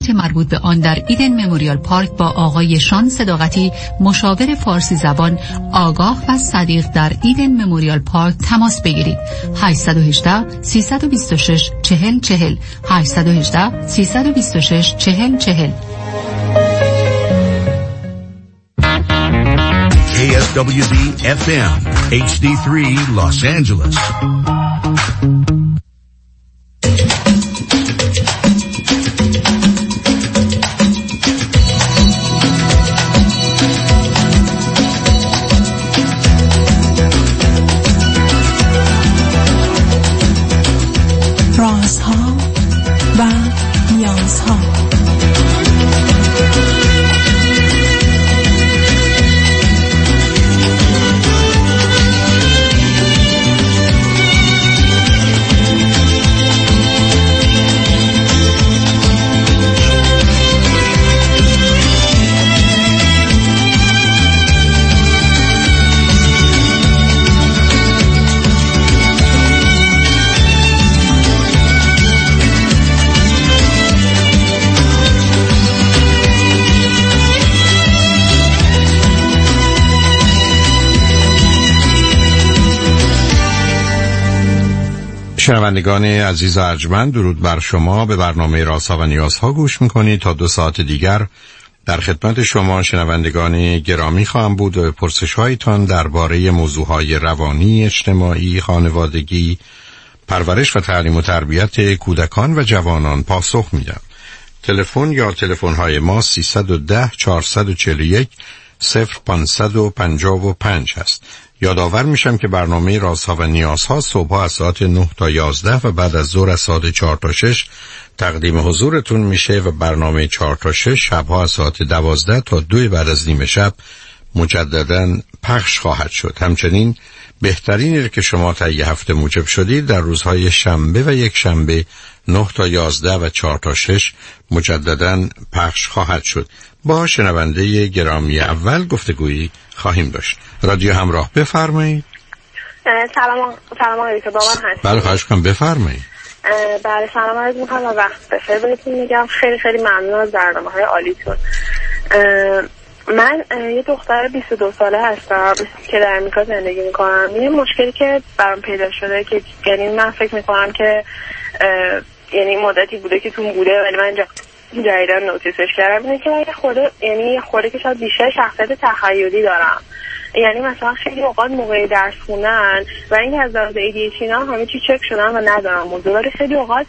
اطلاعات مربوط به آن در ایدن مموریال پارک با آقای شان صداقتی، مشاور فارسی زبان آگاه و صدیق در ایدن مموریال پارک تماس بگیرید. 818 326 4040 818 326 4040. KSWB FM HD3 Los Angeles. رازها و نیازها. شنوندگان عزیز و ارجمند، درود بر شما. به برنامه رازها و نیازها گوش میکنید. تا 2 ساعت دیگر در خدمت شما شنوندگان گرامی خواهم بود و به پرسش‌هایتان درباره موضوعهای روانی، اجتماعی، خانوادگی، پرورش و تعلیم و تربیت کودکان و جوانان پاسخ میدم. تلفن یا تلفن‌های ما 310 441 0555 هست. یادآور میشم که برنامه رازها و نیازها صبح‌ها از ساعت 9 تا 11 و بعد از ظهر از ساعت 4 تا 6 تقدیم حضورتون میشه و برنامه 4 تا 6 شب‌ها از ساعت 12 تا 2 بعد از نیم شب مجدداً پخش خواهد شد. همچنین بهترینه که شما تا یه هفته موجب شدید در روزهای شنبه و یک شنبه 9 تا 11 و 4 تا 6 مجدداً پخش خواهد شد. با شنونده گرامی اول گفتگویی خواهیم داشت. رادیو همراه، بفرمایید. سلام آقای دکتر، با من هستید؟ بله خواهش کنم، بفرمایید. بله سلام عرض می‌کنم و وقت بخیر بهتون میگم. خیلی خیلی ممنون از برنامه‌های عالیتون. من یه دختر 22 ساله هستم که در امریکا زندگی میکنم. یه مشکلی که برام پیدا شده که یعنی من فکر میکنم که یعنی مدتی بوده که تو بوده ولی من جدیدن نوتیسش کردم اینه که من یه خورده که شاید بیشتر شخصیت تخیلی دارم. یعنی مثلا خیلی اوقات موقع درس خوندن و اینکه از لحاظ ADHD همه چی چک شدن و ندارم موضوع، ولی خیلی اوقات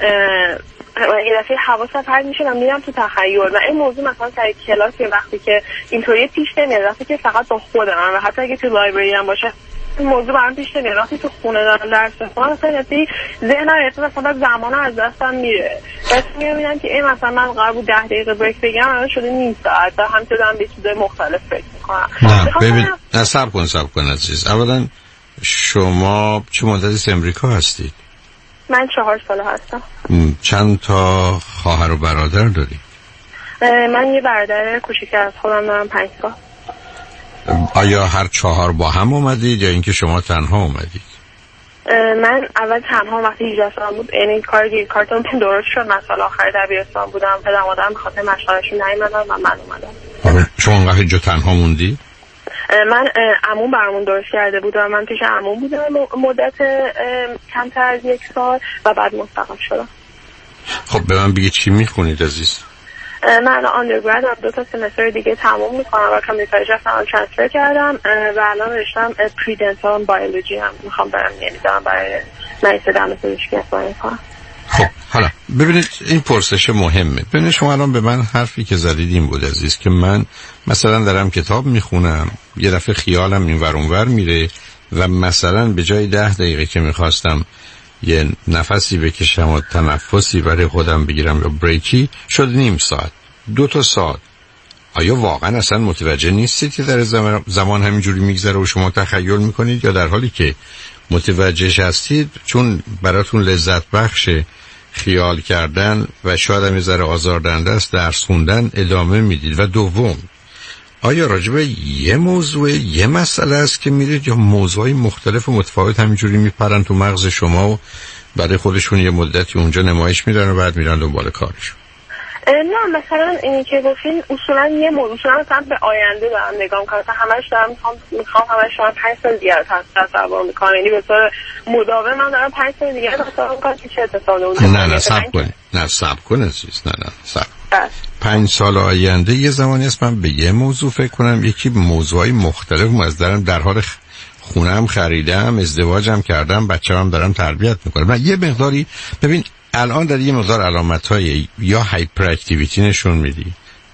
یه دفعه حواسم پرت میشه و میرم تو تخیل و این موضوع مثلا سر کلاس وقتی که اینطوری پیش نمیاد، وقتی که فقط با خودم و حتی اگه تو لایبرری هم باشه این موضوع برام پیش نمیاد، وقتی تو خونه دارم درس میخونم مثلا ذهنم مثلا زمانم از دستم میره. بس میبینم که این مثلا من قرار بود 10 دقیقه بریک بگیرم الان شده نیم ساعت و همینطور دارم به چیزای مختلف فکر میکنم. نه ببین، صبر کن عزیز. اولا شما چه مدتی امریکا هستید؟ من 4 ساله هستم. چند تا خواهر و برادر داری؟ من یه برادر کوچیک از خودم دارم 5 سال. آیا هر 4 با هم اومدید یا اینکه شما تنها اومدید؟ من اول تنها وقتی 18 سالم بود یعنی کارتون درست شد، من سال آخر دبیرستان بودم، پدر مادرم به خاطر مشغله‌شون نیومدن و من اومدم. شما انقدر اینجا تنها موندی؟ من عموم برامون درست کرده بود و من پیش عموم بودم مدت کمتر از 1 سال و بعد مستقل شدم. خب به من بگید چی میخونید عزیز؟ من آندرگراد و 2 تا سمستر دیگه تموم میکنم و کامپیوتر جفتم ترانسفر کردم و الان رشتم پریدنتال بیولوژی هم میخوام برم، یعنی دارم برای مدرسه دم پزشکی اپلای میکنم. خب حالا ببینید این پرسش مهمه. ببینید شما الان به من حرفی که زدید این بود عزیز که من مثلا دارم کتاب میخونم یه دفعه خیالم این ور اون ور میره و مثلا به جای 10 دقیقه که میخواستم یه نفسی بکشم و تنفسی برای خودم بگیرم یا بریکی شد نیم ساعت 2 ساعت. آیا واقعا اصلا متوجه نیستید که در زمان همینجوری میگذره و شما تخیل میکنید، یا در حالی که متوجهش هستید چون براتون لذت بخش خیال کردن و شاید هم یه ذره آزاردهنده است درس خوندن ادامه میدید؟ و دوم، آیا راجبه یه موضوع یه مسئله است که میرید یا موضوعی مختلف و متفاوت همینجوری میپرن تو مغز شما و برای خودشون یه مدتی اونجا نمایش میدن و بعد میرن دنبال کارشون؟ نه مثلا اینی که گفتین اصولا یه موضوع مثلا به آینده دارم نگاه میکنم، مثلا همش دارم میخوام همش 5 سال دیگه رو تصور میکنم، یعنی به طور مداوم من دارم 5 سال دیگه رو تصور میکنم که چه اتفاقی اونجا نه صبر کن عزیز، نه صبر. 5 سال آینده یه زمانی است من به یه موضوع فکر کنم، یکی موضوعای مختلف دارم در حال خونم خریدم، ازدواجم کردم، بچه‌ام دارم تربیت میکنم. من یه مقداری ببین الان در یه مقدار علامت‌های یا هایپر اکتیویتی نشون میدی،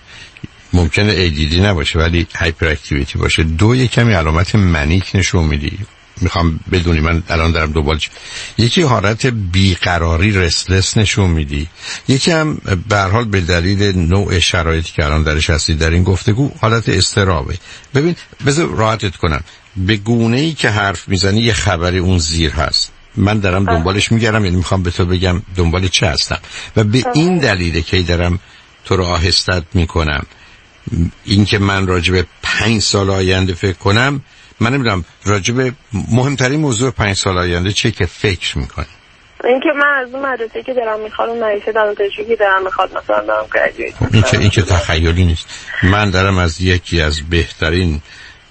ممکنه ADD نباشه ولی هایپر اکتیویتی باشه. 2 یه کمی علامت منیک نشون میدی. میخوام بدونی من الان دارم دوبالش. یکی حالت بیقراری رسلس نشون میدی، یکی هم به هر حال به دلیل نوع شرایطی که الان درش هستی در این گفتگو حالت اضطرابه. ببین بذار راحتت کنم، به گونه‌ای که حرف میزنی یه خبری اون زیر هست، من دارم دنبالش میگردم، یعنی میخوام به تو بگم دنبال چه هستم و به این دلیله که دارم تو رو آهستت میکنم. این که من راجب 5 سال آینده فکر کنم، من نمیدونم راجب مهمترین موضوع 5 سال آینده چیه که فکر میکنی؟ این که من از اون مدرسه که دارم میخوام، اون مدرسه دانشجویی که دارم میخواد مثلا دارم گریجویت، این که تخیلی نیست. من دارم از یکی از بهترین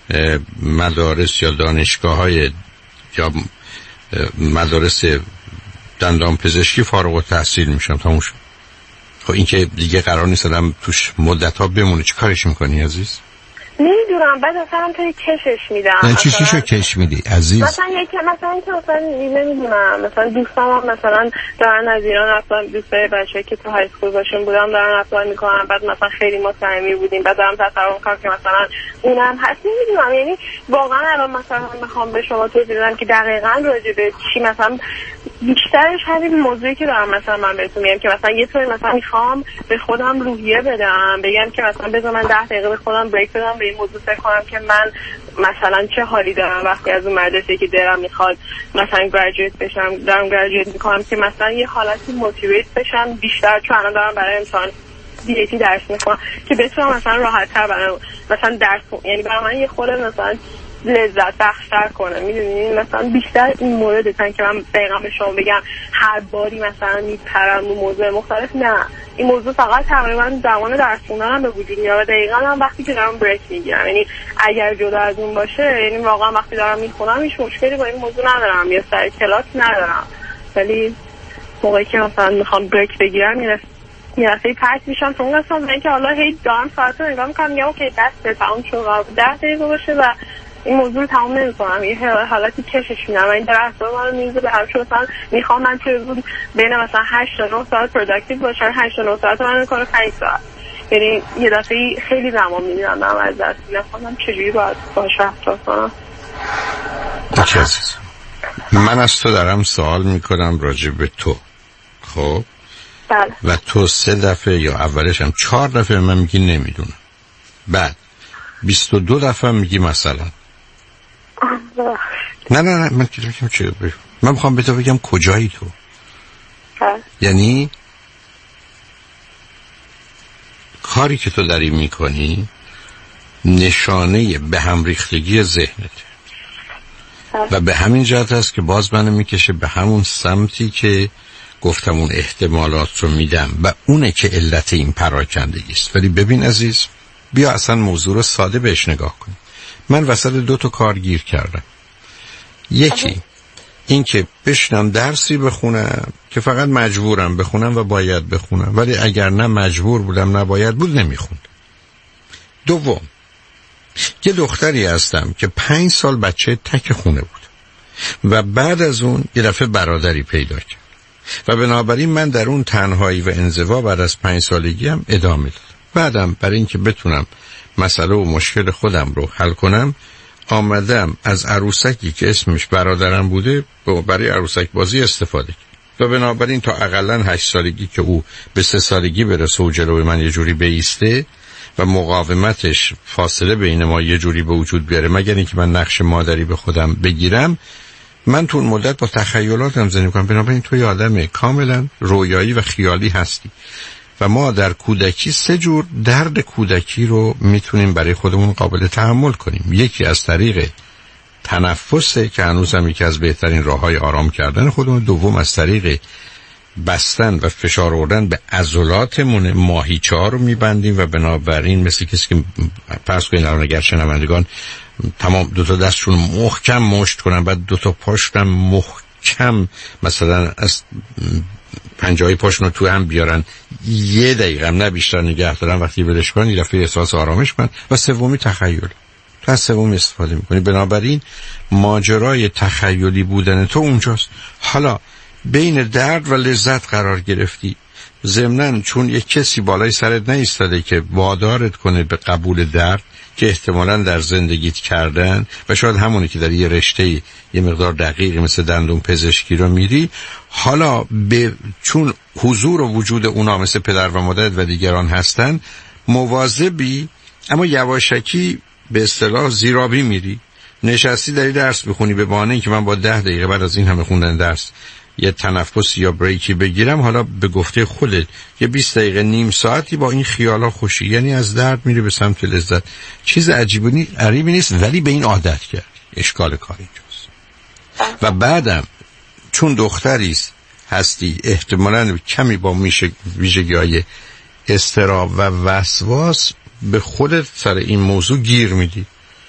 مدارس یا دانشگاه‌های یا مدارس دندان پزشکی فارغ التحصیل میشم، تموم شد. خب این که دیگه قرار نیست آدم توش مدت‌ها بمونه، چه کارش میکنی عزیز؟ نمیدونم، بعد اصلا توی کشش میدم. نه چیشو کش میدی عزیز؟ مثلا یکی مثلا نمیدونم، مثلا دوستام هم مثلا دارن از ایران اصلا دوستای بچه‌ای که تو های اسکول باشون بودم دارن اپلای میکنن، بعد مثلا خیلی ما صمیمی بودیم، بعد دارم تصور میکنم که مثلا اونم هست. نمیدونم، یعنی واقعا الان مثلا میخوام به شما توضیح بدم که دقیقاً راجع به چی، مثلا بیشترش همین موضوعی که دارم مثلا من بهتون میگم که مثلا یه طوری مثلا میخوام به خودم روحیه بدم، بگم که مثلا بذار من 10 دقیقه به خودم بریک بدم، به این موضوع فکر کنم که من مثلا چه حالی دارم وقتی از اون مدرسه که دلم میخواد مثلا گریجویت بشم، دارم گریجویت میکنم، که مثلا یه حالتی موتیویت بشم بیشتر، چون الان دارم برای امتحان دیتی درس میخونم که بتونم مثلا راحت‌تر برای مثلا درس، یعنی برای من یه خورده مثلا لذت بخشتر کنه. میدونین مثلا بیشتر این موردتن که من دقیقا به شما بگم هر باری مثلا میپرم رو موضوع مختلف، نه این موضوع فقط تقریبا زمان درس خوندنم به وجود میاد. دقیقا هم وقتی که دارم بریک میگیرم، یعنی اگر جدا از اون باشه، یعنی واقعا وقتی دارم میخونم هیچ مشکلی با این موضوع ندارم یا سر کلاس ندارم، ولی موقعی که مثلا میخوام بریک بگیرم یه دفعه پرت میشم تو اون قسمت، من که حالا هی دارم ساعت رو نگاه میکنم میگم اوکی دسته تمام شد 10 دقیقه باشه و این موضوع رو تمام نمی‌کنم، یه حالتی کشش میدم و این در اصلا من رو میزه به هم شد. مثلا میخوام من توی روز بین مثلا 8 تا 9 ساعت پروداکتیو باشم، 8 تا 9 ساعت من میکنم 5 ساعت، یعنی یه دفعه خیلی زمان میدم من از دست میدم. خودم چجوری باید باشه رفتار کنم؟ من از تو دارم سوال میکنم راجع به تو، خب بله. و تو 3 دفعه یا اولش هم 4 دفعه من میگی نمیدونم، بعد 22 دفعه میگی مثلا نه من چه من میخوام به تو بگم کجایی تو. یعنی کاری که تو داری میکنی نشانه به هم ریختگی ذهنته و به همین جهت است که باز منو میکشه به همون سمتی که گفتم اون احتمالات رو میدم و اونه که علت این پراکندگی است. ولی ببین عزیز، بیا اصلا موضوع رو ساده بهش نگاه کن. من وسط 2 تا کار گیر کردم. یکی این که بشنم درسی بخونم که فقط مجبورم بخونم و باید بخونم، ولی اگر نه مجبور بودم نباید بود نمیخوند. دوم، یه دختری هستم که 5 سال بچه تک خونه بود و بعد از اون یه دفعه برادری پیدا کرد و بنابراین من در اون تنهایی و انزوا بعد از 5 سالگی هم ادامه دادم. بعدم برای اینکه بتونم مسئله و مشکل خودم رو حل کنم آمدم از عروسکی که اسمش برادرم بوده برای عروسک بازی استفاده کرد و بنابراین تا اقلن 8 سالگی که او به 3 سالگی برسه و جلوی من یه جوری بیسته و مقاومتش فاصله بین ما یه جوری به وجود بیاره، مگر اینکه من نقش مادری به خودم بگیرم، من تو اون مدت با تخیلاتم زندگی کنم. بنابراین تو یه آدم کاملا رویایی و خیالی هستی و ما در کودکی 3 جور درد کودکی رو میتونیم برای خودمون قابل تحمل کنیم. یکی از طریق تنفسه که هنوز هم یکی از بهترین راه‌های آرام کردن خودمون، دوم از طریق بستن و فشار آوردن به عضلاتمون ماهیچه‌ها رو میبندیم و بنابراین مثل کسی که فرض کنین الان اگر شنوندگان تمام دو تا دستشون محکم مشت کنن بعد دو تا پاشون محکم مثلا از پنجه‌های پاشون رو تو هم بیارن 1 دقیقه هم نه بیشتر نگه دارن، وقتی ولش کنن یه دفعه احساس آرامش کنن و سومی تخیل. تو از سومی استفاده میکنی. بنابراین ماجرای تخیلی بودن تو اونجاست. حالا بین درد و لذت قرار گرفتی، ضمناً چون یک کسی بالای سرت نیستاده که وادارت کنه به قبول درد که احتمالاً در زندگیت کردن و شاید همونی که در یه رشته یه مقدار دقیقی مثل دندون پزشکی رو میری، حالا چون حضور و وجود اونا مثل پدر و مادرت و دیگران هستن مواظبی، اما یواشکی به اصطلاح زیرابی میری. نشستی داری درس بخونی به بهانه اینکه من با 10 دقیقه بعد از این همه خوندن درس یه تنفس یا بریکی بگیرم، حالا به گفته خودت یه 20 دقیقه نیم ساعتی با این خیالا خوشی، یعنی از درد میری به سمت لذت. چیز عجیبی نیست، ولی به این عادت کرد. اشکال کار اینجاست. و بعدم چون دختری هستی احتمالاً کمی با ویژگی‌های اضطراب و وسواس به خودت سر این موضوع گیر میدی.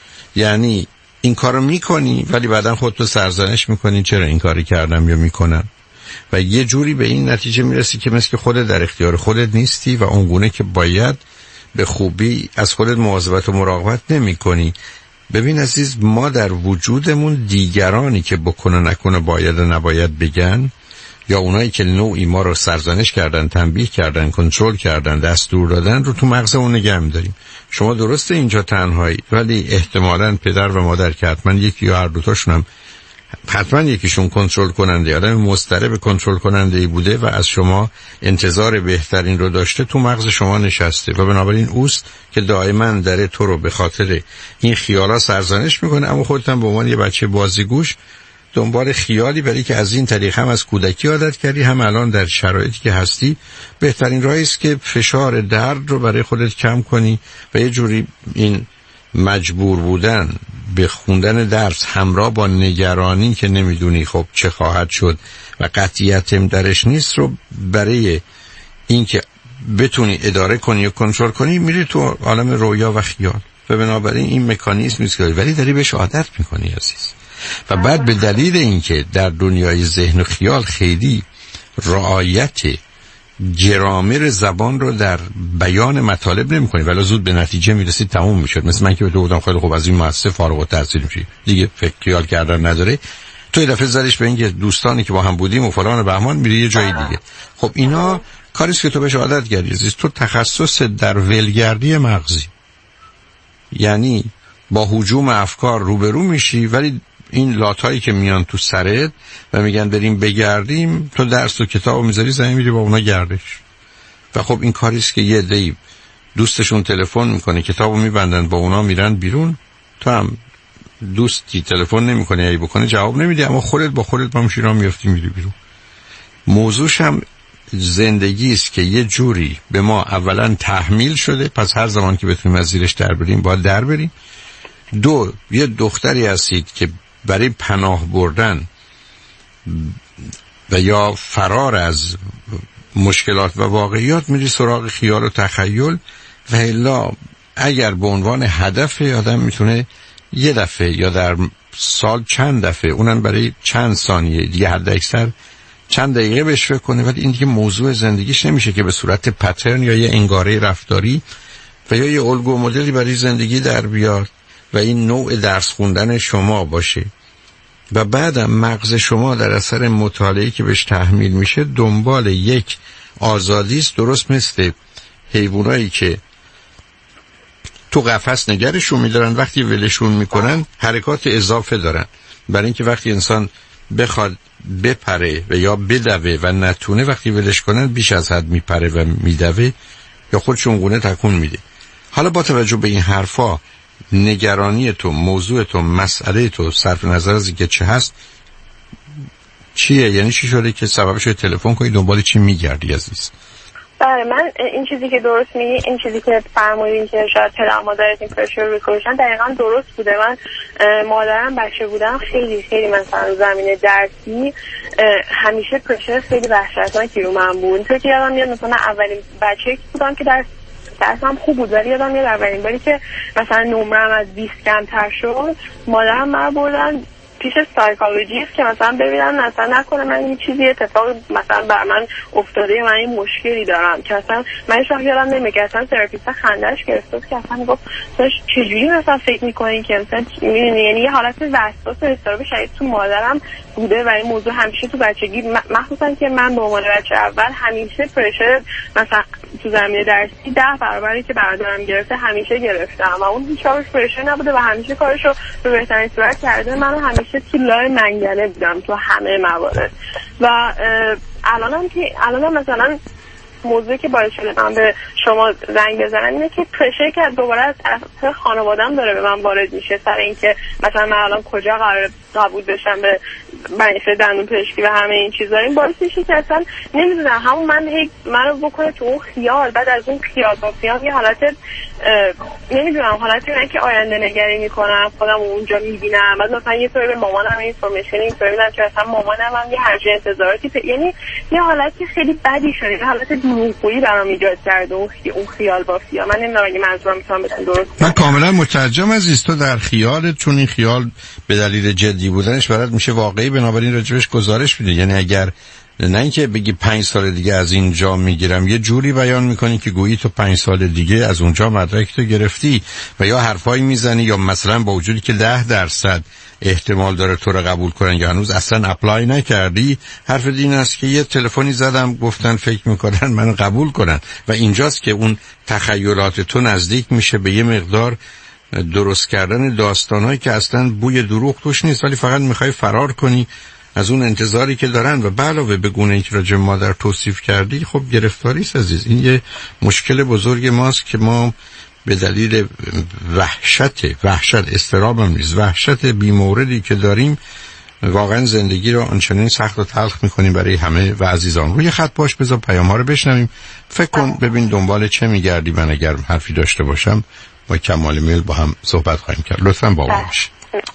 یعنی این کارو میکنی ولی بعداً خودتو سرزنش میکنی چرا این کاری کردم یا میکنم، و یه جوری به این نتیجه میرسی که مثل خودت در اختیار خودت نیستی و اونگونه که باید به خوبی از خودت مواظبت و مراقبت نمیکنی. ببین عزیز، ما در وجودمون دیگرانی که بکنه نکنه باید و نباید بگن، یا اونایی که نوعی ما رو سرزنش کردن، تنبیه کردن، کنترل کردن، دستور دادن رو تو مغزمون نگه می‌داریم. شما درسته اینجا تنهایی، ولی احتمالاً پدر و مادر که حتما یکی یا هر دوتاشون هم حتما یکیشون کنترل کننده، آدم مضطرب کنترل کننده‌ای بوده و از شما انتظار بهترین رو داشته، تو مغز شما نشسته و بنابراین اوست که دائما داره تو رو به خاطر این خیالا سرزنش میکنه، اما خودت هم به عنوان یه بچه بازیگوش دنبال خیالی برای که از این طریق هم از کودکی عادت کردی، هم الان در شرایطی که هستی بهترین راهی است که فشار درد رو برای خودت کم کنی و یه جوری این مجبور بودن به خوندن درس همراه با نگرانی که نمیدونی خب چه خواهد شد و قطعیت درش نیست رو برای اینکه بتونی اداره کنی و کنترل کنی میری تو عالم رویا و خیال و بنابراین این مکانیزمی است که ولی داری بهش عادت میکنی عزیز. و بعد به دلیل اینکه در دنیای ذهن و خیال خیلی رعایت گرامر زبان رو در بیان مطالب نمی‌کنی ولی زود به نتیجه میرسید تموم میشد. مثل من که به تو گفتم خیلی خوب از این مؤسسه فارغ التحصیل میشی، دیگه فکر خیال کردن نداره، تو یه دفعه زدیش به اینکه دوستانی که با هم بودیم و فلان و بهمان میری یه جای دیگه. خب اینا کاریست که تو بهش عادت کردی. تو تخصص در ولگردی مغزی، یعنی با هجوم افکار روبرو میشی ولی این لاتایی که میان تو سرت و میگن بریم بگردیم، تو درس و کتابو میذاری زمین میری با اونا گردش. و خب این کاریست که یه عده‌ای دوستشون تلفن میکنه کتابو میبندن با اونا میرن بیرون، تو هم دوستی تلفن نمیکنه ای بکنه جواب نمیدی، اما خودت با خودت با مشیرا میافتی میری بیرون. موضوعش هم زندگی است که یه جوری به ما اولا تحمیل شده، پس هر زمان که بتونیم از زیرش در بریم باید در بریم. دو، یه دختری هستید که برای پناه بردن و یا فرار از مشکلات و واقعیات میری سراغ خیال و تخیل، و الا اگر به عنوان هدف آدم میتونه یه دفعه یا در سال چند دفعه، اونم برای چند ثانیه دیگه، حد اکثر چند دقیقه بهش فکر کنه، ولی این دیگه موضوع زندگیش نمیشه که به صورت پترن یا یه انگاره رفتاری و یا یه الگو مدلی برای زندگی در بیاد و این نوع درس خوندن شما باشه. و بعدم مغز شما در اثر مطالعه‌ای که بهش تحمیل میشه دنبال یک آزادی است، درست مثل حیوانایی که تو قفس نگرشون میدارن، وقتی ولشون میکنن حرکات اضافه دارن، برای اینکه وقتی انسان بخواد بپره و یا بدوه و نتونه، وقتی ولش کنن بیش از حد میپره و میدوه یا خودشون گونه تکون میده. حالا با توجه به این حرفا، نگرانی تو، موضوع تو، مسئله تو صرف نظر از اینکه چه هست چیه، یعنی چی شده که سببش رو تلفن کنی دنبال چی میگردی عزیز؟ بله، من این چیزی که درست میگی، این چیزی که فرمودین که شاید پدر مادرت این پرشر رو بکشن دقیقا درست بوده. من مادرم بچه بودم خیلی مثلا زمینه درسی همیشه پرشر خیلی وحشتناکی رو من بود. تو که یادم میاد مثلا اولین بچه‌ای بودم که درسم خوب بود، ولی یادم میاد اولین باری که مثلا نمرم از 20 کمتر شد مادرم من بردن پیش سایکولوژیست که مثلا ببینن مثلا نکنه من این چیزی اتفاق مثلا بر من افتاده، من این مشکلی دارم که اصلا من شاید یادم نمیاد. اصلا تراپیست خندش گرفت که اصلا گفت چجوری مثلا فکر میکنین که مثلا یعنی یه حالت وسواس و اضطراب شدید تو مادرم بوده و این موضوع همیشه تو بچگی، مخصوصا که من به عنوان بچه اول همیشه پرشر مثلا تو زمینه درسی 10 برابری که برادرم گرفته همیشه گرفتم و اون هیچ کارش پرشر نبوده و همیشه کارشو به بهترین صورت کرده. منو همیشه تو لای منگنه بودم تو همه موارد و الانم مثلا موضوعی که باعث شده من به شما زنگ بزنم اینه که پرشر که دوباره از طرف خانواده‌ام داره به من وارد میشه سر اینکه مثلا من الان کجا قرار قبول بشم به مدرسه دندون پزشکی و همه این چیزا. این باعث میشه که اصلا نمیدونم همون منو بکنه تو اون خیال، بعد از اون خیال با خیال یه حالت نمیدونم حالتی نه که آینده نگری میکنم، خودم اونجا میبینم، بعد مثلا یه طوری به مامانم اینفورمیشن اینطوری میدم که مثلا مامانم هم یه هرجه انتظاراتی یعنی یه حالتی خیلی بدی شده، یه حالت دروغگویی برام ایجاد کرده اون خیال با خیال. من نمیدونم اگه منظورم میتونم بدم درست. من کاملا مترجم عزیز تو در خیالت، چون این خیال به دلیل جدی بودنش برات میشه واقعی، بنابراین راجبش گزارش میده. یعنی اگر نه اینکه بگی 5 سال دیگه از اینجا میگیرم، یه جوری بیان میکنی که گویی تو 5 سال دیگه از اونجا مدرک تو گرفتی و یا حرفایی میزنی یا مثلا با وجودی که 10% احتمال داره تو رو قبول کنن یا هنوز اصلا اپلای نکردی، حرف این است که یه تلفنی زدم گفتن فکر میکنن منو قبول کنن و اینجاست که اون تخیلات تو نزدیک میشه به یه مقدار درست کردن داستانهایی که اصلا بوی دروغ توش نیست، ولی فقط میخوای فرار کنی از اون انتظاری که دارن. و علاوه به گونه که راجع مادر توصیف کردی، خب گرفتاری است عزیز. این یه مشکل بزرگ ماست که ما به دلیل وحشت اضطراب هم نیست، وحشت بی‌موردی که داریم واقعا زندگی رو آنچنین سخت و تلخ میکنیم برای همه و عزیزان. روی خط باش، بذار پیام‌ها رو بشنویم، فکر کن ببین دنبال چه میگردی. من اگر حرفی داشته باشم با کمال میل با هم صحبت خواهیم کرد. لطفاً با ما باش.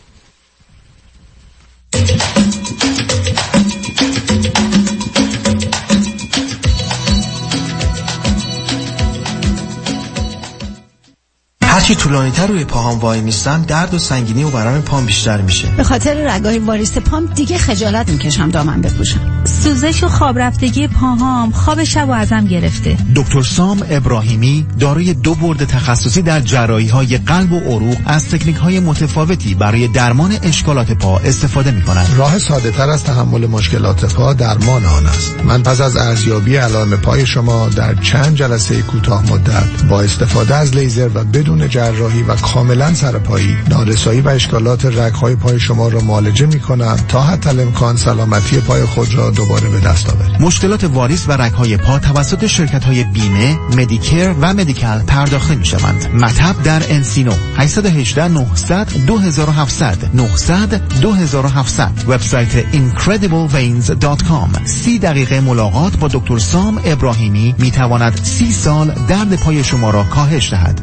هرچی طولانی‌تر روی پاهام وای میستم درد و سنگینی و ورم پام بیشتر میشه. به خاطر رگای واریس پام دیگه خجالت میکشم دامن بپوشم. سوزش و خواب رفتگی پاهام خواب شب و ازم گرفته. دکتر سام ابراهیمی دارای 2 بورد تخصصی در جراحی‌های قلب و عروق از تکنیک‌های متفاوتی برای درمان اشکالات پا استفاده می‌کنند. راه ساده‌تر از تحمل مشکلات پا درمان آن است. من پس از ارزیابی علائم پای شما در چند جلسه کوتاه مدت با استفاده از لیزر و بدون جراحی و کاملا سرپایی نارسایی و اشکالات رگ‌های پای شما را معالجه می‌کنم تا حتی الامکان سلامتی پای خود را دوباره به دست آورید. مشکلات واریس و رگ‌های پا توسط شرکت‌های بیمه، مدیکر و مدیکال پرداخته می‌شوند. مطب در انسینو 818 900 2700 900 2700. وبسایت incredibleveins.com. 30 دقیقه ملاقات با دکتر سام ابراهیمی می‌تواند 30 سال درد پای شما را کاهش دهد.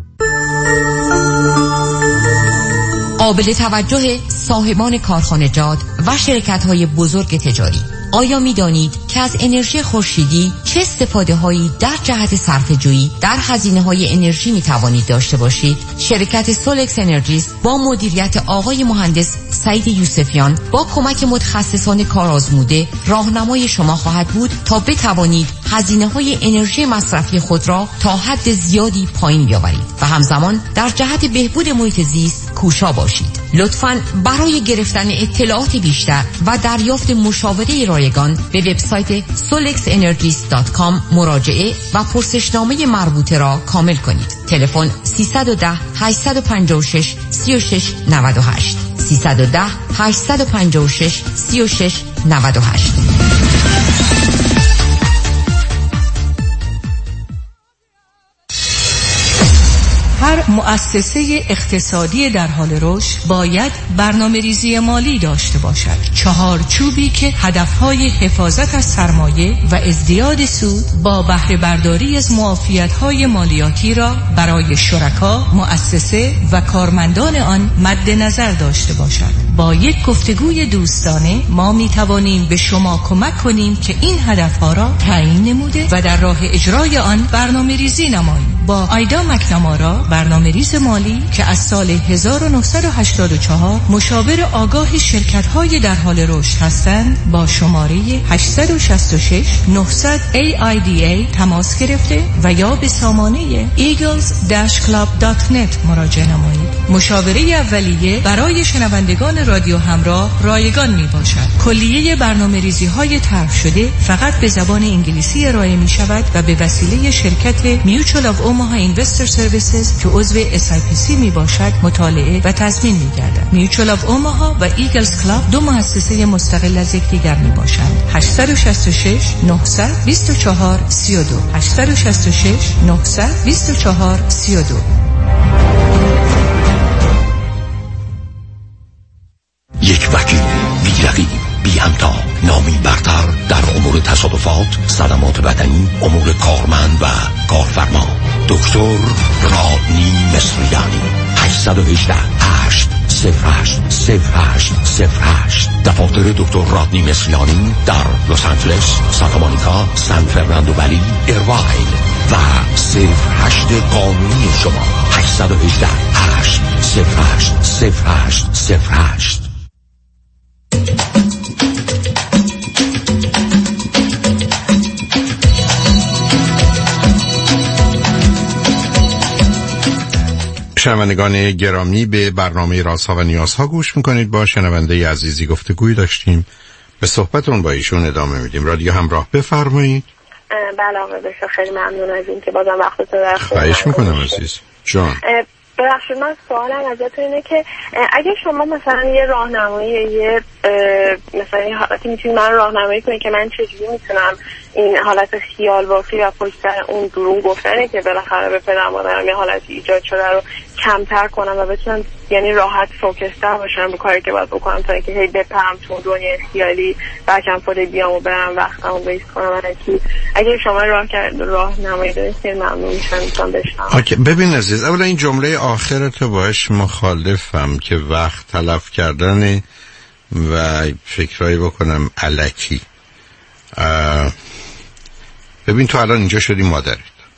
قابل توجه صاحبان کارخانجات و شرکت‌های بزرگ تجاری، آیا می‌دانید که از انرژی خورشیدی چه استفاده‌هایی در جهت صرفه‌جویی در هزینه‌های انرژی می‌توانید داشته باشید؟ شرکت سولکس انرژیز با مدیریت آقای مهندس سعید یوسفیان با کمک متخصصان کارآزموده راهنمای شما خواهد بود تا بتوانید هزینه‌های انرژی مصرفی خود را تا حد زیادی پایین بیاورید و همزمان در جهت بهبود محیط زیست کوشا باشید. لطفاً برای گرفتن اطلاعات بیشتر و دریافت مشاوره رایگان به وبسایت solexenergies.com مراجعه و پرسشنامه مربوطه را کامل کنید. تلفن 310 856 36 98 310 856 36 98. هر مؤسسه اقتصادی در حال رشد باید برنامه‌ریزی مالی داشته باشد. چهارچوبی که هدفهای حفاظت از سرمایه و ازدیاد سود با بهره برداری از معافیت‌های مالیاتی را برای شرکا، مؤسسه و کارمندان آن مد نظر داشته باشد. با یک گفتگوی دوستانه ما می توانیم به شما کمک کنیم که این هدفها را تعیین نموده و در راه اجرای آن برنامه‌ریزی نماییم. با آیدا مکنامارا، برنامه‌ریز مالی که از سال 1984 مشاور آگاه شرکت‌های در حال رشد هستند، با شماره 866 900 AIDA تماس گرفته و یا به سامانه eagles-club.net مراجعه نمایید. مشاوره اولیه برای شنوندگان رادیو همراه رایگان می باشد. کلیه برنامه‌ریزی‌های طرح شده فقط به زبان انگلیسی ارائه می شود و به وسیله شرکت Mutual of Omaha Investor Services که عضو SIPC می باشد مطالعه و تضمین می گردد. Mutual of Omaha و Eagles Club دو مؤسسه مستقل از یکدیگر می باشند. 866 924 32 866 924 32. یک وکیل بی‌رقیب، بی‌همتا، نامی برتر در امور تصادفات، صدمات بدنی، امور کارمند و کارفرما. دکتر رادنی مصریانی. 818 8 08 08 08. دفاتر دکتر رادنی مصریانی در لس آنجلس، سانتا مونیکا، سان فرناندو ولی، ایرواین و 08 قانونی شما. 818 8 08 08 08. شنوندگان گرامی، به برنامه رازها و نیازها گوش میکنید. با شنونده عزیزی گفتگویی داشتیم، به صحبتون با ایشون ادامه میدیم. رادیو همراه، بفرمایید. بله آقای دکتر، خیلی ممنون از این که بازم وقتتون رو خواهش میکنم عزیز جان. ببخشید من سوالم ازتون اینه که اگه شما مثلا یه راهنمایی، یه مثلا یه حالتی میتونید من راهنمایی کنید که من چجوری میتونم این حالت خیال بافی و پشت سر اون دروغ گفتنه که بالاخره به پدر مادرم یه حالتی ایجاد شده رو کمتر کنم و بتونم یعنی راحت فوکس‌تر باشم رو کاری که باید بکنم تا اینکه هی بپرم تو دنیای خیالی بچم خود بیام و برم وقتمو ویست کنم. اگه شما راهنمایی دارید ممنون میشم بشنوم. اوکی، ببین عزیز، اولا این جمله آخرت باش مخالفم که وقت تلف کردن و فکرایی بکنم الکی. ببین تو الان اینجا شدی مادرت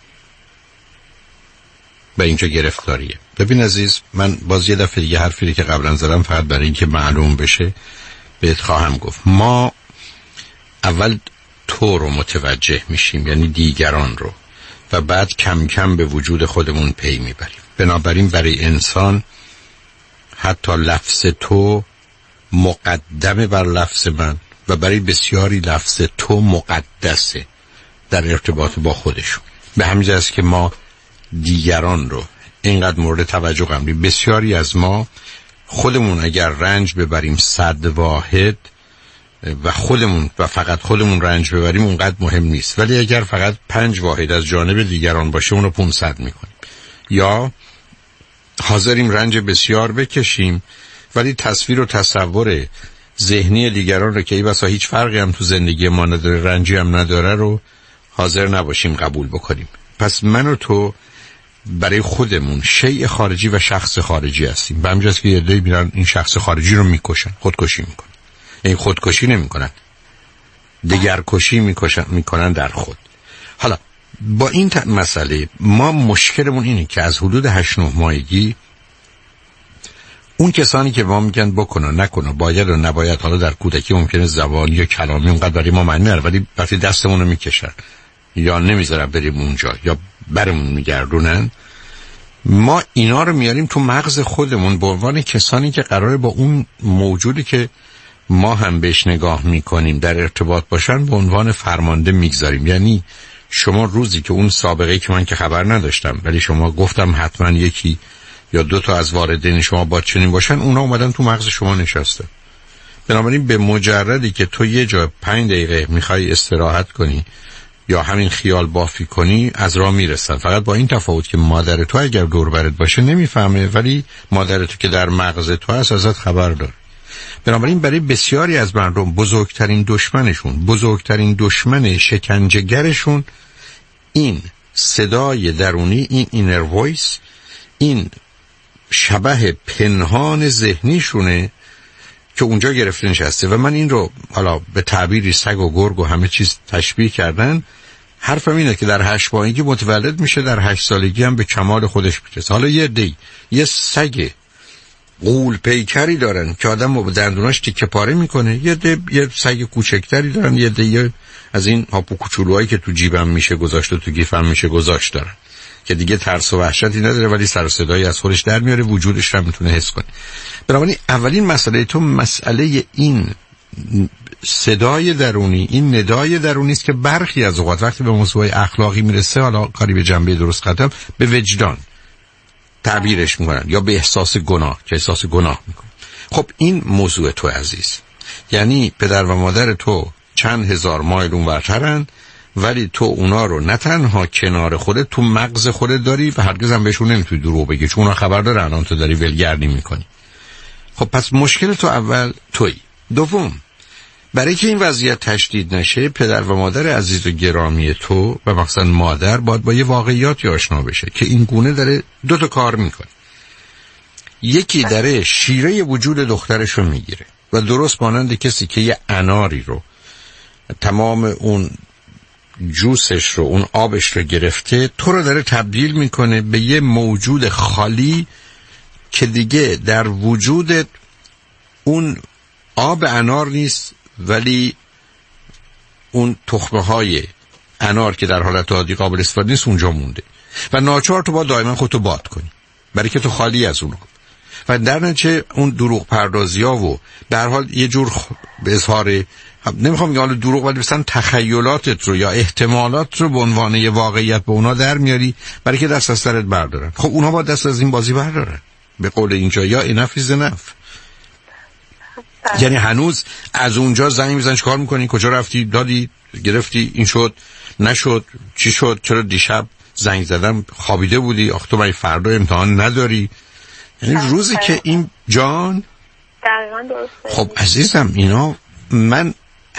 و اینجا گرفتاریه. ببین عزیز، من باز یه دفعه دیگه حرفی که قبلا زدم فقط برای اینکه معلوم بشه بهت خواهم گفت. ما اول تو رو متوجه میشیم، یعنی دیگران رو، و بعد کم کم به وجود خودمون پی میبریم. بنابراین برای انسان حتی لفظ تو مقدمه بر لفظ من و برای بسیاری لفظ تو مقدسه در ارتباط با خودشون. به همین جهت که ما دیگران رو اینقدر مورد توجه قرار میدیم. بسیاری از ما خودمون اگر رنج ببریم 100 واحد و خودمون و فقط خودمون رنج ببریم اونقدر مهم نیست، ولی اگر فقط 5 واحد از جانب دیگران باشه اونو 500 میکنیم. یا حاضریم رنج بسیار بکشیم ولی تصویر و تصور ذهنی دیگران رو که ای بسا هیچ فرقی هم تو زندگی ما نداره، رنجی هم نداره، رو حاضر نباشیم قبول بکنیم. پس من و تو برای خودمون شیء خارجی و شخص خارجی هستیم. به همین جاست که یه عده‌ای میرن این شخص خارجی رو میکشن، خودکشی میکنن. این خودکشی نمیکنن، دگرکشی میکنن در خود. حالا با این مسئله ما مشکلمون اینه که از حدود 8-9 ماهگی اون کسانی که ما میگن بکنو نکنو، باید و نباید، حالا در کودکی ممکنه زبانی یا کلامی اونقدر برای ما معنی نداره، ولی وقتی دستمون رو میکشن یا نمیذارن بریم اونجا یا برمون میگردونن، ما اینا رو میاریم تو مغز خودمون به عنوان کسانی که قراره با اون موجودی که ما هم بهش نگاه میکنیم در ارتباط باشن به عنوان فرمانده میگذاریم. یعنی شما روزی که اون سابقه که من که خبر نداشتم ولی شما گفتم حتما یکی یا 2 تا از والدین شما با چنین باشن، اونا اومدن تو مغز شما نشسته. بنابراین به مجردی که تو یه جا 5 دقیقه میخوای استراحت کنی یا همین خیال بافی کنی از راه میرسن. فقط با این تفاوت که مادر تو اگر دور برت باشه نمیفهمه، ولی مادر تو که در مغز تو هست ازت خبر داره. بنابراین برای بسیاری از مردم بزرگترین دشمن شکنجهگرشون این صدای درونی، این اینر وایس، این شبح پنهان ذهنیشونه که اونجا گرفته نشسته. و من این رو حالا به تعبیری سگ و گرگ و همه چیز تشبیه کردن. حرفم اینه که در 8 ماهگی متولد میشه، در 8 سالگی هم به کمال خودش میرسه. حالا یه سگ غول پیکری دارن که آدم رو به دندوناش تیکه پاره میکنه، یه سگ کوچکتری دارن، یه از این هاپو کوچولوهایی که تو جیبم میشه گذاشت و تو گیفم میشه گذاشت دارن که دیگه ترس و وحشتی نداره ولی سر و صدایی از خودش در میاره، وجودش رو میتونه حس کنه. بنابراین اولین مسئله تو مسئله این صدای درونی، این ندای درونی است که برخی از اوقات وقتی به موضوع اخلاقی میرسه، حالا کاری به جنبه درست قدم، به وجدان تعبیرش میکنن یا به احساس گناه، که احساس گناه میکنن. خب این موضوع تو عزیز، یعنی پدر و مادر تو چند هزار مایل اونورترن ولی تو اونا رو نه تنها کنار خودت، تو مغز خودت داری و هرگز هم بهشون نمیتونی دروغ بگی چون اونا خبر دارن الان تو داری ولگردی میکنی. خب پس مشکل تو اول تویی. دوم، برای که این وضعیت تشدید نشه، پدر و مادر عزیز و گرامی تو و مخصوصا مادر باید با یه واقعیاتی آشنا بشه که این گونه داره 2 تا کار میکنه. یکی داره شیره وجود دخترش رو میگیره و درست مانند کسی که یه اناری رو تمام اون جوسش رو، اون آبش رو گرفته، تو رو داره تبدیل میکنه به یه موجود خالی که دیگه در وجودت اون آب انار نیست ولی اون تخمه های انار که در حالت عادی قابل استفاده نیست اونجا مونده و ناچار تو با دائما خودتو باد کنی برای که تو خالی از اون و در نتیجه اون دروغ پردازی ها و در حال یه جور به اظهار، نمیخوام بگم حالا دروغ، ولی مثلا تخیلاتت رو یا احتمالات رو به عنوان یه واقعیت به اونا در میاری برای که دست از سرت بردارن. خب اونها با دست از این بازی بردارن. به قول اینجا یا enough is enough. یعنی هنوز از اونجا زنگ میزنی چیکار میکنی، کجا رفتی، دادی، گرفتی، این شد، نشد، چی شد، چرا دیشب زنگ زدم خوابیده بودی، آخه تو برای فردا امتحان نداری. یعنی روزی که این جان دقیقاً درسته. خب عزیزم، اینا من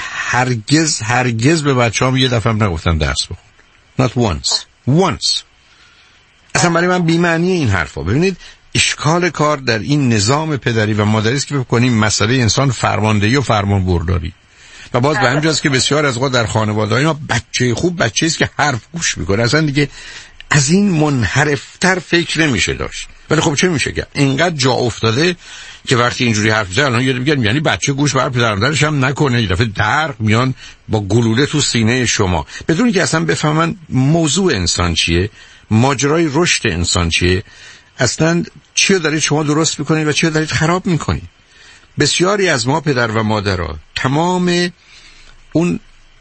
هرگز به بچه‌ام یه دفعه نگفتم درس بخون. Not once. اصلا برای من بی‌معنی این حرفا. ببینید اشکال کار در این نظام پدری و مادری است که بکنیم مسئله انسان فرماندهی و فرمان برداری. و باز به همینجاست که بسیار از اوقات در خانواده‌ها اینا بچه خوب بچه‌ای است که حرف گوش میکنه، اصلا دیگه از این منحرفتر فکر نمیشه داشت. ولی خب چه میشه کرد؟ اینقدر جا افتاده که وقتی اینجوری حرف میزنه الان یاد میگن یعنی بچه گوش بر پدر مادرش هم نکنه، یه دفعه درق میان با گلوله تو سینه شما بدون که اصلا بفهمن موضوع انسان چیه، ماجرای رشد انسان چیه، اصلا چی رو دارید شما درست میکنید و چی رو دارید خراب میکنید. بسیاری از ما پدر و مادرها تمام اون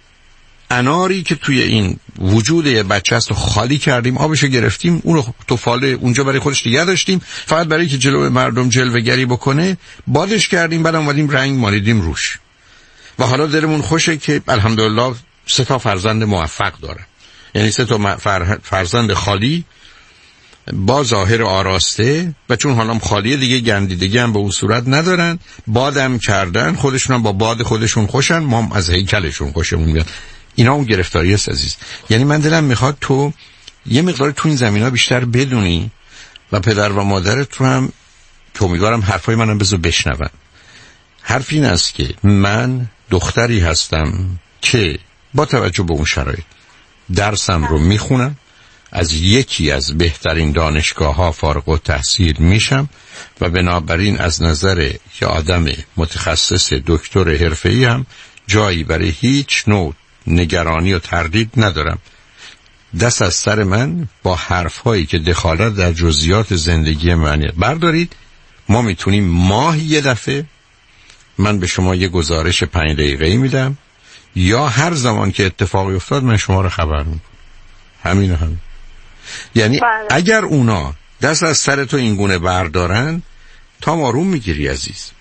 اناری که توی این وجود یه بچه هست رو خالی کردیم، آبشو گرفتیم، اون رو تو فاله اونجا برای خودش نگه داشتیم فقط برای که جلو مردم جلوه‌گری بکنه، بادش کردیم، بعد اومدیم رنگ مالیدیم روش و حالا دلمون خوشه که الحمدلله 3 تا فرزند موفق داره. یعنی 3 تا فرزند خالی با ظاهر آراسته و چون حالا خالیه دیگه گندیدگی هم به اون صورت ندارن، بادم کردن، خودشون هم با باد خودشون خوشن، ما هم از هیکلشون خوشمون میاد. اینا اون گرفتاری است عزیز. یعنی من دلم میخواد تو یه مقدار تو این زمینا بیشتر بدونی و پدر و مادرت رو هم که امیدوارم حرفای منم بذار بشنون. حرف این است که من دختری هستم که با توجه به اون شرایط درسم رو میخونم، از یکی از بهترین دانشگاه‌ها فارغ التحصیل میشم و بنابراین از نظر که آدم متخصص دکتر حرفه‌ای هم جایی برای هیچ نوع نگرانی و تردید ندارم. دست از سر من با حرف‌هایی که دخالت در جزئیات زندگی من بردارید. ما میتونیم ماهی یه دفعه من به شما یه گزارش 5 دقیقه‌ای میدم یا هر زمان که اتفاقی افتاد من شما رو خبر میکنم. همین. یعنی اگر اونا دست از سر تو این گونه بردارن تا آروم میگیری عزیز.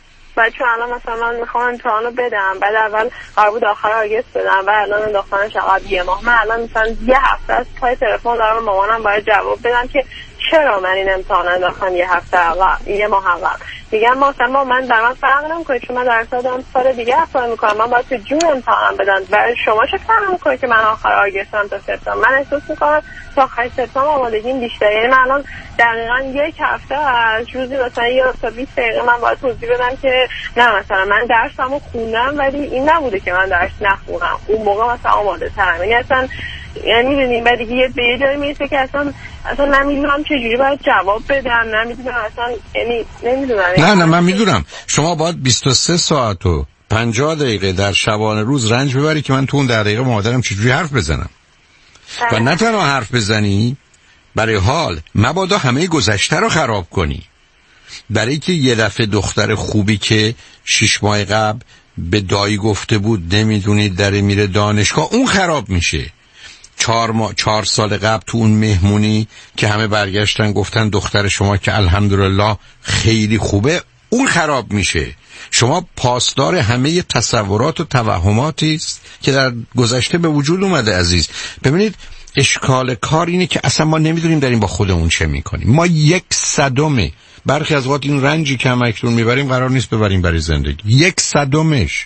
بعد چون الان مثلا من میخوام امتحانو بدم، بعد اول قرار بود آخر آگست بدم و الان انداختنش عقب یه ماه. من الان مثلا یه هفته از پای تلفن دارم مامانم باید جواب بدم که چرا من این امتحان انداختم یه هفته عقب، یه ماه عقب. میگم مثلا من در من فرق نمیکنه چون من درس دادم سال دیگه اپلای میکنم، من باید تو جون امتحانم بدم. برای شما چه فرق میکنه که من آخر آگستم تا سپتامبر؟ من احساس میکنم تا آخر سپتامبر آمادگیم بیشتره. یعنی من الان دقیقاً یک هفته از روزی مثلا 1 تا 20 دقیقه من باید توضیح بدم که نه مثلا من درسمو خوندم ولی این نبوده که من درس نخونم. اون موقع مثلا آماده ترم. یعنی اصلا یعنی میدونیم بعد دیگه به یه جایی میرسه که اصلا نمیدونم چجوری باید جواب بدم، نمیدونم اصلا، یعنی نمیدونم. نه من میدونم شما باید 23 ساعت و 50 دقیقه در شبانه روز رنج ببری که من تو اون دقیقه مادرم چجوری حرف بزنم. و نه تنها حرف بزنی، برای حال مبادا همه گذشته رو خراب کنی. برای که یه دفعه دختر خوبی که 6 ماه قبل به دایی گفته بود نمیدونید داره میره دانشگاه، اون خراب میشه. 4 سال قبل تو اون مهمونی که همه برگشتن گفتن دختر شما که الحمدلله خیلی خوبه، اون خراب میشه. شما پاسدار همه تصورات و توهماتی است که در گذشته به وجود اومده عزیز. ببینید اشکال کار اینه که اصلا ما نمیدونیم داریم با خودمون چه میکنیم. ما 1/100 برخی از وقت این رنجی که هم اکنون میبریم قرار نیست ببریم برای زندگی. 1/100.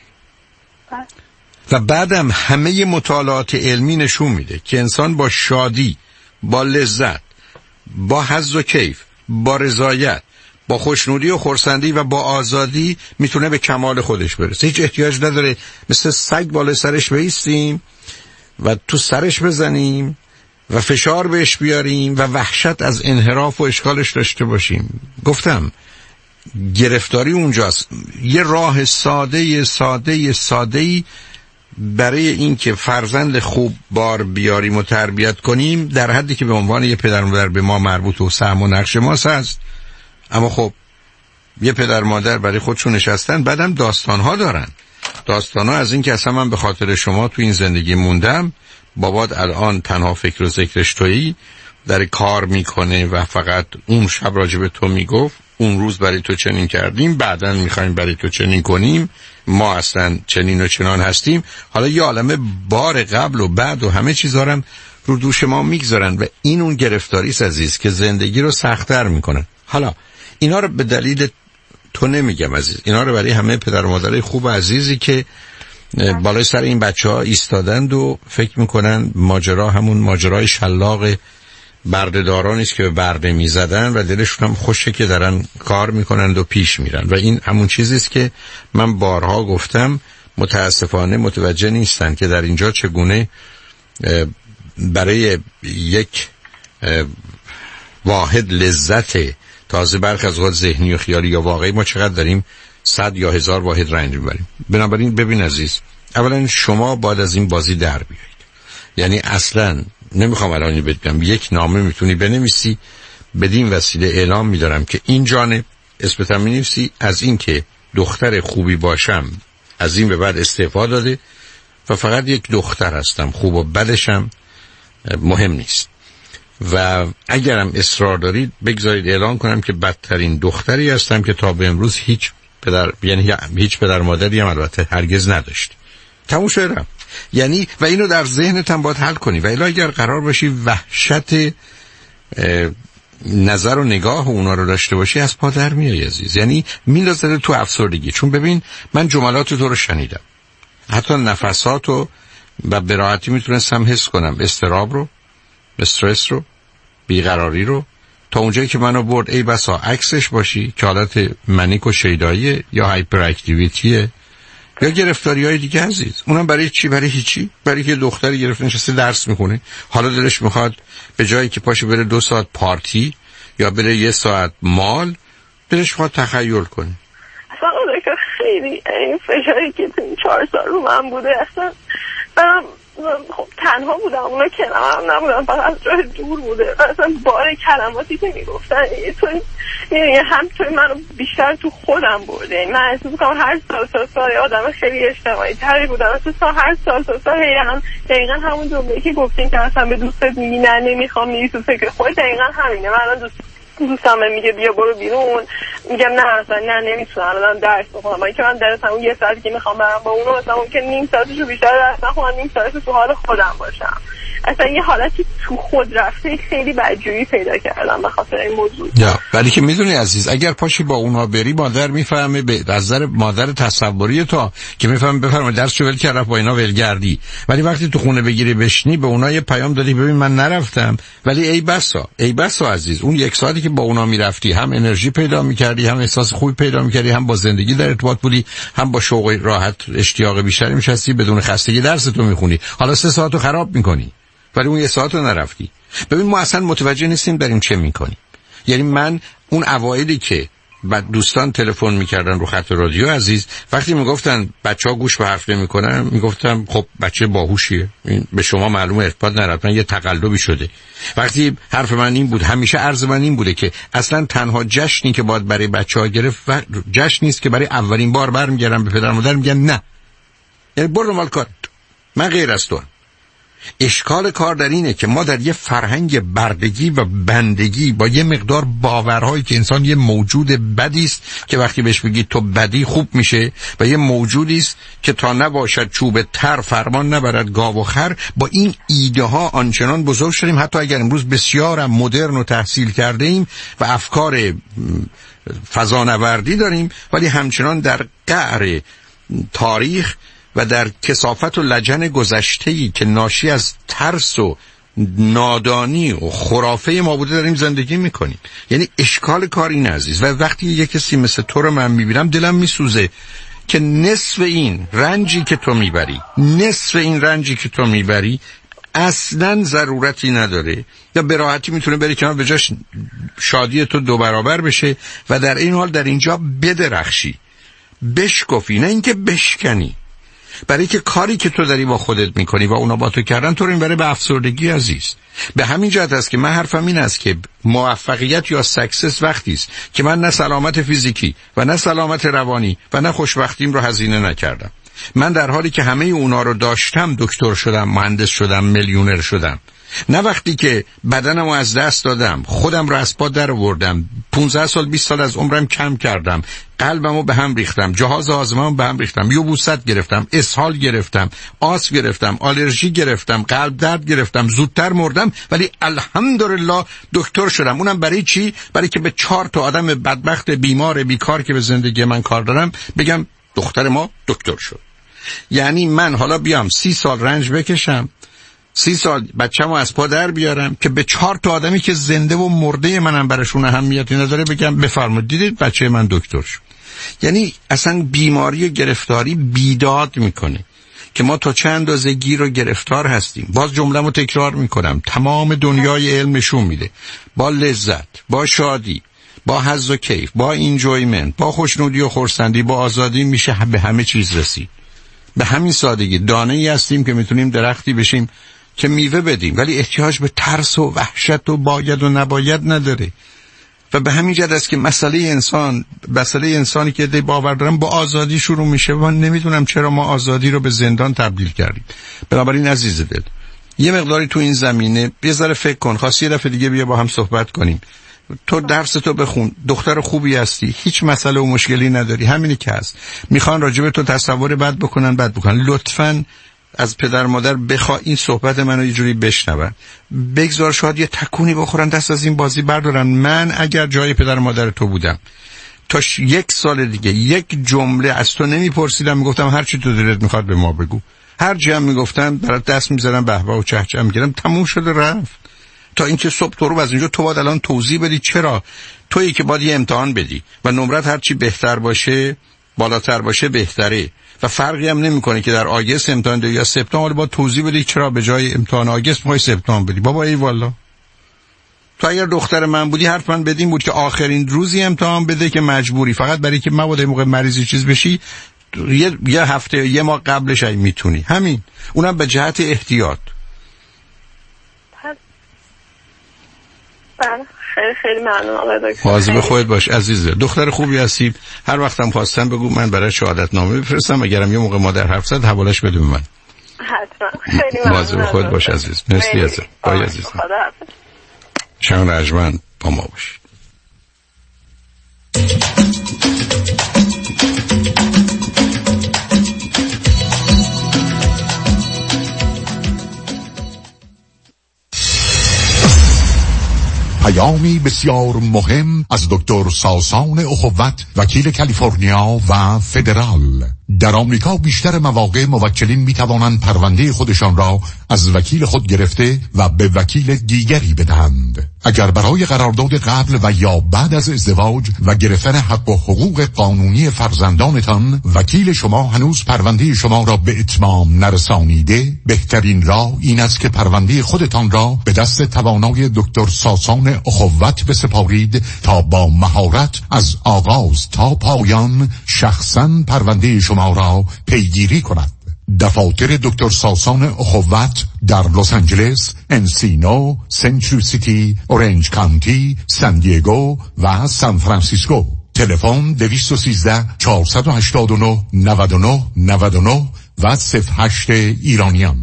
و بعدم همه مطالعات علمی نشون میده که انسان با شادی، با لذت، با حظ و کیف، با رضایت، با خوشنودی و خرسندی و با آزادی میتونه به کمال خودش برسه. هیچ احتیاج نداره مثل سگ بالای سرش بایستیم و تو سرش بزنیم و فشار بهش بیاریم و وحشت از انحراف و اشکالش داشته باشیم. گفتم گرفتاری اونجاست. یه راه ساده‌ای برای این که فرزند خوب بار بیاریم و تربیت کنیم در حدی که به عنوان یه پدر مادر به ما مربوط و سهم و نقش ماست هست. اما خب یه پدر مادر برای خودشون نشستن، بعدم داستان‌ها دارن. داستان‌ها از این که اصلا من به خاطر شما تو این زندگی موندم، بابات الان تنها فکر و ذکرش تویی، در کار میکنه و فقط اون شب راجب تو میگفت اون روز برای تو چنین کردیم، بعداً میخوایم برای تو چنین کنیم، ما اصلا چنین و چنان هستیم. حالا یه عالمه بار قبل و بعد و همه چیزا رو رو دوش ما میگذارن و این اون گرفتاری است عزیز که زندگی رو سخت‌تر میکنن. حالا اینا رو به دلیل تو نمیگم عزیز، اینا رو برای همه پدر و مادرای خوب عزیزی که بالای سر این بچه‌ها ایستادند و فکر میکنن ماجرا همون ماجرای شلاق برده‌دارانی است که به برده میزدن و دلشون هم خوشه که دارن کار میکنند و پیش میرن. و این همون چیزی است که من بارها گفتم، متاسفانه متوجه نیستن که در اینجا چگونه برای یک واحد لذت تازه برخی از اوقات ذهنی و خیالی یا واقعی ما چقدر داریم 100 یا 1000 واحد رنج میبریم. بنابراین ببین عزیز، اولا شما باید از این بازی در بیایید. یعنی اصلا نمیخوام الان بگم، یک نامه میتونی بنویسی، بدین وسیله اعلام میدارم که این جانب اسمتم مینویسی از این که دختر خوبی باشم از این به بعد استعفا داده و فقط یک دختر هستم، خوب و بدشم مهم نیست. و اگرم اصرار دارید بگذارید اعلان کنم که بدترین دختری هستم که تا به امروز هیچ پدر مادری هم البته هرگز نداشت. تموم شده. یعنی و اینو در ذهنت هم باید حل کنی. و الا اگر قرار باشی وحشت نظر و نگاه اونا رو داشته باشی از پا در میای عزیز. یعنی میندازه تو افسردگی. چون ببین من جملات تو رو شنیدم، حتی نفساتو و به راحتی میتونستم حس کنم، اضطراب رو، استرس رو، بیقراری رو، تا اونجایی که منو برد ای بسا عکسش باشی که حالت منیک و شیدایی یا هایپر اکتیویتیه یا گرفتاری های دیگه عزیز. اونم برای چی؟ برای هیچی. برای که دختری گرفته نشسته درس میخونه، حالا دلش میخواد به جایی که پاشه بره 2 ساعت پارتی یا بره 1 ساعت مال، دلش میخواد تخیل کنه. اصلا اون خیلی این فشاری که تو این 4 سال رو من بوده، اصلا برام خب تنها بودم، اونا کنارم نبودم، فقط از جای دور بوده. اصلا بار کلماتی که میگفتن یعنی هم توی منو بیشتر تو خودم برده. من احساس میکنم هر سال آدم خیلی اجتماعی تری بودم. اصلا هر سال دقیقا همون جمله که گفتین که مثلا به دوستت میگی نه نمیخوام، میری تو فکر خود، دقیقا همینه. من الان دوستم میگه بیا برو بیرون، میگم نه اصلا نه نمیتونم الان درس بخونم، با اینکه من درسم اون 1 ساعتی که میخوام برم با اونو مثلا ممکن نیم ساعتشو بیشتر درس نخونم، نیم ساعتشو تو حال خودم باشم. اصلا یه حالتی تو خود رفته خیلی بدجوری پیدا کردم به خاطر این موضوع. ولی که میدونی عزیز اگر پاشی با اونها بری مادر میفهمه به نظر مادر تصوری تو که میفهمه بفرمایید درسشو ول کردم با اینا ولگردی، ولی وقتی تو خونه بگیری بشنی به اونها یه پیام دادی ببین من نرفتم، ولی ای بسا عزیز اون 1 ساعتی که با اونها میرفتی هم انرژی پیدا میکردی، هم احساس خوبی پیدا میکردی، هم با زندگی در ارتباط بودی، هم با شوق راحت اشتیاق بیشتری میشستی، بدون خستگی درستو میخونی. حالا 3 ساعتو خراب میکنی ولی اون 1 ساعت رو نرفتی. ببین ما اصلا متوجه نیستیم داریم چه میکنیم. یعنی من اون اوایلی که بعد دوستان تلفن میکردن رو خط رادیو عزیز، وقتی میگفتن بچه‌ها گوش به حرف نمیکنن، میگفتم خب بچه باهوشیه، این به شما معلومه ارتباط نداره، یه تقلبی شده. وقتی حرف من این بود، همیشه عرض من این بوده که اصلا تنها جشنی که باید برای بچه‌ها گرفت جشن نیست که برای اولین بار برمیگردن به پدر مادر میگن نه، یعنی برو مال کار، من غیر از تو. اشکال کار در اینه که ما در یه فرهنگ بردگی و بندگی با یه مقدار باورهایی که انسان یه موجود بدی است که وقتی بهش بگی تو بدی خوب میشه و یه موجودی است که تا نباشد چوب تر فرمان نبرد گاو و خر، با این ایده ها آنچنان بزرگ شدیم حتی اگر امروز بسیار مدرن و تحصیل کرده ایم و افکار فضانوردی داریم، ولی همچنان در قعر تاریخ و در کثافت و لجن گذشته‌ای که ناشی از ترس و نادانی و خرافه ما بوده داریم زندگی میکنیم. یعنی اشکال کار این عزیز، و وقتی یک کسی مثل تو رو من میبینم دلم میسوزه که نصف این رنجی که تو میبری اصلا ضرورتی نداره یا به راحتی میتونه بری کنار، به جاش شادی تو 2 برابر بشه و در این حال در اینجا بدرخشی، بشکفی، نه اینکه بشکنی. برای که کاری که تو داری با خودت میکنی و اونا با تو کردن تو رو میبره به افسردگی عزیز. به همین جهت است که من حرفم این است که موفقیت یا سکسس وقتی است که من نه سلامت فیزیکی و نه سلامت روانی و نه خوشبختیم رو هزینه نکردم. من در حالی که همه اونا رو داشتم دکتر شدم، مهندس شدم، میلیونر شدم. نه وقتی که بدنمو از دست دادم، خودم رو از پا در آوردم، 15 سال 20 سال از عمرم کم کردم، قلبمو به هم ریختم، جهاز هاضمه‌مو به هم ریختم، یبوست گرفتم، اسهال گرفتم، آس گرفتم، آلرژی گرفتم، قلب درد گرفتم، زودتر مردم، ولی الحمدلله دکتر شدم. اونم برای چی؟ برای که به 4 تا آدم بدبخت بیمار بیکار که به زندگی من کار دارم بگم دختر ما دکتر شد. یعنی من حالا بیام 30 سال رنج بکشم، 30 سال بچه‌مو از پا در بیارم که به 4 تا آدمی که زنده و مرده منم براشون اهمیتی نداره بگم بفرمایید دیدید بچه من دکتر شد. یعنی اصلا بیماری و گرفتاری بیداد میکنه که ما تا چند اندازه گیر و گرفتار هستیم. باز جمله‌مو تکرار میکنم، تمام دنیای علم نشون میده با لذت، با شادی، با حظ و کیف، با اینجویمنت، با خوشنودی و خرسندی، با آزادی میشه به همه چیز رسید. به همین سادگی دانه‌ای هستیم که میتونیم درختی بشیم که میوه بدیم، ولی احتیاج به ترس و وحشت و باید و نباید نداره. و به همین جهت است که مسئله انسانی که باور دارم با آزادی شروع میشه و من نمیدونم چرا ما آزادی رو به زندان تبدیل کردیم. بنابراین عزیز دل یه مقداری تو این زمینه یه ذره فکر کن، خواستی یه دفعه دیگه بیا با هم صحبت کنیم. تو درس تو بخون، دختر خوبی هستی، هیچ مسئله و مشکلی نداری، همینی که هست. میخوان راجب تو تصور بد بکنن، لطفاً از پدر مادر بخوا این صحبت منو یه جوری بشنون، بگذار شاید یه تکونی بخورن، دست از این بازی بردارن. من اگر جای پدر مادر تو بودم تا 1 سال دیگه یک جمله از تو نمیپرسیدم، میگفتم هر چی تو دلت میخواد به ما بگو. هر چی هم میگفتن برات دست میذارم، بهبه و چهچه میکردم، تموم شده رفت. تا اینکه صبح تو رو از اینجا تو باید الان توضیح بدی چرا تویی که باید یه امتحان بدی و نمرت هر چی بهتر باشه، بالاتر باشه بهتره و فرقی هم نمیکنه که در آگست امتحان بدی یا سپتامبر، با توضیح بدی چرا به جای امتحان آگست میخوای سپتامبر بدی. بابا ای والا، تو اگر دختر من بودی حرف من بدین بود که آخرین روزی امتحان بده که مجبوری، فقط برای که مبادا موقع مریضی چیز بشی یه هفته یا یه ماه قبلش ای میتونی، همین، اونم به جهت احتیاط. خیلی ممنون آقای دکتر. مواظب خودت باش عزیزه، دختر خوبی هستی، هر وقتم خواستن بگو من برای شهادت نامه بفرستم، اگرم یه موقع مادر حرف زد حوالش بده به من. حتما. خیلی ممنون. مواظب خودت باش عزیز. مرسی عزیز. بای عزیز. شنگ رجمن با ما باش. پیامی بسیار مهم از دکتر ساسان اخوت، وکیل کالیفرنیا و فدرال. در آمریکا بیشتر مواقع موکلین می توانند پرونده خودشان را از وکیل خود گرفته و به وکیل دیگری بدهند. اگر برای قرارداد قبل و یا بعد از ازدواج و گرفتن حق و حقوق قانونی فرزندانتان وکیل شما هنوز پرونده شما را به اتمام نرسانیده، بهترین راه این است که پرونده خودتان را به دست توانای دکتر ساسان اخوت بسپارید تا با مهارت از آغاز تا پایان شخصاً پرونده شما را پیگیری کند. دفاتر دکتر ساسان اخوت در لس آنجلس، انسینو، سنترال سیتی، اورنج کانتی، سان دیگو و سان فرانسیسکو. تلفن 213 489 99 99 و 08 ایرانیان.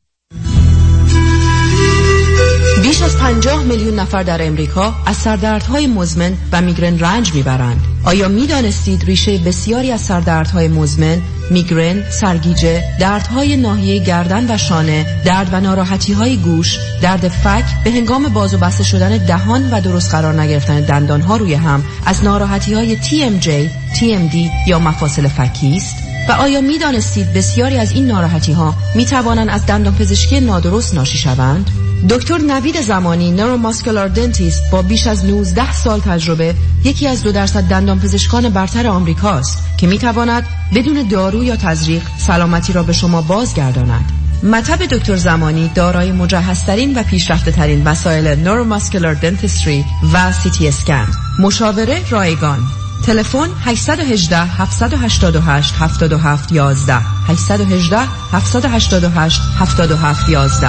بیش از 50 میلیون نفر در امریکا از سردردهای مزمن و میگرن رنج میبرند. آیا میدانستید ریشه بسیاری از سردردهای مزمن، میگرن، سرگیجه، دردهای ناحیه گردن و شانه، درد و ناراحتی‌های گوش، درد فک به هنگام باز و بسته شدن دهان و درست قرار نگرفتن دندانها روی هم از ناراحتی‌های TMJ، TMD یا مفاصل فکی است؟ و آیا میدانستید بسیاری از این ناراحتی‌ها میتوانند از دندانپزشکی نادرست ناشی شوند؟ دکتر نوید زمانی، نوروماسکولار دنتیست با بیش از 19 سال تجربه، یکی از 2% دندانپزشکان برتر آمریکاست که میتواند بدون دارو یا تزریق سلامتی را به شما بازگرداند. مطب دکتر زمانی دارای مجهزترین و پیشرفته‌ترین وسایل نوروماسکولار دنتیستری و CT اسکن. مشاوره رایگان. تلفن 818 788 7711 818 788 7711.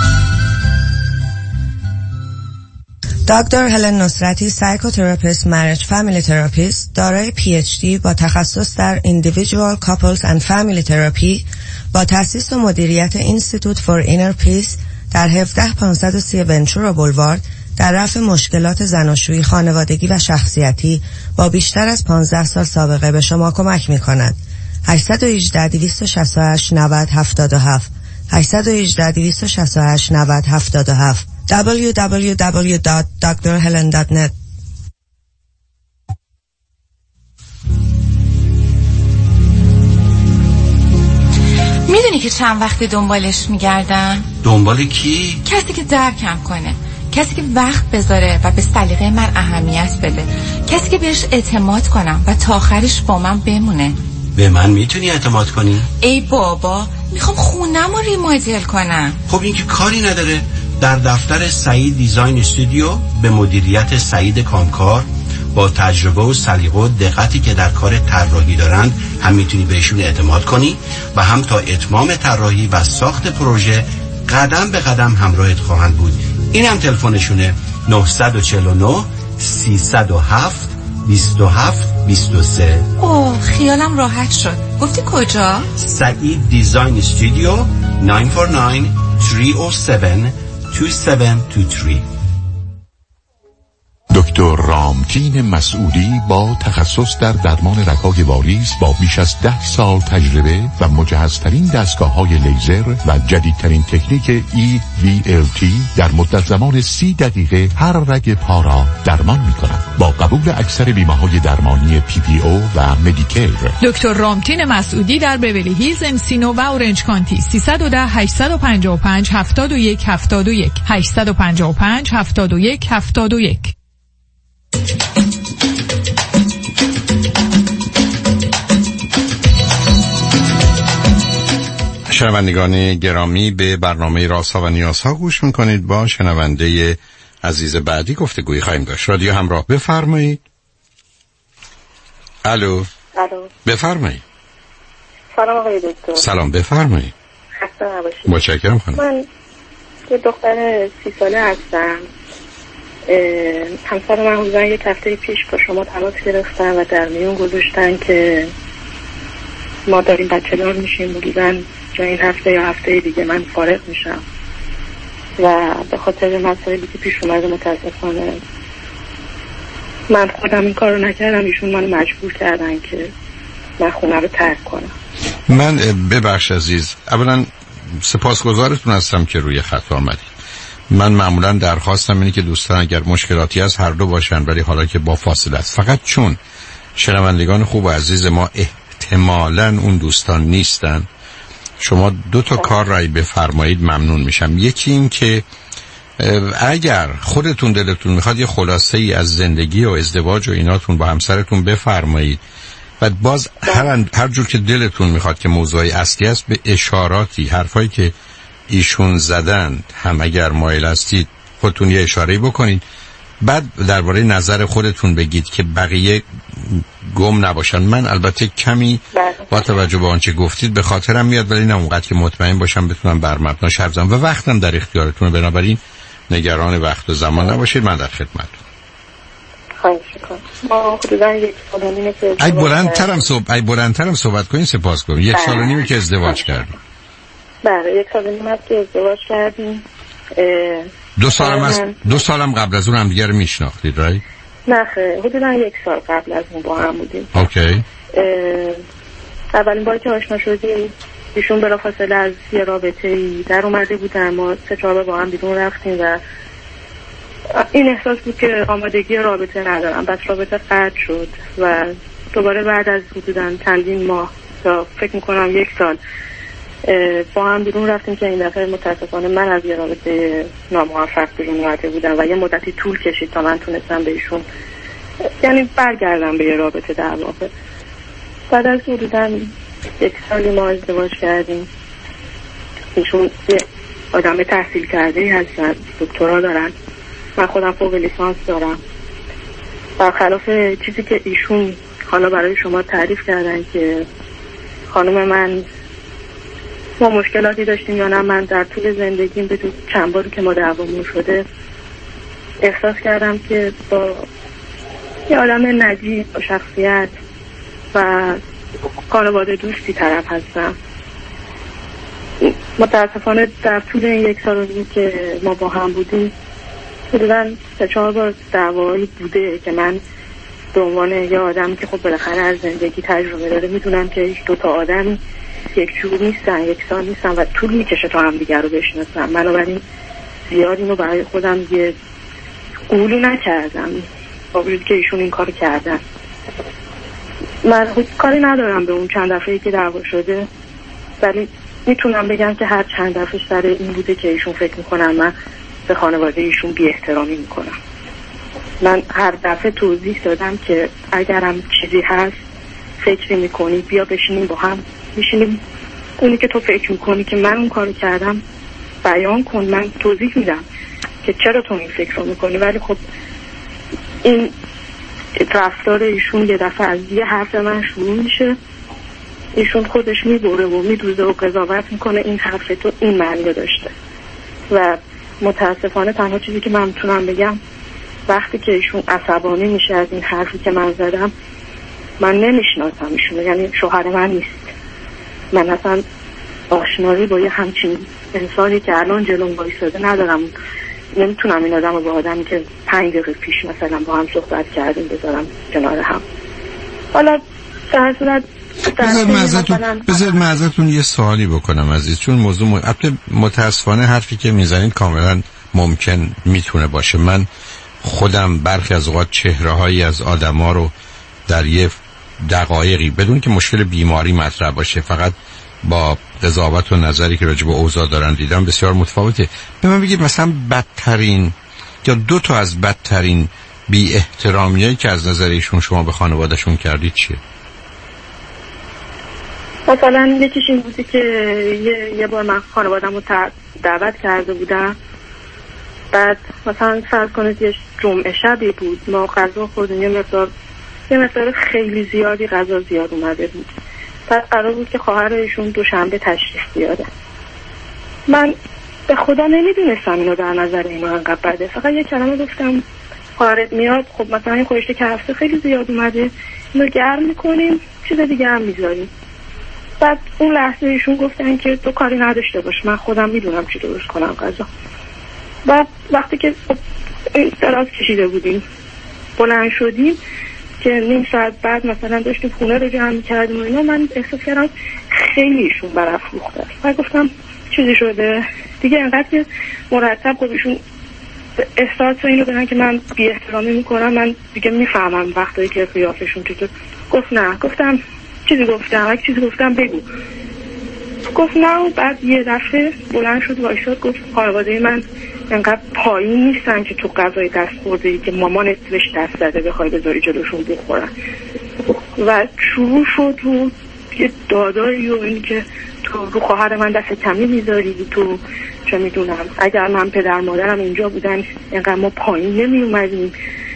دکتر هلن نصرتی، سایکوتراپیست، مریج فامیلی تراپیست، دارای PhD با تخصص در Individual Couples and Family Therapy با تأسیس و مدیریت Institute for Inner Peace در 17530 ونچورا بولوارد در رفع مشکلات زناشویی، خانوادگی و شخصیتی با بیشتر از 15 سال سابقه به شما کمک می‌کند. 818 268 90 77 818 268 90 77 www.drhelen.net. میدونی که چند وقت دنبالش میگردم؟ دنبال کی؟ کسی که درکم کنه، کسی که وقت بذاره و به سلیقه من اهمیت بده، کسی که بهش اعتماد کنم و تا آخرش با من بمونه. به من میتونی اعتماد کنی؟ ای بابا، میخوام خونم رو ریمادل کنم. خب این که کاری نداره. در دفتر سعید دیزاین استودیو به مدیریت سعید کامکار با تجربه و سلیقه و دقتی که در کار طراحی دارند هم میتونی بهشون اعتماد کنی و هم تا اتمام طراحی و ساخت پروژه قدم به قدم همراهت خواهند بود. این هم تلفنشونه 949 307 27 23. اوه، خیالم راحت شد. گفتی کجا؟ سعید دیزاین استودیو 949 307 2723. دکتر رامتین مسعودی با تخصص در درمان رگ‌های واریس با بیش از 10 سال تجربه و مجهزترین دستگاه‌های لیزر و جدیدترین تکنیک EVLT در مدت زمان 30 دقیقه هر رگ پا را درمان می‌کند. با قبول اکثر بیمه‌های درمانی PPO و مدیکر. دکتر رامتین مسعودی در بیولی هیلز، انسینو و اورنج کانتی. 310 855 71 71 855 71 71. شنوندگان گرامی، به برنامه رازها و نیازها گوش میکنید. با شنونده عزیز بعدی گفتگویی خواهیم داشت. رادیو همراه، بفرمایید. الو. بفرمایید. سلام آقای دکتر. سلام، بفرمایید. خسته نباشید. متشکرم خانم. من یه دختر 30 ساله هستم. همسر من حدوداً یک هفته پیش با شما تماس گرفتن و در میون گذاشتن که ما داریم بچه دار میشیم، بودن یا این هفته یا هفته دیگه من فارغ میشم و به خاطر مسائلی که پیش اومده متاسفانه من خودم این کار رو نکردم، ایشون منو مجبور کردن که من خونه رو ترک کنم. من ببخش عزیز، اولا سپاسگزارتون هستم که روی خط آمدید. من معمولا درخواستم اینه که دوستان اگر مشکلاتی از هر دو باشن ولی حالا که با فاصله است، فقط چون شنوندگان خوب و عزیز ما احتمالاً اون دوستان نیستن، شما 2 کار رای بفرمایید ممنون میشم. یکی این که اگر خودتون دلتون میخواد یه خلاصه ای از زندگی و ازدواج و ایناتون با همسرتون بفرمایید و باز هر جور که دلتون میخواد که موضوع اصلی است به اشاراتی حرفایی که ایشون زدن هم اگر مایل هستید خودتون یه اشاره‌ای بکنید، بعد درباره نظر خودتون بگید که بقیه گم نباشن. من البته کمی با توجه به آنچه گفتید به خاطرم میاد ولی نه اونقدر که مطمئن باشم بتونم بر مبناش حرف بزنم و وقتم در اختیارتونه، بنابراین نگران وقت و زمان نباشید. من در خدمتتون. خواهش می‌کنم. ما حدوداً 1 سال و نیمه که ای بلندترم صحبت کنین سپاس کنم. 1 سال و نیمه که ازدواج کردیم. بله 1 سال و نیمه که ازدواج کردیم. 2 سالم قبل از اون هم دیگه رو میشناختید رایت؟ نه خیلی حدوداً 1 سال قبل از اون با هم بودیم. اوکی. اولین بار که آشنا شدیم ایشون بلافاصله از یه رابطه‌ای در اومده بودن، ما 3-4 بار با هم بیرون رفتیم و این احساس بود که آمادگی رابطه ندارم. بس رابطه قطع شد و دوباره بعد از حدوداً چندین ماه تا فکر میکنم 1 سال با هم بیرون رفتیم که این دفعه متاسفانه من از یه رابطه ناموفق بیرون اومده بودم و یه مدتی طول کشید تا من تونستم به ایشون یعنی برگردم به یه رابطه در واقع. بعد از حدوداً 1 سالی ما ازدواج کردیم. ایشون یه آدم تحصیل کرده هستن، دکترا دارن، من خودم فوق لیسانس دارم. برخلاف چیزی که ایشون حالا برای شما تعریف کردن که خانم من ما مشکلاتی داشتیم یا نه، من در طول زندگیم به چند باری که ما دعوامون شده احساس کردم که با یه آدم نجیب با شخصیت و خانواده دوستی طرف هستم. متاسفانه در طول این 1 سال و نیم که ما با هم بودیم حدوداً 3-4 بار دعوایی بوده که من به عنوان یه آدمی که خب بالاخره از زندگی تجربه داره میدونم که هیچ 2 آدمی یک جور نیستن، یکسان نیستن و طول میکشه تا هم دیگر رو بشناسم. بنابراین زیاد اینو برای خودم یه قبول نکردم با وجودی که ایشون این کار کردن. من کاری ندارم به اون چند دفعه‌ای که دعوا شده، ولی میتونم بگم که هر چند دفعه سر این بوده که ایشون فکر میکنم من به خانواده ایشون بی احترامی میکنم. من هر دفعه توضیح دادم که اگرم چیزی هست فکری میکنی بیا بشینیم با هم میشینیم، اونی که تو فکر میکنی که من اون کارو کردم بیان کن، من توضیح میدم که چرا تو این فکر رو میکنی. ولی خب این رفتار ایشون یه دفعه از یه حرف من شروع میشه، ایشون خودش میبره و میدوزه و قضاوت میکنه این حرف تو این معنی داشته. و متاسفانه تنها چیزی که من میتونم بگم وقتی که ایشون عصبانی میشه از این حرفی که من زدم، من نمیشناسم ایشون، یعنی شوهر من نیست، من اصلا آشنایی با یه همچین انسانی که الان جلوم وایساده ندارم. نمیتونم این آدم رو با آدمی که 5 دقیقه پیش مثلا با هم صحبت کردیم بذارم کنار هم. حالا در صورت بذارید من ازتون یه سوالی بکنم عزیز، چون موضوع متاسفانه حرفی که میزنید کاملا ممکن میتونه باشه. من خودم برخی از اوقات چهره‌هایی از آدما رو در یه دقایقی بدون که مشکل بیماری مطرح باشه، فقط با قضاوت و نظری که راجع به اوضاع دارن دیدم بسیار متفاوته. به من بگید مثلا بدترین یا 2 از بدترین بی احترامیایی که از نظر ایشون شما به خانواده‌شون کردید چیه؟ مثلا یکیش این بودی که یه بار من خانواده‌مو دعوت کرده بودم، بعد مثلا فرض کنید یه جمعه شبی بود، ما غذا خوردیم، یه مقدار خیلی زیادی غذا زیاد اومده بود. بعد قرار بود که خواهر ایشون دوشنبه تشریف بیاره. من به خدا نمیدونستم اینو در نظر اینا انقدر بده، فقط یه کلمه گفتم خواهرت میاد، خب مثلا این خورشته که هفته خیلی زیاد اومده، اینو گرم میکنیم چیز دیگه هم میذاریم. بعد اون لحظه ایشون گفتن که تو کاری نداشته باش، من خودم میدونم چی درست کنم غذا. بعد وقتی که دراز کشیده بودیم بلند شدیم که نیم ساعت بعد مثلا داشتیم خونه رو جمع می‌کردیم و اینا، من احساس کردم خیلی ایشون برافروخته است. من گفتم چیزی شده دیگه انقدر مرتب خب ایشون احساس اینو بدن که من بی احترامی میکنم. من دیگه میفهمم وقتی که قیافشون تو گفت نه. گفتم چیزی گفتم، اگه چیزی گفتم بگو. گفت نه. و بعد یه دفعه بلند شد وایساد گفت خانواده من انقدر پایین نیستن که تو غذای دست خورده‌ای که مامانت بهش دست زده بخوای بذاری جلوشون بخورن. و شروع شد و یه دادایی و اینی که تو رو خواهر من دست کمی میذاری، تو چه میدونم اگر من پدر مادرم اینجا بودن اینقدر ما پایین نمی اومدیم.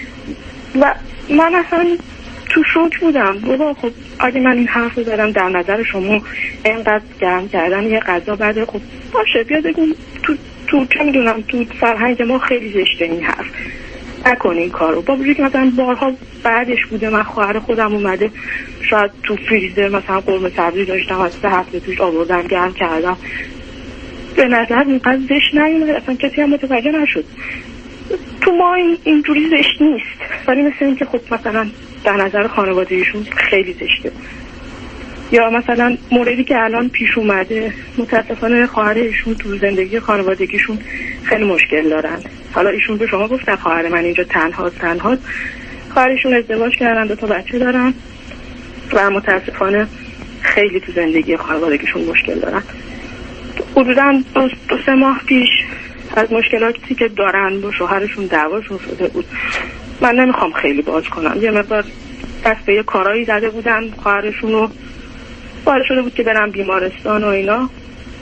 و من اصلا تو شوک بودم. بابا خب اگه من این حرف رو زدم در نظر شما اینقدر گرم کردن یه غذا بعد خب باشه بیا بگیم تو چه میدونم تو فرهنگ ما خیلی زشته این حرف، نکن این کارو. با وجودی که مثلا بارها بعدش بوده من خواهر خودم اومده شاید تو فریزر مثلا قرمه سبزی داشتم از 3 هفته پیش آوردم گرم کردم، به نظر اینقدر زشت نیومد، اصلا کسی هم متوجه نشد. تو ما اینجوری زشت نیست، ولی مثل این که خب مثلا در نظر خانواده ایشون خیلی زشته. یا مثلا موردی که الان پیش اومده متاسفانه خواهر ایشون تو زندگی خانوادگیشون خیلی مشکل دارن. حالا ایشون به شما گفتن خواهر من اینجا تنها خواهرشون ازدواج کردن 2 تا بچه دارن و متاسفانه خیلی تو زندگی خانوادگیشون مشکل دارن. حدوداً 2-3 ماه پیش از مشکلاتی که دارن با شوهرشون دعواشون شده بود. من نمیخوام خیلی باز کنم، یه مقدار دست به یه کارایی زده بودن خواهرشون رو، باعث شده بود که برم بیمارستان و اینا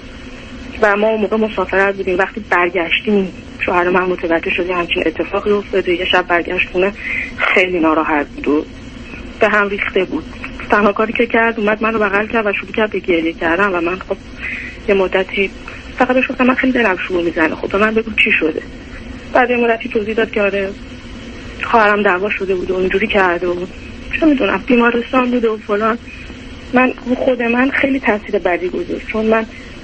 و ما اون موقع مسافرت بودیم. وقتی برگشتیم شوهر من متوجه شد همچین اتفاقی افتاده. یه شب برگشت خونه خیلی ناراحت بود و به هم ریخته بود. تنها کاری که کرد اومد منو بغل کرد و شروع کرد به گریه کردن و من خب یه مدتی فقط بهش گفتم من خیلی دلم شروع میزنه، خب به من بگو چی شده. بعد یه مدتی توضیح داد که آره خواهرم دعوا شده بود و اونجوری کرده و چه میدونم بیمارستان بوده و فلان. من خود من خیلی تاثیر بدی گذاشت، چون من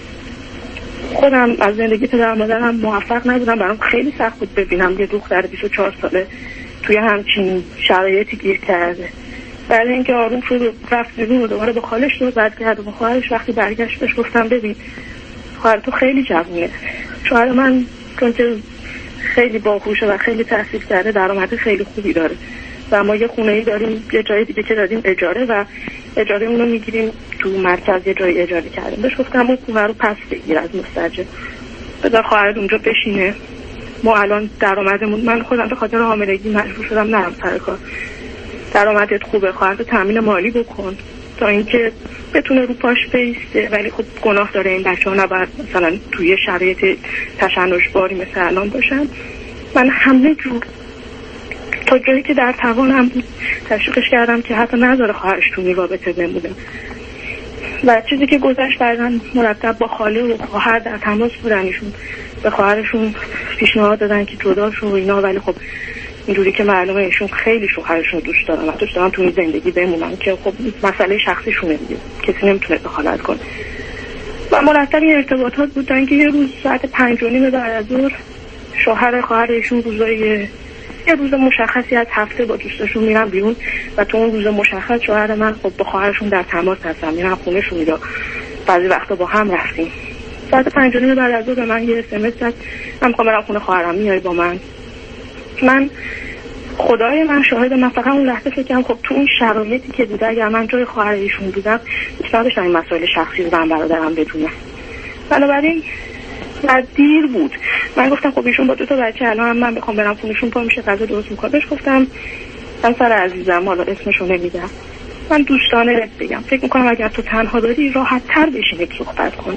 خودم از زندگی پدر مادرم موفق نبودم. برام خیلی سخت بود ببینم یه دختر 24 ساله توی همچین شرایطی گیر کرده. بعد اینکه آروم شد رفت بیرون و دوباره به خالش صحبت کرد و با خواهرش وقتی برگشت بهش گفتم ببین خواهر تو خیلی جوونه، شوهر من چون که خیلی باهوشه و خیلی تحصیل کرده درآمد خیلی خوبی داره و ما یه خونه‌ای داریم یه جای دیگه که دادیم اجاره و اجاره اونو میگیریم تو مرکز یه جای اجاره کردیم. بهش گفتم اون خونه رو پس بگیر از مستاجر، بذار خواهرت اونجا بشینه. ما الان درآمدمون، من خودم به خاطر حاملگی مجبور شدم نرم سر کار، درآمدت خوبه، خواهرت تامین مالی بکن تا اینکه بتونه رو پاش بیسته. ولی خب گناه داره این بچه‌ها نباید مثلا توی شرایط تشنج‌باری مثل الان باشن. من همه جور تا جایی که در توانم بود تشویقش کردم که حتی نذاره خواهرش تو این رابطه بمونه. و چیزی که گذشت بعداً مرتب با خاله و خواهر در تماس بودن. ایشون به خواهرشون پیشنهاد دادن که جدا شو و اینا، ولی خب اینجوری که معلومه ایشون خیلی شوهرشون دوست دارن و دوست دارن تو این زندگی بمونن که خب مسئله شخصیشونه دیگه، کسی نمیتونه دخالت کنه. و مرتب این ارتباطات بودن که یه روز ساعت 5:30 بعد از ظهر شوهر خواهر ایشون یه روز مشخصی از هفته با دوستاشون میرن بیرون و تو اون روز مشخص شوهر من خب با خواهرشون در تماس هستن، میرن خونه‌شون میاد. بعضی وقتا با هم رفتیم. ساعت 5:30 بعد از ظهر به من یه اس‌ام اس داد من می‌خوام برم خونه خواهرم، میای با من؟ من خدای من شاهد، من فقط اون لحظه فکر کردم خب تو اون شرایطی که بوده اگر من جای خواهر ایشون بودم دوست نداشتم این مسائل شخصی رو من برادرم بدونم. بنابراین دیر بود. من گفتم خب ایشون با 2 تا بچه الان من بخوام برم خونشون پا میشه غذا درست میکنه. بهش گفتم همسر عزیزم، حالا اسمشو نمیگم، من دوستانه بگم فکر میکنم اگر تو تنها داری راحت تر بشینید صحبت کنید.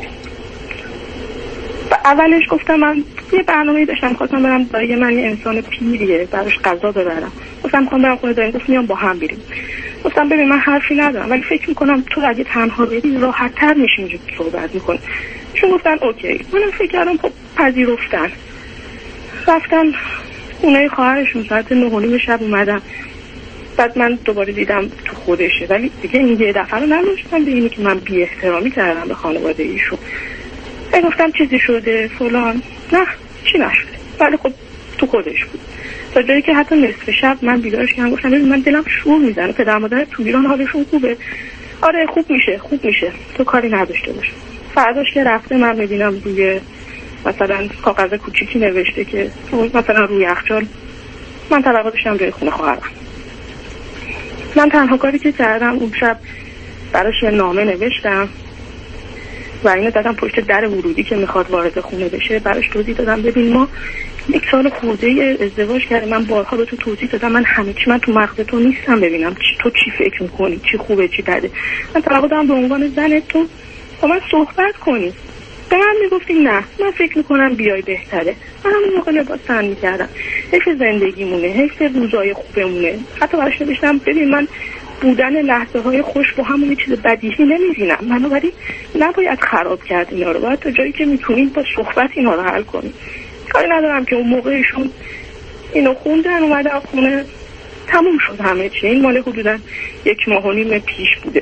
اولش گفتم من یه برنامه‌ای داشتم خواستم برم برای من یه انسان پیریه براش غذا ببرم، گفتم میخوام برم خونه داریم، گفت میام با هم بریم. گفتم ببین من حرفی ندارم ولی فکر میکنم تو اگه تنها بری راحت تر میشی اینجوری صحبت میکنی. چون گفتن اوکی. منم فکر کردم خب پذیرفتن. رفتن خونه خواهرشون ساعت 9:30 شب اومدم. بعد من دوباره دیدم تو خودشه، ولی دیگه این یه دفعه رو نداشتم به اینی که من بی احترامی کردم به خانواده ایشون. گفتم چیزی شده فلان، نه چی نشده، ولی خب تو خودش بود. تا جایی که حتی نصف شب من بیدارش کردم گفتم ببین من دلم شور میزنه، پدر مادر تو ایران حالشون خوبه. آره خوب میشه تو کاری نداشته باش. فرداش که رفته من میبینم روی مثلا کاغذ کوچیکی نوشته که مثلا روی یخچال من طلباتش هم جای خونه خواهرم. من تنها کاری که کردم اون شب براش یه نامه نوشتم و اینو دادم پشت در ورودی که میخواد وارد خونه بشه. براش توضیح دادم ببین ما 1 سال خورده ازدواج کردیم، من بارها به تو توضیح دادم من همه چی، من تو مغز تو نیستم ببینم تو چی فکر میکنی، چی خوبه چی بده. من طلب دادم به عنوان زن تو با من صحبت کنی. به من میگفتی نه من فکر میکنم بیای بهتره. من همون موقع لباس تن میکردم، حیف زندگیمونه، حیف روزای خوبمونه. حتی براش نوشتم ببین من بودن لحظه های خوش با همون چیز بدیهی نمیبینم، بنابراین نباید خراب کرد اینا رو، باید تا جایی که میتونیم با صحبت اینا رو حل کنیم. کاری ندارم که اون موقعشون اینو خوندن اومدن خونه، تموم شد همه چی. این مال حدودا 1.5 ماه پیش بوده.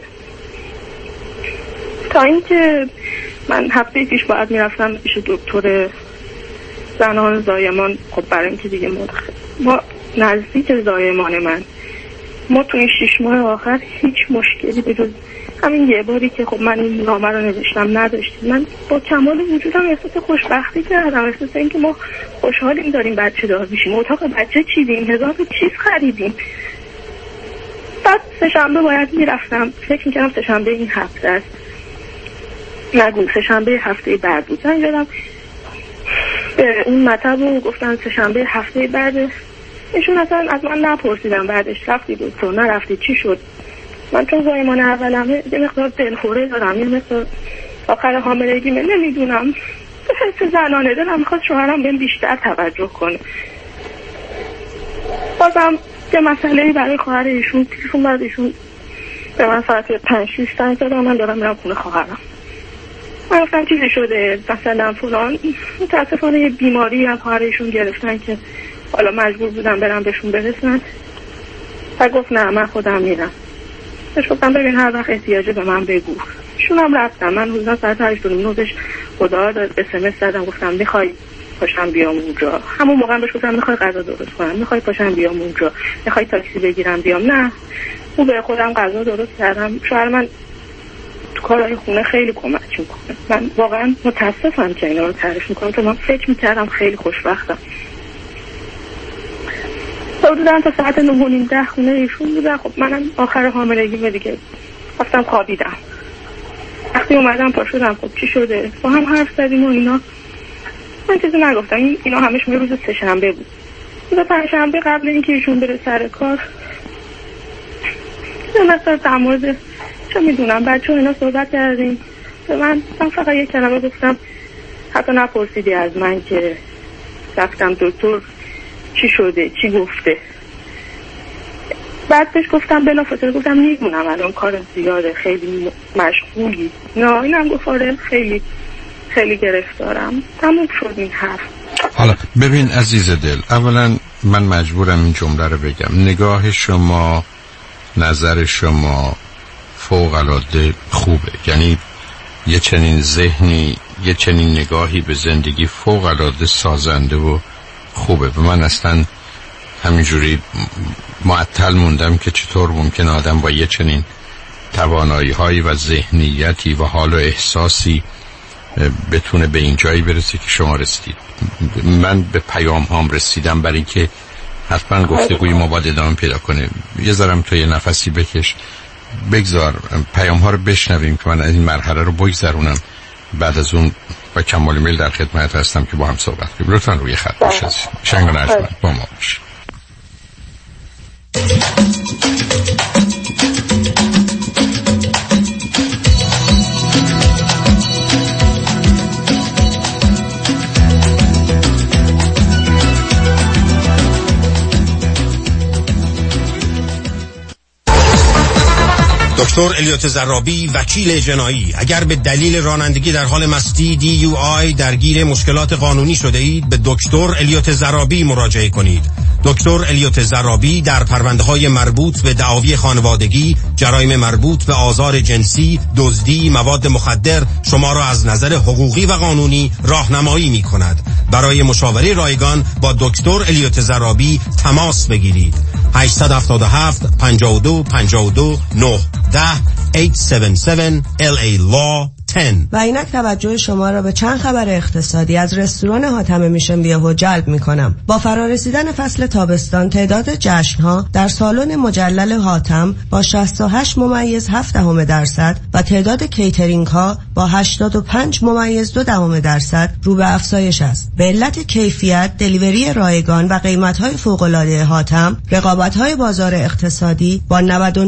تا اینکه من هفته پیش باید میرفتم پیش دکتر زنان زایمان. خب برای اینکه دیگه ما نزدیک زایمان ما تو این 6 ماه آخر هیچ مشکلی به جز همین یه باری که خب من این نامه رو نوشتم نداشتیم. من با کمال وجودم احساس خوشبختی کردم، احساس اینکه ما خوشحالیم داریم بچه دار میشیم، اتاق بچه چیدیم، 1000 چیز خریدیم. بعد سه‌شنبه باید میرفتم، فکر میکردم سه‌شنبه این هفته است، نگو سه‌شنبه هفته بعد بود. زنگ زدم به اون مطب و گفتن سه‌شنبه هفته بعد. ایشون اصلا از من نپرسیدم بعدش رفتی دکتر نرفتی چی شد. من چون زایمان اولمه یه مقدار دلخوره دارم، یه مقدار آخر حاملگیمه، نمیدونم حس زنانه دلم میخواد شوهرم بهم بیشتر توجه کنه. بازم یه مسئله‌ای برای خواهر ایشون تلفن بعد ایشون به من ساعت 5-6 زنگ زدن من دارم میرم خونه خواهرم. من گفتم چیزی شده مثلا فلان، متاسفانه یه بیماری هم خواهر ایشون گرفتن که حالا مجبور بودم برم بهشون برسن. و گفت نه من خودم میرم. بهش گفتم ببین هر وقت احتیاجه به من بگو. شونم رفتم. من روزا ساعت 8:09 بهش خدا داد SMS زدم گفتم میخوای پاشم بیام اونجا. همون موقع بهش گفتم میخوای غذا درست کنم، میخوای پاشم بیام اونجا، میخوای تاکسی بگیرم بیام. نه او به خودم غذا درست کردم. شوهر من تو کارهای خونه خیلی کمک میکنه. من واقعا متاسفم که اینا رو تعریف میکنم چون من فکر میکردم خیلی خوشبختم. حدوداً تا ساعت 9:30 خونه ایشون بودم. خب منم آخر حاملگی دیگه رفتم خوابیدم. وقتی اومدم پا شدم خب چی شده با هم حرف زدیم و اینا. من چیزی نگفتم. اینا همش روز سه‌شنبه بود. روز پنجشنبه قبل اینکه ایشون بره سر کار مثلا در مورد چه میدونم بچه‌ها اینا صحبت کردیم. من فقط یک کلمه گفتم، حتی نپرسیدی از من که رفتم دکتر چی شده چی گفته. بعد بهش گفتم بلافاصله گفتم میگونم الان کار زیاده خیلی مشغولی. نه اینم گفت آره خیلی خیلی گرفتارم. تموم شد این حرف. حالا ببین عزیز دل، اولا من مجبورم این جمله رو بگم، نگاه شما نظر شما فوق العاده خوبه، یعنی یه چنین ذهنی یه چنین نگاهی به زندگی فوق العاده سازنده و خوبه. و من اصلا همینجوری معطل موندم که چطور ممکن آدم با یه چنین توانایی هایی و ذهنیتی و حال و احساسی بتونه به این جایی برسه که شما رسیدید. من به پیام هام رسیدم برای که حتما گفتگوی ما باید ادامه پیدا کنه. یه ذرم تو یه نفسی بکش، بگذار پیام ها رو بشنویم که من از این مرحله رو بگذرونم. بعد از اون با کمال میل در خدمت هستم که با هم صحبت کنیم. لطفاً روی خط باشید. شنگ و نجمن با ما باشید. دکتر الیوت زرابی، وکیل جنایی. اگر به دلیل رانندگی در حال مستی DUI درگیر مشکلات قانونی شده اید، به دکتر الیوت زرابی مراجعه کنید. دکتر الیوت زرابی در پرونده‌های مربوط به دعاوی خانوادگی، جرایم مربوط به آزار جنسی، دزدی، مواد مخدر شما را از نظر حقوقی و قانونی راهنمایی می‌کند. برای مشاوره رایگان با دکتر الیوت زرابی تماس بگیرید. 877 52 52 9 10 877 LA Law و اینک توجه شما را به چند خبر اقتصادی از رستوران حاتم میشن بیهو جلب میکنم. با فرارسیدن فصل تابستان تعداد جشنها در سالن مجلل حاتم با 68.7% و تعداد کیترینگ ها با 85.2% رو به افزایش است. به علت کیفیت، دلیوری رایگان و قیمت های فوق العاده حاتم، رقابت های بازار اقتصادی با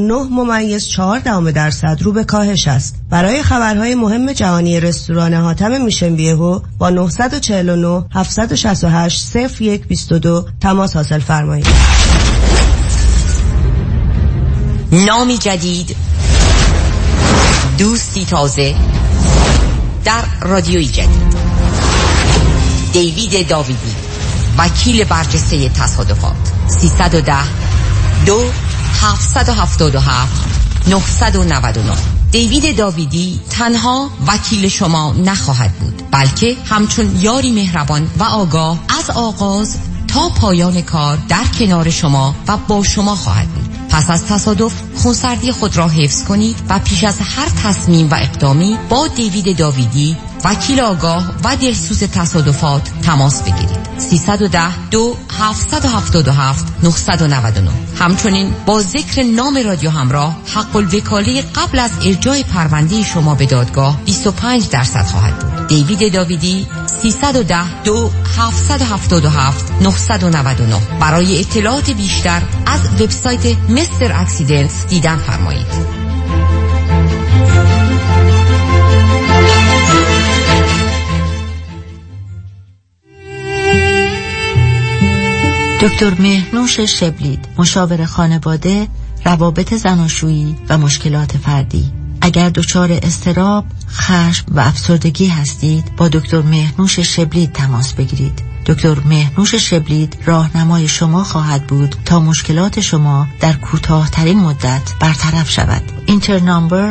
99.4% رو به کاهش است. برای خبرهای مهم جهانی رستوران حاتم میشن بیهو با 949 768 0122 تماس حاصل فرمایید. نامی جدید، دوستی تازه در رادیوی جدید. دیوید داویدی، وکیل برجسته تصادفات. 310 2 777 999. دیوید داویدی تنها وکیل شما نخواهد بود، بلکه همچون یاری مهربان و آگاه از آغاز تا پایان کار در کنار شما و با شما خواهد بود. پس از تصادف خونسردی خود را حفظ کنید و پیش از هر تصمیم و اقدامی با دیوید داویدی، وکیل آگاه و دلسوز تصادفات تماس بگیرید. 310 2 777 999. همچنین با ذکر نام رادیو همراه، حق الوکاله قبل از ارجاع پرونده شما به دادگاه 25% خواهد بود. دیوید داویدی، 310 2 777 999. برای اطلاعات بیشتر از وبسایت مستر اکسیدنتس دیدن فرمایید. دکتر مهنوش شبلید، مشاور خانواده، روابط زناشویی و مشکلات فردی. اگر دچار اضطراب، خشم و افسردگی هستید، با دکتر مهنوش شبلید تماس بگیرید. دکتر مهنوش شبلید راهنمای شما خواهد بود تا مشکلات شما در کوتاه‌ترین مدت برطرف شود. اینتر نامبر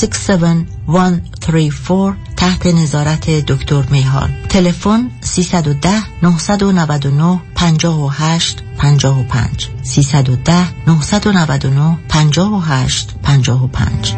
67134 تحت نظارت دکتر میهان. تلفن 310 999 58 55 310 999 58 55.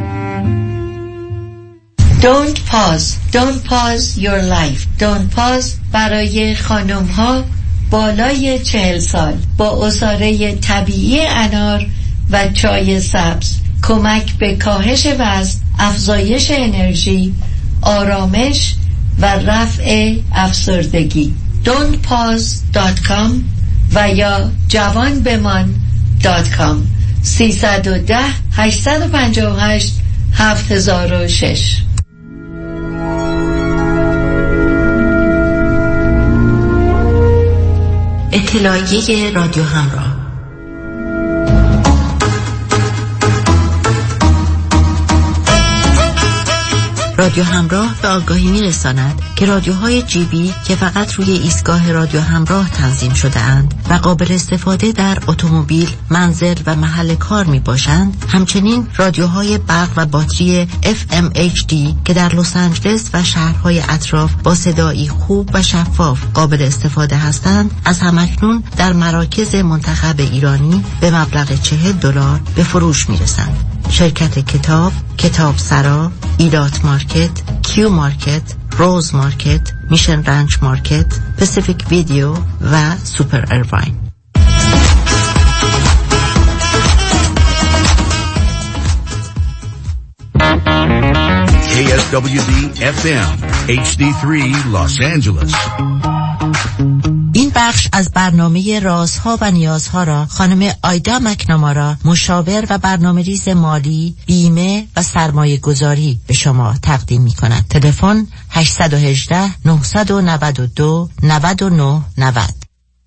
Don't pause your life. Don't pause برای خانم ها بالای 40 سال با عصاره طبیعی انار و چای سبز. کمک به کاهش وزن، افزایش انرژی، آرامش و رفع افسردگی. don'tpause.com و یا جوانبمان.com. 310 858 7006. اطلاعیه رادیو همراه. رادیو همراه به آگاهی می‌رساند که رادیوهای جیبی که فقط روی ایستگاه رادیو همراه تنظیم شده اند و قابل استفاده در اتومبیل، منزل و محل کار میباشند، همچنین رادیوهای برق و باتری FM HD که در لس آنجلس و شهرهای اطراف با صدایی خوب و شفاف قابل استفاده هستند، از همکنون در مراکز منتخب ایرانی به مبلغ $40 به فروش میرسند. شرکت کتاب، کتاب سرا، ایلات مارکت، کیو مارکت، روز مارکت، میشن رنچ مارکت، پسیفیک ویدیو و سوپر ایرواین. KSWD FM HD3 Los Angeles. این بخش از برنامه رازها و نیازها را خانم آیدا مکنامارا، مشاور و برنامه‌ریز مالی، بیمه و سرمایه گذاری به شما تقدیم می کند. تلفن 818 992 9990.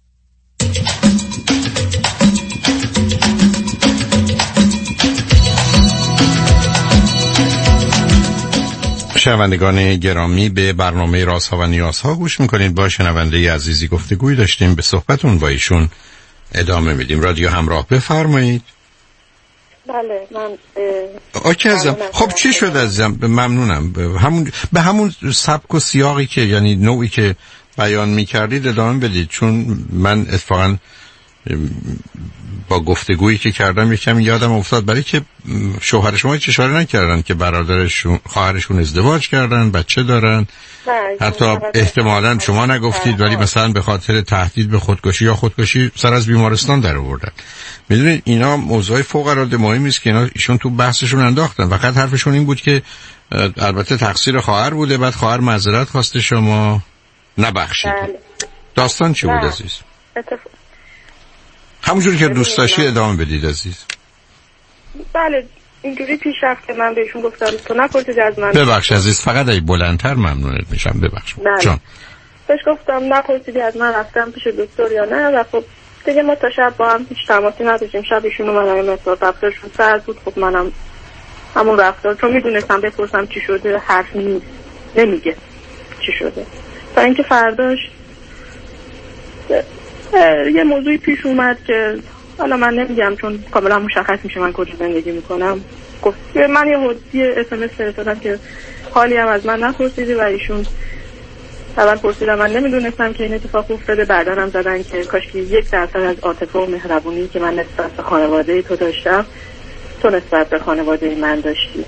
شنوندگان گرامی، به برنامه رازها و نیازها گوش میکنید. با شنونده عزیزی گفتگوی داشتیم، به صحبتون با ایشون ادامه میدیم. رادیو همراه، بفرمایید. بله من اوکی عزیزم. خب چی شد عزیزم؟ ممنونم. به همون سبک و سیاقی که، یعنی نوعی که بیان میکردید ادامه بدید، چون من اتفاقا با گفتگویی که کردم یکم یادم افتاد، برای که شوهر شما هیچ اشاره نکردن که برادرشون خواهرشون ازدواج کردن، بچه دارن. حتی احتمالاً شما نگفتید ولی مثلا به خاطر تهدید به خودکشی یا خودکشی سر از بیمارستان در آوردن. میدونید اینا موضوع فوق العاده مهمی است که ایشون تو بحثشون انداختن. فقط حرفشون این بود که البته تقصیر خواهر بوده، بعد خواهر معذرت خواسته، شما نبخشید. داستان چی بود عزیز؟ همونجوری که دوست داشتی ادامه بدید عزیز. بله اینجوری پیش رفت که من بهشون گفتم تو نپرسید از من. ببخش عزیز، فقط ای بلندتر ممنونت میشم. ببخش جان. بهش گفتم نپرسیدی از من رفتم پیش دکتر یا نه، و خب دیگه ما تا شب با هم هیچ تماسی نداشتیم. شب ایشون اومدن مترو رفتارشون سرد بود. خب منم همون رفتار، چون میدونستم بپرسم چی شده حرف نمیگه چی شده. تا اینکه فرداش یه موضوعی پیش اومد که حالا من نمیگم چون کاملا مشخص میشه من کجا زندگی میکنم. گفت من یه SMS فرستادم که حالی هم از من نپرسیدی و ایشون اول پرسیدم، من نمیدونستم که این اتفاق افتاده. بعدا هم زدن که کاشکی 1% از عاطفه و مهربونی که من نسبت به خانواده تو داشتم تو نسبت به خانواده من داشتی.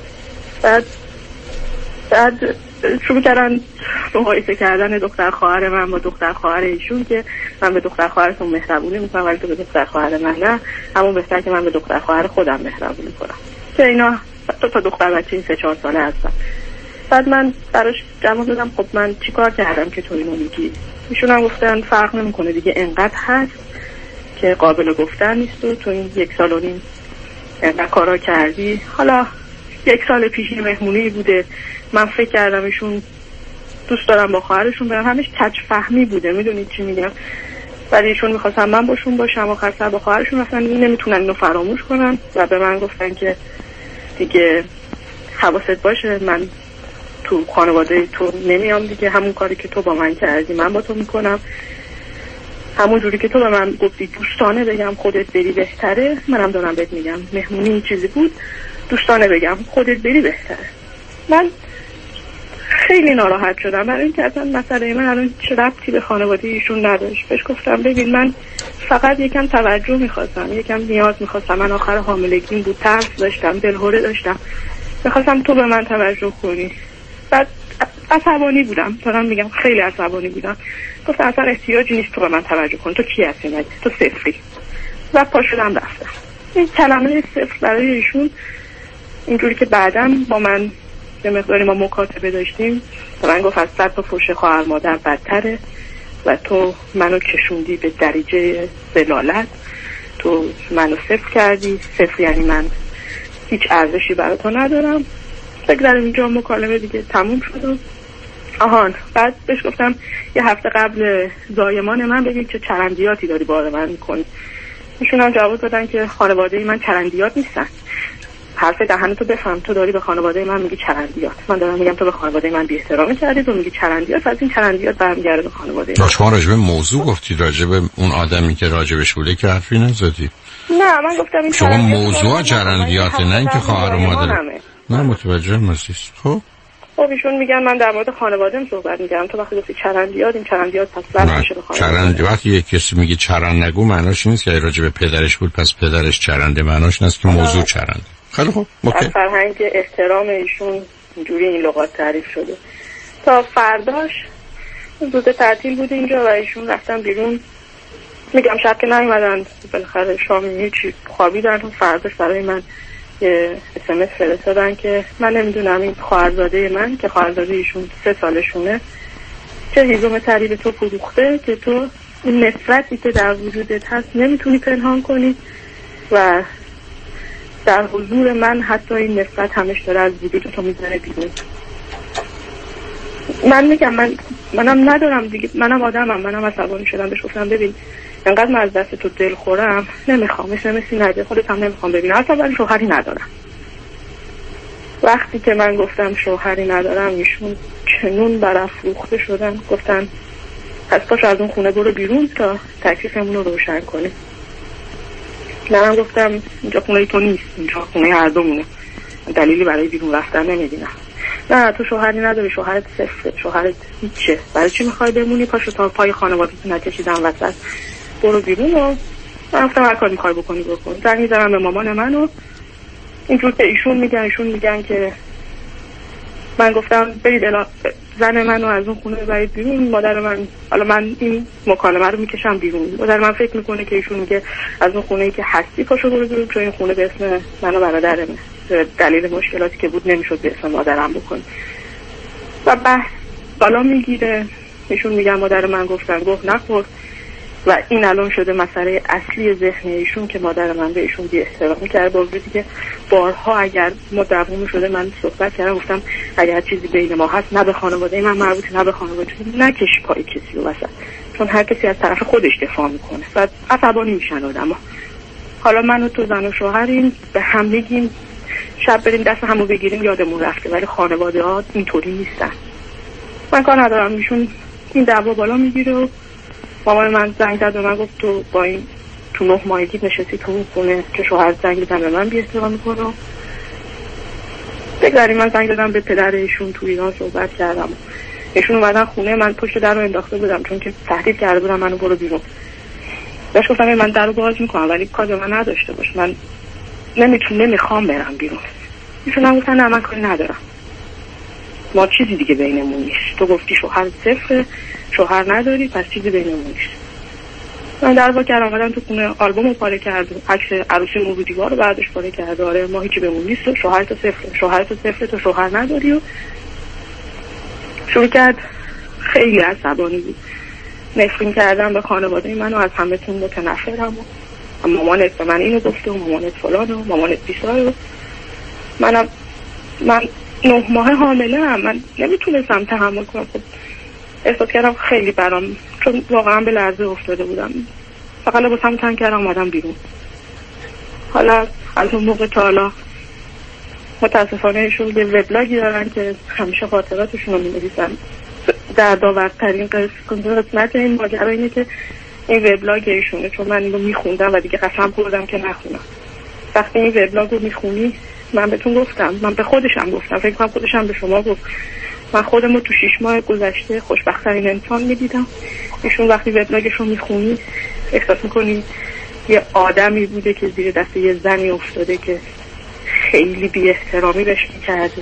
بعد شروع کردن مقایسه کردن دختر خواهر من با دختر خواهر ایشون که من به دختر خواهرتون مهربونی میکنم ولی تو به دختر خواهر من نه، همون بهتر که من به دختر خواهر خودم مهربونی کنم که اینا تا دختر بچه 3-4 ساله هستن. بعد من براش جواب دادم خب من چیکار کردم که تو اینو میگی؟ ایشون هم گفتن فرق نمیکنه دیگه، انقدر هست که قابل گفتن نیست و تو این 1.5 سال انقدر کارا کردی. حالا 1 سال پیش مهمونی بوده، من فکر کردم ایشون دوست دارم با خواهرشون برم، همش کج فهمی بوده، میدونید چی میگم؟ ولی ایشون میخواستم من باشون باشم و خاصه با خواهرشون مثلا نمیتونن اینو فراموش کنن و به من گفتن که دیگه حواست باشه من تو خانواده تو نمیام دیگه، همون کاری که تو با من کردی من با تو میکنم، همون جوری که تو به من گفتی دوستانه بگم خودت بری بهتره، منم دارم بهت میگم مهمونی چیزی بود دوستانه بگم خودت بری بهتره. من خیلی ناراحت شدم برای اینکه اصلا مسئله من الان چه ربطی به خانواده ایشون نداشت. بهش گفتم ببین من فقط یکم توجه میخواستم، یکم نیاز میخواستم، من آخر حاملگیم بود، ترس داشتم، دلهوره داشتم، میخواستم تو به من توجه کنی. بعد عصبانی بودم، دارم میگم خیلی عصبانی بودم. گفتم اصلا احتیاجی نیست تو به من توجه کن، تو کی هستی مگه؟ تو صفری. و پا شدم رفتم. این کلمه صفر برای ایشون اینجوری که بعداً با من یه مقداری ما مکاتبه داشتیم و من گفت از 100 تا فحش خواهر مادر بدتره و تو منو کشوندی به دریجه ضلالت، تو منو صفر کردی، صفر یعنی من هیچ ارزشی برای تو ندارم. بگذاریم اینجا مکالمه دیگه تموم شد. آهان بعد بهش گفتم یه هفته قبل زایمان من ببین چه چرندیاتی داری بار من میکنی. ایشون هم جواب دادن که خانواده من چرندیات نیستن. حرف دهنتو بفهم، تو داری به خانواده من میگی چرندیات، من دارم میگم تو به خانواده من بی احترامی کردی، تو میگی چرندیات، از این چرندیات برمیگرده به خانواده من. شما راجع به موضوع گفتی، راجع به اون آدمی که راجبش بوده که حرفی نزدی. نه من گفتم این شما موضوع چرندیات نه اینکه خواهر و مادر. نه متوجهم عزیز. خب ایشون میگن من در مورد خانواده‌ام صحبت می‌کردم، تو وقتی گفتی چرندیات، این چرندیات پس بس میشه به خانواده. چرندیات یک کسی میگه چرند نگو معناش نیست که راجع به پدرش بود پس پدرش چرنده، معناش نیست که موضوع چرنده. خیلی خوب اوکی. از فرهنگ احترام ایشون اینجوری این لغات تعریف شده. تا فرداش روز تعطیل بود اینجا و ایشون رفتن بیرون، میگم شب که نیومدن، بالاخره شام چی خوابیدن و فرداش برای من یه SMS فرستادن که من نمیدونم این خواهرزاده من که خواهرزاده ایشون 3 سالشونه چه هیزم تری به تو فروخته که تو این نفرتی که در وجودت هست نمیتونی پنهان کنی و در حضور من حتی این نفرت همش داره از وجود تو میزنه بیرون. من میگم منم ندارم دیگه، منم آدمم، منم عصبانی شدم. بهش گفتم ببین انقدر من از دست تو دل خورم نمیخوام مثل نده، خودت هم نمیخوام ببینم، اصلا ولی شوهری ندارم. وقتی که من گفتم شوهری ندارم ایشون چنون برافروخته شدن، گفتن پس پاش از اون خونه برو بیرون تا تکلیفمون رو روشن کنیم. منم گفتم اینجا خونه تو نیست، اینجا خونه هر دومونه، دلیلی برای بیرون رفتن نمیدینم. نه تو شوهری نداری، شوهرت صفره، شوهرت هیچه، برای چی میخوای بمونی؟ پاشو تا پای خانواده‌ت نکشیدن وسط، برو بیرون. و من گفتم هر کاری می‌خوای بکنی بکن. زنگ می‌زنم به مامان منو، اینجور که ایشون میگن که من گفتم برید زن منو از اون خونه برید بیرون. مادر من، حالا من این مکالمه رو میکشم بیرون، مادر من فکر میکنه که ایشون میگه از اون خونه‌ای که هستی پاشو برو بیرون، چون این خونه به اسم من و برادرمه، دلیل مشکلاتی که بود نمیشد به اسم مادرم بکنه و بحث بالا میگیره. ایشون میگن مادر من گفت نخور و این الان شده مسئله اصلی ذهن ایشون که مادر من به ایشون بی احترامی کرده. با وجودی که بارها اگر ما دوام شده من صحبت کردم، گفتم اگر چیزی بین ما هست نه به خانواده من مربوطه نه به خانواده نکشی پای کسی رو وسط، چون هر کسی از طرف خودش دفاع میکنه و عصبانی میشن آدم‌ها. حالا من و تو زن و شوهریم، به هم میگیم شب بریم دست همو بگیریم یادمون رفته، ولی خانواده ها اینطوری نیستن. من کار ندارم، ایشون این دعوا بالا میگیره و مامان من زنگ زد و من گفت تو با این تو 9 ماهگی نشستی تو اون خونه که شوهر زنگ زد به من بی احترامی میکنه. بگذاریم من زنگ دادم به پدر ایشون تو ایران صحبت کردم، ایشون اومدن خونه من، پشت در رو انداخته بودم چون که تهدید کرده بودم منو برو بیرون. بهش گفتم من در رو باز میکنم ولی کار من نداشته باش، من نمیخوام برم بیرون. ایشون هم گفتن نه من کاری ندارم، ما چیزی دیگه بینمون نیست، تو گفتی شوهر صفر، شوهر نداری پس چیزی بینمون نیست. من در واقع کردم اومدم تو خونه، آلبومو پاره کرد، عکس عروسیمون رو دیوار رو بعدش پاره کرد. آره ما هیچی بهمون نیست، شوهر تو صفر، تو شوهر نداری. و شروع کرد خیلی عصبانی بود، نفرین کردم به خانواده من و از همه‌تون متنفرم و مامانت به من اینو گفته و مامانت فلان و مامانت بیسار. من 9 ماه حامله هم، من نمیتونستم تحمل کنم. خب احساس کردم خیلی برام، چون واقعا به لرزه افتاده بودم، فقط لباسم تنگ کردم اومدم بیرون. حالا از اون موقع تا حالا متاسفانه ایشون یه وبلاگی دارن که همیشه خاطراتشون رو می‌نویسن. دردآورترین قسمت این ماجرا اینه که این وبلاگ ایشونه، چون من اینو میخوندم و دیگه قسم خوردم که نخونم. وقتی این وبلاگ رو میخونی، من بهتون گفتم، من به خودشم گفتم، فکر کنم خودشم به شما گفت، من خودم رو تو 6 ماه گذشته خوشبخت‌ترین انسان میدیدم. ایشون وقتی وبلاگش رو میخونی احساس میکنی یه آدمی بوده که زیر دست یه زنی افتاده که خیلی بی احترامی بهش میکرده.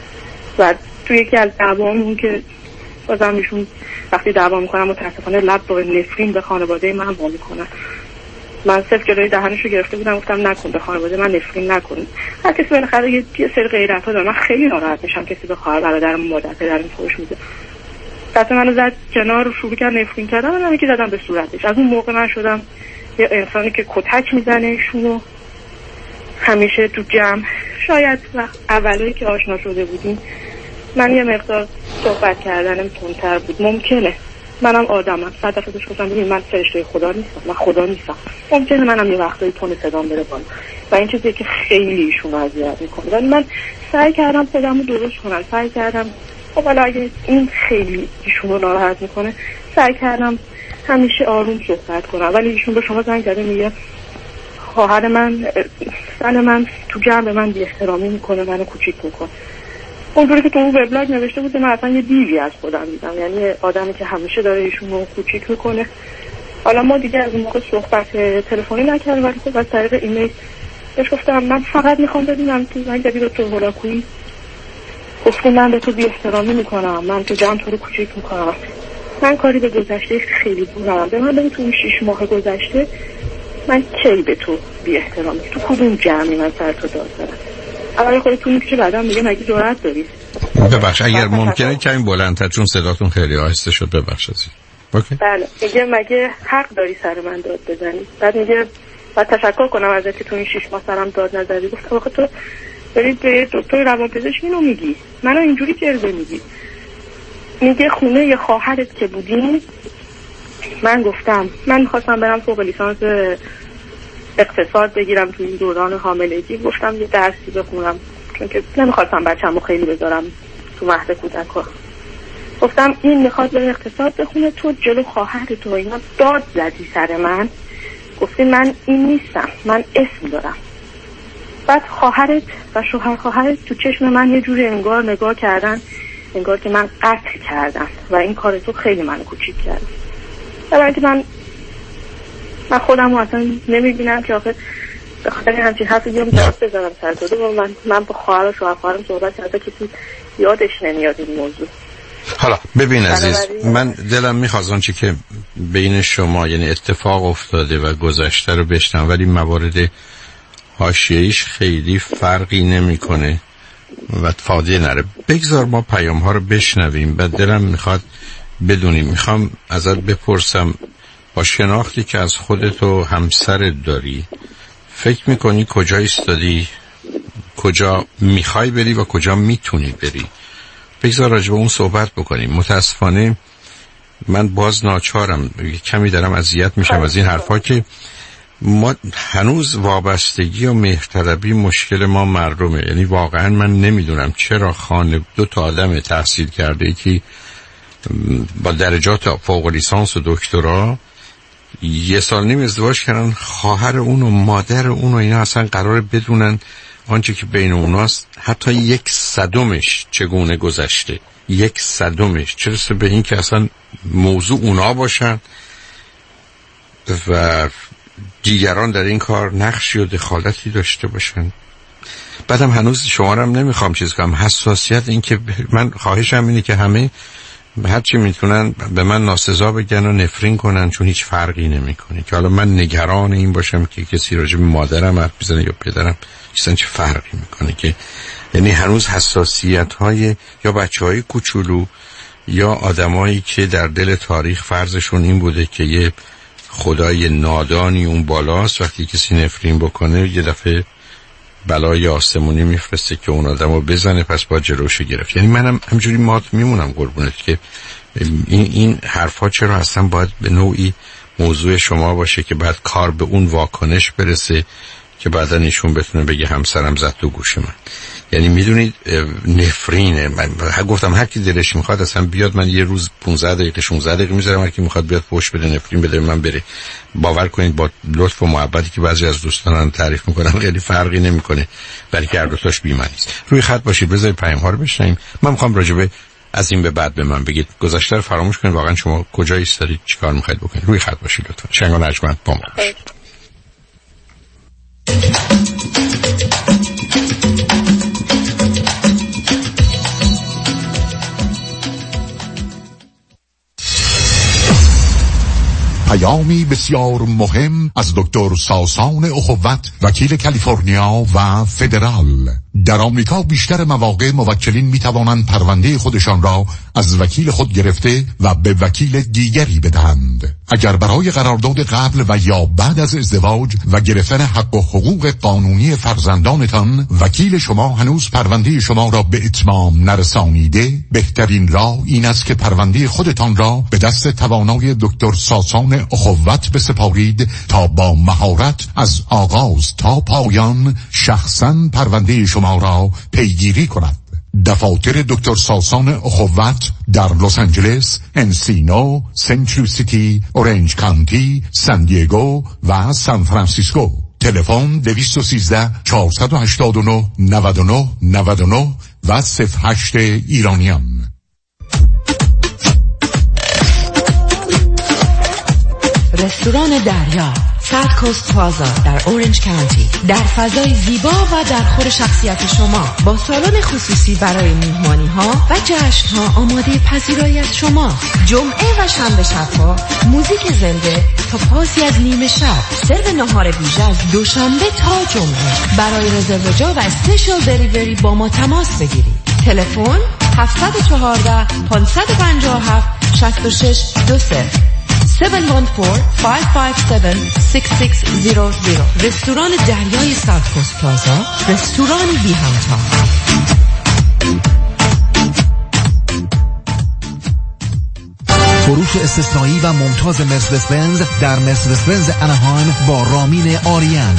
و تو یکی از دعوامون که بازم ایشون وقتی دعوا میکنم متاسفانه لب با نفرین به خانواده من وا میکنن. من صرف جلوی دهنشو گرفته بودم، گفتم نکن به خانواده من نفرین نکن. هر کسی بالاخره یه سری غیرت‌ها داره، من خیلی ناراحت میشم کسی به خواهر برادرم مادر پدرم فحش میده. دست منو زد کنار و شروع کرد نفرین کردن، منم که زدم به صورتش. از اون موقع من شدم یه انسانی که کتک میزنه ایشونو همیشه تو جمع. شاید اولایی که آشنا شده بودیم من یه مقدار صحبت کردنم تندتر بود، ممکنه منم آدمم، 100 دفعه بهش گفتم ببین من فرشته خدا نیستم، من خدا نیستم، ممکنه منم یه وقتایی تون صدام بره بالا و این چیزی که خیلی ایشونو اذیت میکنه. ولی من سعی کردم خودمو درست کنم، سعی کردم خب حالا اگه این خیلی ایشونو ناراحت میکنه سعی کردم همیشه آروم صحبت کنم. ولی ایشون به شما زنگ زده میگه خواهر من، زن من تو جمع من بی احترامی میکنه، منو کوچیک میکنه. اونجوری که تو اون وبلاگ نوشته بود من اصلا یه دیوی از خودم دیدم، یعنی آدمی که همیشه داره ایشونو کوچیک میکنه. حالا ما دیگه از اون موقع صحبت تلفنی نکردیم ولی خب از طریق ایمیل بهش گفتم من فقط میخوام بدونم تو زنگ زدی دکتر هولاکویی، گفتی من به تو بی احترامی میکنم، من تو جمع تو رو کوچیک میکنم، من کاری به گذشته خیلی دورم، به من بگو تو این 6 ماه گذشته من کی به تو بی احترامی، تو کدوم جمعی من سر تو داد دارم؟ اولی خودت تو میشه بعدم میگه مگه جرأت داری؟ ببخش اگر ممکنه کمی بلندتر چون صداتون خیلی آهسته شد، ببخش عزیز. اوکی. بله میگه مگه حق داری سر من داد بزنی؟ بعد میگه بعد تشکر کنم ازت که تو این 6 ماه سرم داد نزدی. گفتم آخه تو داری به دکتر روانپزشک اینو میگی، منو اینجوری جلوه میگی. میگه خونه یه خواهرت که بودیم، من گفتم من می‌خواستم برم فوق لیسانس اقتصاد بگیرم تو این دوران حاملگی، گفتم یه درسی بخونم چون که نمیخواستم بچه‌مو خیلی بذارم تو مهد کودک‌ها. گفتم این میخواد بره اقتصاد بخونه، تو جلو خواهر تو اینا داد زدی سر من، گفتی من این نیستم، من اسم دارم. بعد خواهرت و شوهر خواهرت تو چشم من یه جوری انگار نگاه کردن انگار که من قتل کردم و این کار تو خیلی منو کوچیک کرد. ولی من من خودم اصلا نمیبینم که آخه بخاطر همچین حرفی بیام جواب بزنم سر داده. من با خواهر و شوهر خواهرم صحبت کردم، کسی یادش نمیاد این موضوع. حالا ببین عزیز، من دلم میخواست آنچه که بین شما یعنی اتفاق افتاده و گذشته رو بشنم، ولی موارد حاشیه‌ایش خیلی فرقی نمیکنه و فایده نره. بگذار ما پیام ها رو بشنویم. بعد دلم میخواد بدونیم، میخوام ازت بپرسم با شناختی که از خودت و همسرت داری، فکر میکنی کجا ایستادی، کجا میخوای بری و کجا میتونی بری؟ بگذار راجع به اون صحبت بکنیم. متاسفانه من باز ناچارم، کمی دارم اذیت میشم از این حرفا که ما هنوز وابستگی و مهرطلبی مشکل ما مردمه. یعنی واقعا من نمیدونم چرا دو تا آدم تحصیل کرده که با درجات فوق لیسانس و دکترا 1.5 سال ازدواج کردن، خواهر اون و مادر اون و اینا اصلا قراره بدونن آنچه که بین اوناست حتی 1/100 چگونه گذشته. 1/100 چه رسه به این که اصلا موضوع اونا باشن و دیگران در این کار نقشی و دخالتی داشته باشن. بعدم هنوز شما رو هم نمیخوام چیز کنم، حساسیت این که من خواهشم اینه که همه هرچی میتونن به من ناسزا بگن و نفرین کنن، چون هیچ فرقی نمیکنه که حالا من نگران این باشم که کسی راجع به مادرم حرف بزنه یا پدرم، اصلا چه فرقی میکنه. که یعنی هنوز حساسیت های یا بچه های کوچولو یا آدمایی که در دل تاریخ فرضشون این بوده که یه خدای نادانی اون بالاست، وقتی کسی نفرین بکنه یه دفعه بلای آسمونی میفرسته که اون آدمو بزنه، پس با جلوشو گرفت. یعنی منم همجوری مات میمونم قربونت که این حرفا چرا اصلا باید به نوعی موضوع شما باشه که بعد کار به اون واکنش برسه که بعدا ایشون بتونه بگه همسرم زد تو گوش من. یعنی میدونید نفرینه. من گفتم هر کی دلش میخواد اصلا بیاد، من یه روز 15 دقیقه 16 دقیقه میذارم هر کی میخواد بیاد پوش بده، نفرین بده من بره. باور کنید با لطف و محبتی که بعضی از دوستانم تعریف میکنن خیلی فرقی نمیکنه، ولی هر دو تاش بی‌معنی است. روی خط باشید، بذارید پیام ها رو بشنویم. من میخوام راجع به از این به بعد به من بگید گذشته رو فراموش کنید، واقعا شما کجا ایستادید، چیکار میخواید بکنید. روی خط باشید لطفا. شنگ و نجمن با ما باشید. پیامی بسیار مهم از دکتر ساسان اخوت، وکیل کالیفرنیا و فدرال. در آمریکا بیشتر مواقع موکلین می توانند پرونده خودشان را از وکیل خود گرفته و به وکیل دیگری بدهند. اگر برای قرارداد قبل و یا بعد از ازدواج و گرفتن حق و حقوق قانونی فرزندانتان وکیل شما هنوز پرونده شما را به اتمام نرسانیده، بهترین راه این است که پرونده خودتان را به دست توانای دکتر ساسان اخوت بسپارید تا با مهارت از آغاز تا پایان شخصاً پرونده شما را پیگیری کند. دفاتر دکتر ساسان اخوت در لس آنجلس، انسینو، سنت لوسیتی، اورنج کانتی، سان دیگو و سان فرانسیسکو. تلفن 213 489 99 99 و 08 ایرانیان. رستوران دریا، ساوت کوست پلازا در اورنج کانتی، در فضای زیبا و در خور شخصیت شما، با سالن خصوصی برای میهمانی ها و جشن ها آماده پذیرایی از شما. جمعه و شنبه شبها موزیک زنده تا پاسی از نیمه شب. سرو نهار ویژه از دوشنبه تا جمعه. برای رزرو جا و اسپیشال دلیوری با ما تماس بگیرید. تلفن 714 557 6620 714-557-6600. رستوران دریای ساوت کوست پلازا، رستوران بی همتا. فروش استثنایی و ممتاز مرسدس بنز در مرسدس بنز اناهایم با رامین آریان.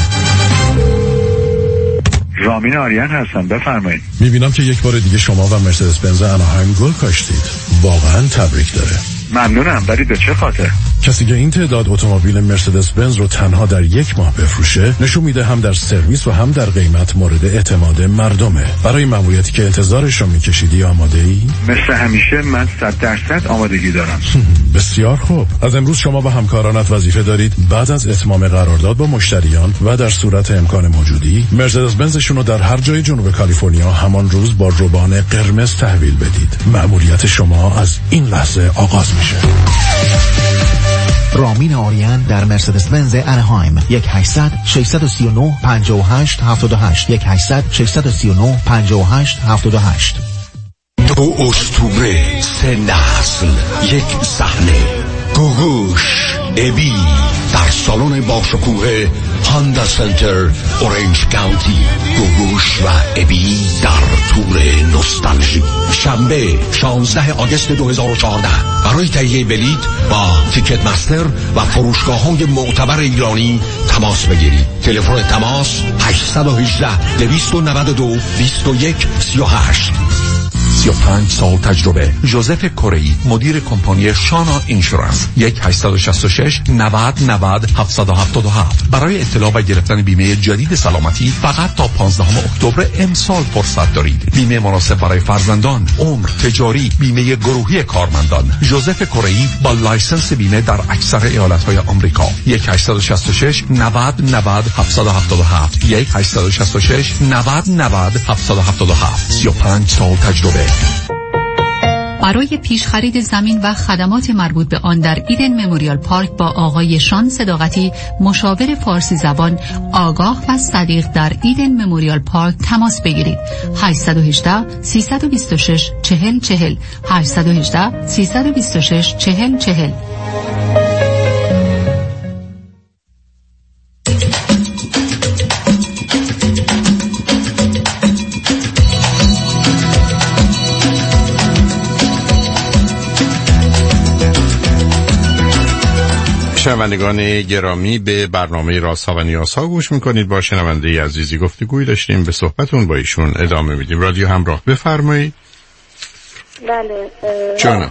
رامین آریان هستم، بفرمایید. میبینم که یک بار دیگه شما و مرسدس بنز اناهایم گل کاشتید. واقعا تبریک داره. ممنونم، ولی به چه خاطر؟ کسی که این تعداد اتومبیل مرسدس بنز رو تنها در 1 ماه بفروشه نشون میده هم در سرویس و هم در قیمت مورد اعتماد مردمه. برای مأموریتی که انتظارش رو میکشیدی آماده ای؟ مثل همیشه من 100% آمادگی دارم. بسیار خوب. از امروز شما و همکارانت وظیفه دارید بعد از اتمام قرارداد با مشتریان و در صورت امکان موجودی مرسدس بنزشون رو در هر جای جنوب کالیفرنیا همان روز با روبان قرمز تحویل بدید. مأموریت شما از این لحظه آغاز میشه. رامین آریان در مرسدس بنز انهایم 1-800-639-58-78 1-800-639-58-78. 2 اسطوره، 3 نسل، 1 صحنه. گوگوش، ابی در سالن باشکوه هاندا سنتر اورنج کانتی. گوگوش و ابی در تور نوستالژی شنبه 16 آگوست 2014. برای تهیه بلیط با تیکت مستر و فروشگاه‌های معتبر ایرانی تماس بگیرید. تلفن تماس 818 292 21 38. 35 سال تجربه. ژوزف کره‌ای، مدیر کمپانی شانا اینشورنس. 1-866-90-90-777. برای اطلاع و گرفتن بیمه جدید سلامتی فقط تا 15 اکتبر امسال فرصت دارید. بیمه مناسب برای فرزندان، عمر، تجاری، بیمه گروهی کارمندان. ژوزف کره‌ای با لایسنس بیمه در اکثر ایالت‌های آمریکا. 1-866-90-90-777. 1-866-90-90-777. 35 سال تجربه. برای پیش خرید زمین و خدمات مربوط به آن در ایدن مموریال پارک با آقای شان صداقتی، مشاور فارسی زبان آگاه و صدیق در ایدن مموریال پارک تماس بگیرید. 818-326-4040 818-326-4040. شنوندگان گرامی، به برنامه رازها و نیازها گوش میکنید. با شنونده عزیزی گفتگویی داشتیم، به صحبتون با ایشون ادامه میدیم. رادیو همراه، بفرمایید. بله جانم.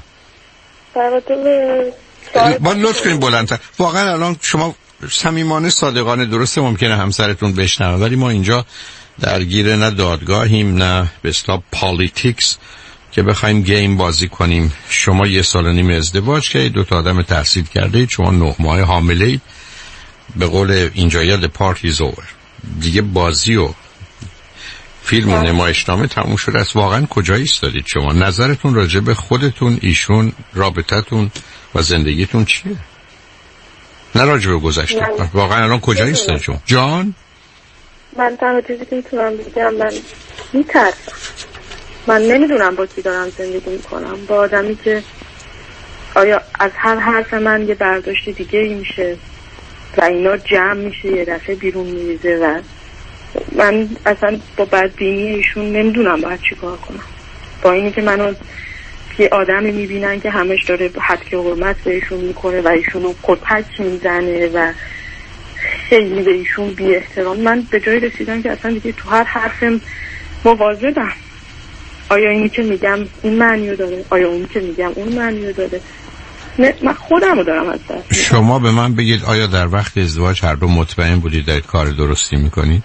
با لطف کنید بلندتر. واقعا الان شما صمیمانه صادقانه، درسته ممکنه همسرتون بشنوه، ولی ما اینجا درگیر نه دادگاهیم نه به اصطلاح پالیتیکس که بخوایم گیم بازی کنیم. شما 1.5 سال ازدواج کردید، 2 تا آدم تحصیل کرده اید، شما 9 ماه حامله اید. به قول اینجا the party's over. دیگه بازی و فیلم و نمایشنامه تموم شده است. واقعا کجا ایستادید شما؟ نظرتون راجع به خودتون، ایشون، رابطتون و زندگیتون چیه؟ نه راجع به گذشته. واقعا الان کجا ایستادید شما؟ جان؟ من تنها چیزی که میتونم بگم، من میترسم. من نمیدونم با کی دارم زندگی میکنم، با آدمی که آیا از هر حرف من یه برداشت دیگه ای میشه و اینا جمع میشه یه دفعه بیرون میریزه و من اصلا با بدبینی ایشون نمیدونم باید چی کار کنم. با اینی که منو یه آدمی میبینن که همش داره حد حرمت به ایشون میکنه و ایشونو کتک میزنه و خیلی به ایشون بی احترام. من به جایی رسیدم که اصلا دیگه تو هر حرفم مواظبم. آیا اینی که میگم این معنی داره؟ آیا اونی که میگم اون معنی داره؟ نه، من خودم رو دارم از دست. شما به من بگید آیا در وقت ازدواج هر دو مطمئن بودید در کار درستی میکنید؟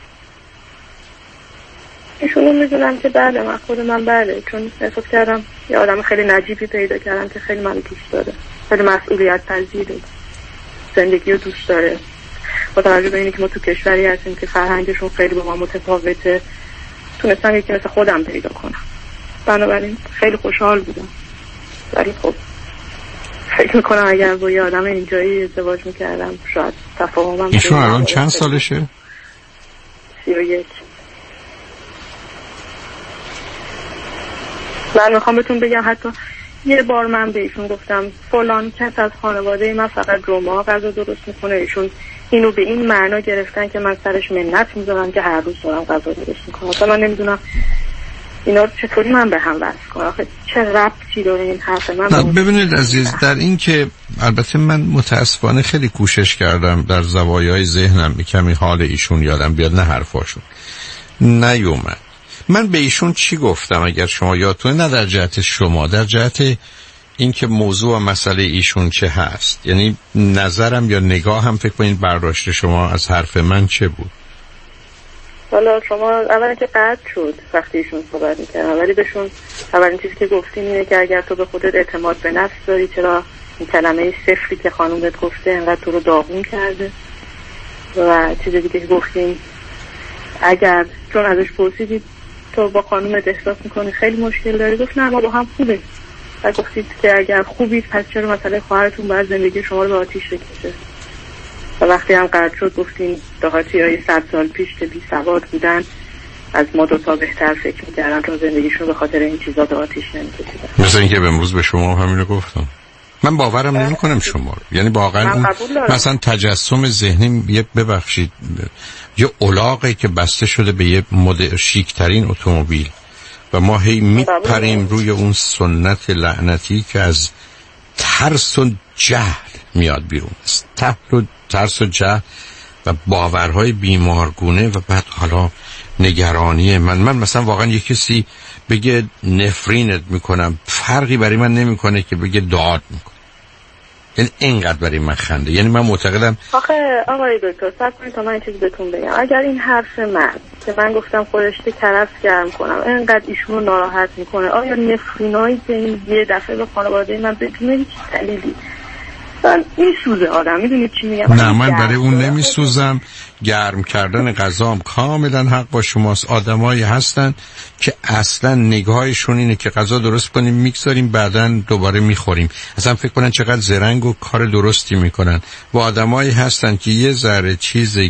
ایشونو میدونم که بله، من خود من بله، چون احساس کردم یه آدم خیلی نجیبی پیدا کردم که خیلی منو دوست داره، خیلی مسئولیت پذیره، زندگی رو دوست داره. با توجه به اینکه که ما تو کشوری هستیم که فرهنگشون خیلی با ما متفاوته، تونستم یکی مثل خودم پیدا کنم. بنابراین خیلی خوشحال بودم. ولی خب فکر میکنم اگر با یه آدم اینجایی ازدواج میکردم شاید تفاهمم. ایشون الان چند سالشه؟ 31. من میخوام بهتون بگم حتی یه بار من به ایشون گفتم فلان کس از خانواده من فقط روما غذا درست میکنه، ایشون اینو به این معنا گرفتن که من سرش منت میذارم که هر روز دارم غذا درست میکنم. اصلا من نمیدونم اینا رو چطوری من به هم وصل کنم. آخه چه ربطی داره این حرف من؟ ببینید عزیز، در این که البته من متاسفانه خیلی کوشش کردم در زوایای ذهنم کمی حال ایشون یادم بیاد، نه حرفاشون نیومد. من به ایشون چی گفتم اگر شما یادتونه؟ نه در جهت شما، در جهت این که موضوع و مسئله ایشون چه هست، یعنی نظرم یا نگاه هم فکر کنید برداشت شما از حرف من چه بود؟ حالا شما اولا که قطع شد وقتی ایشون صحبت میکردن، ولی بهشون اولین چیزی که گفتین اینه که اگر تو به خودت اعتماد به نفس داری چرا این کلمه صفری که خانومت گفته انقدر تو رو داغون کرده. و چیز دیگه که گفتین اگر چون ازش پرسیدید تو با خانومت احساس میکنی خیلی مشکل داری، گفت نه ما با هم خوبه. و گفتید که اگر خوبید پس چرا مثلا خواهرتون باید زندگی شما رو به آتیش بکشه. و وقتی هم قرد شد گفتین دهاتی‌های 100 سال پیش که بی سواد بودن از ما دوتا بهتر فکر می‌کردن تا زندگیشون به خاطر این چیزا به آتیش نمی‌کشیدن. مثلا اینکه امروز به شما همین رو گفتم. من باورم نمی‌کنم شما رو. یعنی واقعا اون مثلا تجسم ذهنی یه ببخشید یه الاغی که بسته شده به یه مدل شیک‌ترین اتومبیل و ما هی میپریم روی اون سنت لعنتی که از ترس و جهل میاد بیرون. ترس و جهل و باورهای بیمارگونه و بعد حالا نگرانی من مثلا واقعا یه کسی بگه نفرینت میکنم فرقی برای من نمیکنه که بگه داد میکنه. یعنی اینقدر برای من خنده. یعنی من معتقدم آخه آقای دکتر صبر کنید تا من این چیز بهتون بگم. اگر این حرف من که من گفتم خورشت کرفس گرم کنم اینقدر ایشونو ناراحت میکنه، آیا نفرینایی که این یه دفعه به خانواده من بدون هیچ دلیلی من میسوزه آدم، میدونید چی میگم؟ نه من برای اون نمیسوزم. گرم کردن غذام کاملا حق با شماست. آدمایی هستن که اصلا نگاهشون اینه که غذا درست کنیم میگذاریم بعداً دوباره میخوریم، اصلا فکر کنن چقدر زرنگ و کار درستی میکنن. و آدمایی هستن که یه ذره چیزی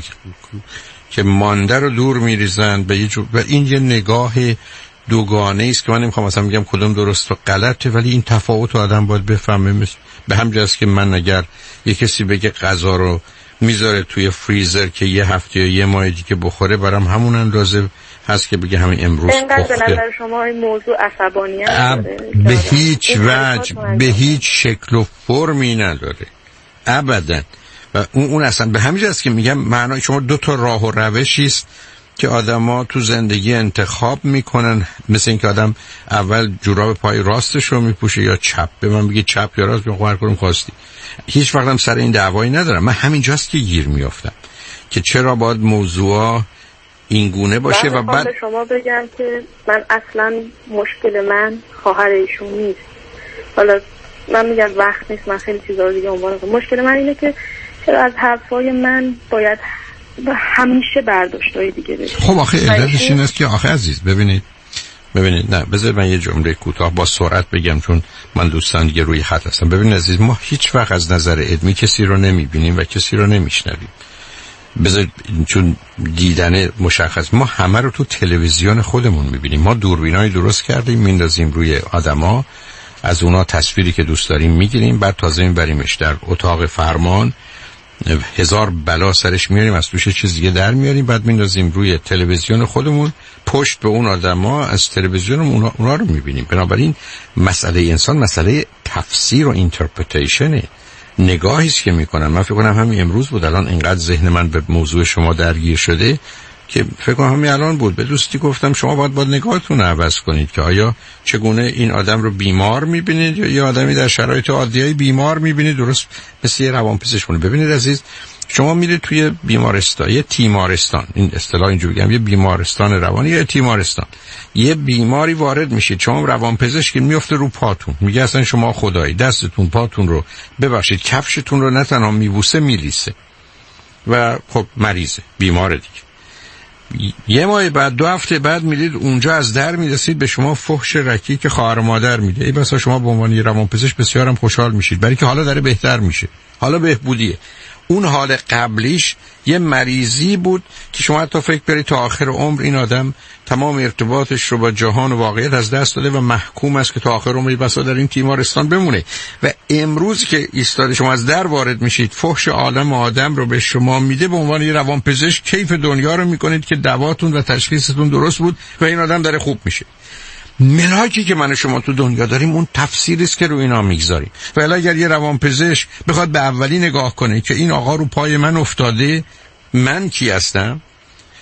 که مانده رو دور میریزن به یه و این یه نگاه دوگانه است که من نمیخوام مثلا بگم کدوم درست و غلطه، ولی این تفاوت آدم باید بفهمه. به همین جاست که من اگر یه کسی بگه غذا رو میذاره توی فریزر که یه هفته یا یه ماه دیگه بخوره، برام همون اندازه هست که بگه همین امروز اینقدر پخته. به نظر شما این موضوع عصبانیت داره؟ به هیچ وجه به هیچ شکل و فرمی نداره ابدا. و اون اصلا به همین جاست که میگم معنای شما دو تا راه و روشی است که آدما تو زندگی انتخاب میکنن. مثل اینکه آدم اول جوراب پای راستش رو میپوشه یا چپ. به من بگی چپ یا راست بخوام هر کدوم خواستی. هیچ وقتم سر این دعوایی ندارم. من همینجاست که گیر میافتم که چرا باید موضوع این گونه باشه. و بعد شما بگم که من اصلا مشکل من خواهر ایشون نیست. حالا من میگم وقت نیست، من خیلی چیزا رو دیگه عنوان کنم. مشکل من اینه که چرا از حرفای من باید همیشه برداشتای دیگه بشه. خب آخه علتش این است که آخه عزیز ببینید نه بذار من یه جمله کوتاه با سرعت بگم چون من دوستان دیگه روی خط هستم. ببین عزیز، ما هیچ وقت از نظر علمی کسی رو نمیبینیم و کسی رو نمیشنویم. بذار چون دیدن مشخص، ما همه رو تو تلویزیون خودمون میبینیم. ما دوربینای درست کردیم میندازیم روی آدما، از اونا تصویری که دوست داریم میگیریم، بعد تازه میبریمش در اتاق فرمان، هزار بلا سرش میاریم، از توش چیز دیگه در میاریم، بعد میندازیم روی تلویزیون خودمون، پشت به اون آدما از تلویزیون اونا رو میبینیم. بنابراین مسئله انسان مسئله تفسیر و اینترپریتیشنه، نگاهی است که میکنن. من فکر کنم همین امروز بود، الان اینقدر ذهن من به موضوع شما درگیر شده که فکر کنم همین الان بود به دوستی گفتم شما باید نگاهتون رو عوض کنید که آیا چگونه این آدم رو بیمار میبینید یا یه آدمی در شرایط عادیه بیمار میبینید، درست مثل یه روانپزشک. ببینید عزیز، شما میرید توی بیمارستان، یه تیمارستان، این اصطلاح اینجوری بگم، یه بیمارستان روانی یا تیمارستان، یه بیماری وارد میشید، شما روانپزشک میفته رو پاتون، میگه اصلا شما خدایی دستتون پاتون رو ببخشید کفشتون رو نه تنها میبوسه میلیسه و خب مریضه، بیماره دیگه. یه ماه بعد 2 هفته بعد میرید اونجا از در میرسید به شما فحش رکی که خواهر مادر میده. ای بسا شما به عنوان روانپزشک بسیارم خوشحال میشید برای که حالا داره بهتر میشه، حالا بهبودیه. اون حال قبلیش یه مریضی بود که شما حتی فکر برید تا آخر عمر این آدم تمام ارتباطش رو با جهان و واقعیت از دست داده و محکوم است که تا آخر عمر بسا در این تیمارستان بمونه. و امروز که ایستاده شما از در وارد میشید، فحش عالم آدم رو به شما میده، به عنوان یه روانپزشک کیف دنیا رو میکنید که دواتون و تشخیصتون درست بود و این آدم داره خوب میشه. ملاکی که من و شما تو دنیا داریم اون تفسیری است که رو اینا میگذاریم. ولی اگر یه روانپزشک بخواد به اولی نگاه کنه که این آقا رو پای من افتاده، من کی هستم؟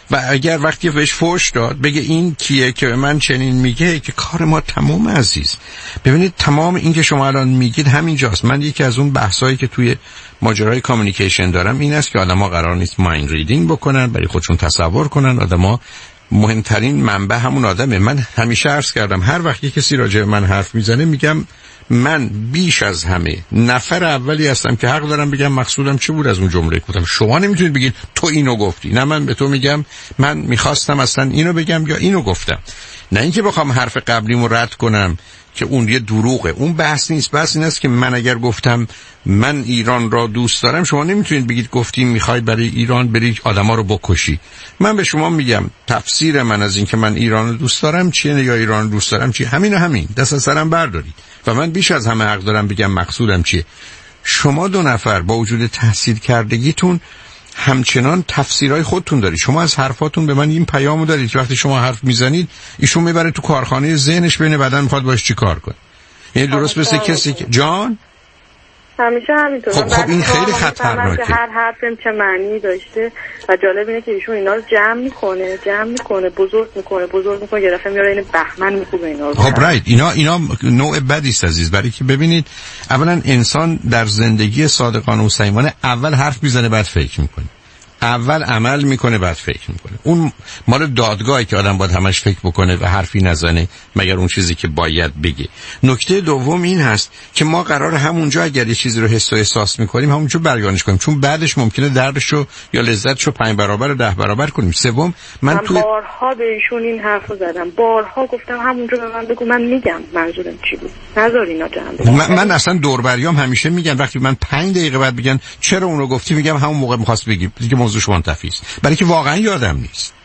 و اگر وقتی بهش فحش داد بگه این کیه که به من چنین میگه، که کار ما تمام عزیز. ببینید تمام این که شما الان میگید همینجاست. من یکی از اون بحثایی که توی ماجرای کامیونیکیشن دارم این است که آدما قرار نیست مایند ریدینگ بکنن، برای خودشون تصور کنن. آدما مهمترین منبع همون آدمه. من همیشه عرض کردم هر وقت کسی راجع به من حرف میزنه میگم من بیش از همه نفر اولی هستم که حق دارم بگم مقصودم چی بود از اون جمله گفتم. شما نمیتونید بگید تو اینو گفتی. نه، من به تو میگم من میخواستم اصلا اینو بگم یا اینو گفتم. نه اینکه بخوام حرف قبلیمو رد کنم که اون یه دروغه. اون بحث نیست. بحث این است که من اگر گفتم من ایران را دوست دارم، شما نمیتونید بگید گفتیم میخواید برای ایران برید آدما رو بکشی. من به شما میگم تفسیر من از این که من ایران رو دوست دارم چیه یا ایران رو دوست دارم چیه، همین دست از سرم بردارید و من بیش از همه حق دارم بگم مقصودم چیه. شما دو نفر با وجود تحصیل کردگیتون همچنان تفسیرهای خودتون دارید. شما از حرفاتون به من این پیامو دارید که وقتی شما حرف میزنید ایشون میبره تو کارخانه ذهنش ببینه بعداً میخواد باش چی کار کنه. یعنی درست مثل کسی که جان همیشه همینطور. خب این خیلی خطرناکه. هر حرفم چه معنی داشته و جالب اینه که ایشون اینا رو جمع میکنه بزرگ میکنه یه دفعه میاره این بهمن میکنه اینا رو. خب رایت اینا نوع بدی است عزیز. برای که ببینید اولا انسان در زندگی صادقانه و صمیمانه اول حرف میزنه بعد فکر میکنه، اول عمل میکنه بعد فکر میکنه. اون مال دادگاهی که آدم باید همش فکر بکنه و حرفی نزنه مگر اون چیزی که باید بگه. نکته دوم این هست که ما قرار همونجا اگر یه چیزی رو حس و احساس میکنیم همونجا بیانش کنیم، چون بعدش ممکنه دردشو یا لذتشو 5 برابر و 10 برابر کنیم. سوم من بارها به ایشون این حرفو زدم، بارها گفتم همونجا به من بگو، من میگم منظورم چی بود، نذار اینا جمع. من اصلا دوربریام همیشه میگن وقتی من 5 دقیقه بعد بگن چرا اونو گفتی، میگم همون موقع می‌خواست بگی دیگه موضوع شما منتفی است. برای که واقعا یادم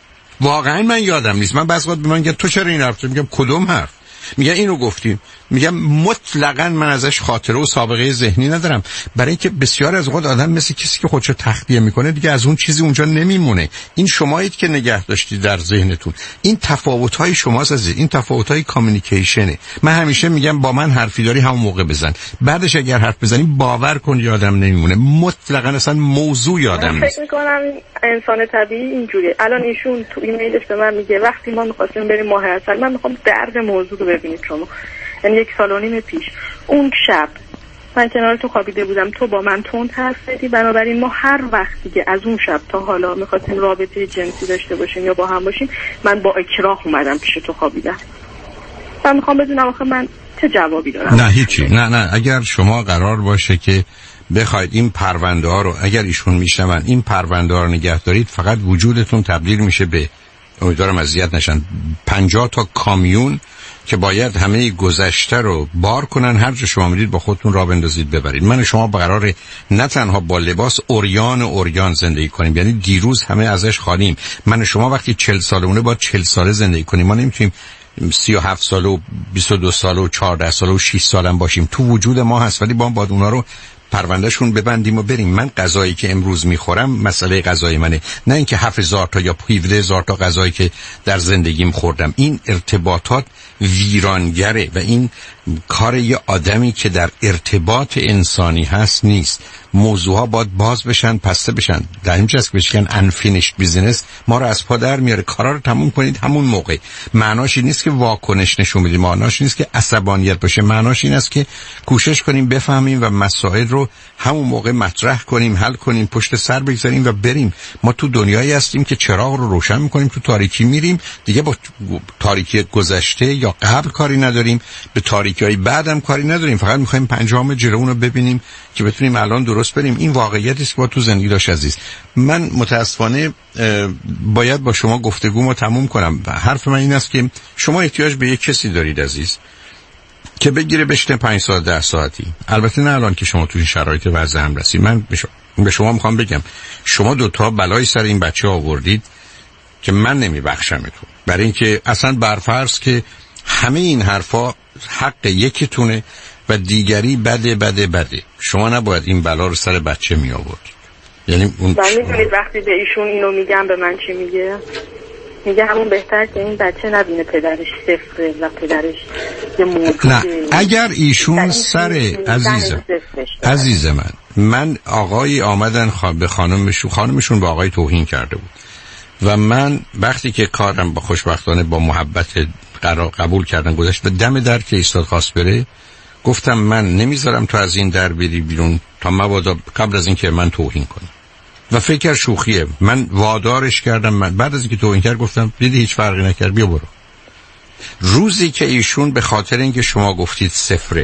نیست. من بعضی وقت به من میگن تو چرا این حرف میگم کدوم حرف؟ میگه اینو گفتیم. میگم مطلقاً من ازش خاطره و سابقه ذهنی ندارم. برای اینکه بسیار از اوقات آدم مثل کسی که خودشو تخلیه میکنه دیگه از اون چیزی اونجا نمیمونه. این شمایید که نگه داشتید در ذهنتون. این تفاوت‌های شماست عزیز، این تفاوت‌های کامیونیکیشنه. من همیشه میگم با من حرفی داری همون موقع بزن، بعدش اگر حرف بزنی باور کن یادم نمیمونه. مطلقاً اصلا موضوع یادم نیست. فکر میکنم انسان طبیعی اینجوریه. الان ایشون تو ایمیلش به من میگه وقتی ما می‌خواستیم بریم ماه عسل، من میخوام درد موضوع رو ببینید شما. یعنی 1 سال و نیم پیش اون شب من کنار تو خوابیده بودم، تو با من تند حرف زدی، بنابراین ما هر وقتی که از اون شب تا حالا می‌خواستیم رابطه جنسی داشته باشیم یا با هم باشیم من با اکراه اومدم پیش تو خوابیدم. من میخوام بدونم آخه من چه جوابی دارم. نه هیچی. نه اگر شما قرار باشه که بخواید این پرونده ها رو اگر ایشون میشنون این پرونده ها رو نگه دارید، فقط وجودتون تبدیل میشه به، امیدوارم اذیت نشن، 50 تا کامیون که باید همه گذشته رو بار کنن. هر جا شما میرید با خودتون راه بندازید ببرید. من و شما قراره نه تنها با لباس اوریان زندگی کنیم، یعنی دیروز همه ازش خالیم. من و شما وقتی 40 سالمونه با 40 ساله زندگی کنیم. ما نمیتونیم 37 ساله و 22 ساله و 14 ساله و 6 سالم باشیم. تو وجود ما هست، ولی باید اونا رو پروندهشون ببندیم و بریم. من غذایی که امروز میخورم مسئله غذای منه، نه اینکه 7000 تا یا 17000 تا غذایی که در زندگیم خوردم. این ارتباطات ویرانگره و این کار یه آدمی که در ارتباط انسانی هست نیست. موضوعها باید باز بشن، پسته بشن. در این جاست که بشکن unfinished business ما رو از پا در میاره. کارا رو تموم کنید همون موقع. معناش این نیست که واکنش نشون بدیم، معناش نیست که عصبانیت باشه، معناش این است که کوشش کنیم بفهمیم و مسائل رو همون موقع مطرح کنیم، حل کنیم، پشت سر بگذاریم و بریم. ما تو دنیایی هستیم که چراغ رو روشن می‌کنیم، تو تاریکی میریم، دیگه با تاریکی گذشته یا قبل کاری نداریم، به تاریکی‌های بعدم کاری نداریم. فقط می‌خوایم پنجام جلو رو ببینیم که بتونیم الان درست بریم. این واقعیتی است که با تو زندگی داشت عزیز. من متاسفانه باید با شما گفتگومو تموم کنم. حرف من این است که شما احتیاج به یک کسی دارید عزیز که بگیره بشینه 5 ساعت 10 ساعتی. البته نه الان که شما تو این شرایط وضع هم رسید. من به شما میخوام بگم شما دوتا بلای سر این بچه آوردید که من نمیبخشمتون. برای اینکه اصلا برفرض که همه این حرفا حق یکیتونه و دیگری بده. شما نباید این بلا رو سر بچه می آوردید. یعنی اون میدونید وقتی به ایشون اینو میگم به من چی میگه؟ میگه همون بهتر که این بچه نبینه پدرش صفره و پدرش یه موجود. نه اگر ایشون سر عزیز من آقایی آمدن به خانمشون به آقای توهین کرده بود و من وقتی که کارم با خوشبختانه با محبت قبول کردن گذاشت و دم در که ایستاد خواست بره، گفتم من نمیذارم تو از این در بری بیرون تا مبادا قبل از این که من توهین کنم. و فکر شوخیه، من وادارش کردم. من بعد از اینکه توهین کرد گفتم دیدی هیچ فرقی نکرد، بیا برو. روزی که ایشون به خاطر اینکه شما گفتید صفره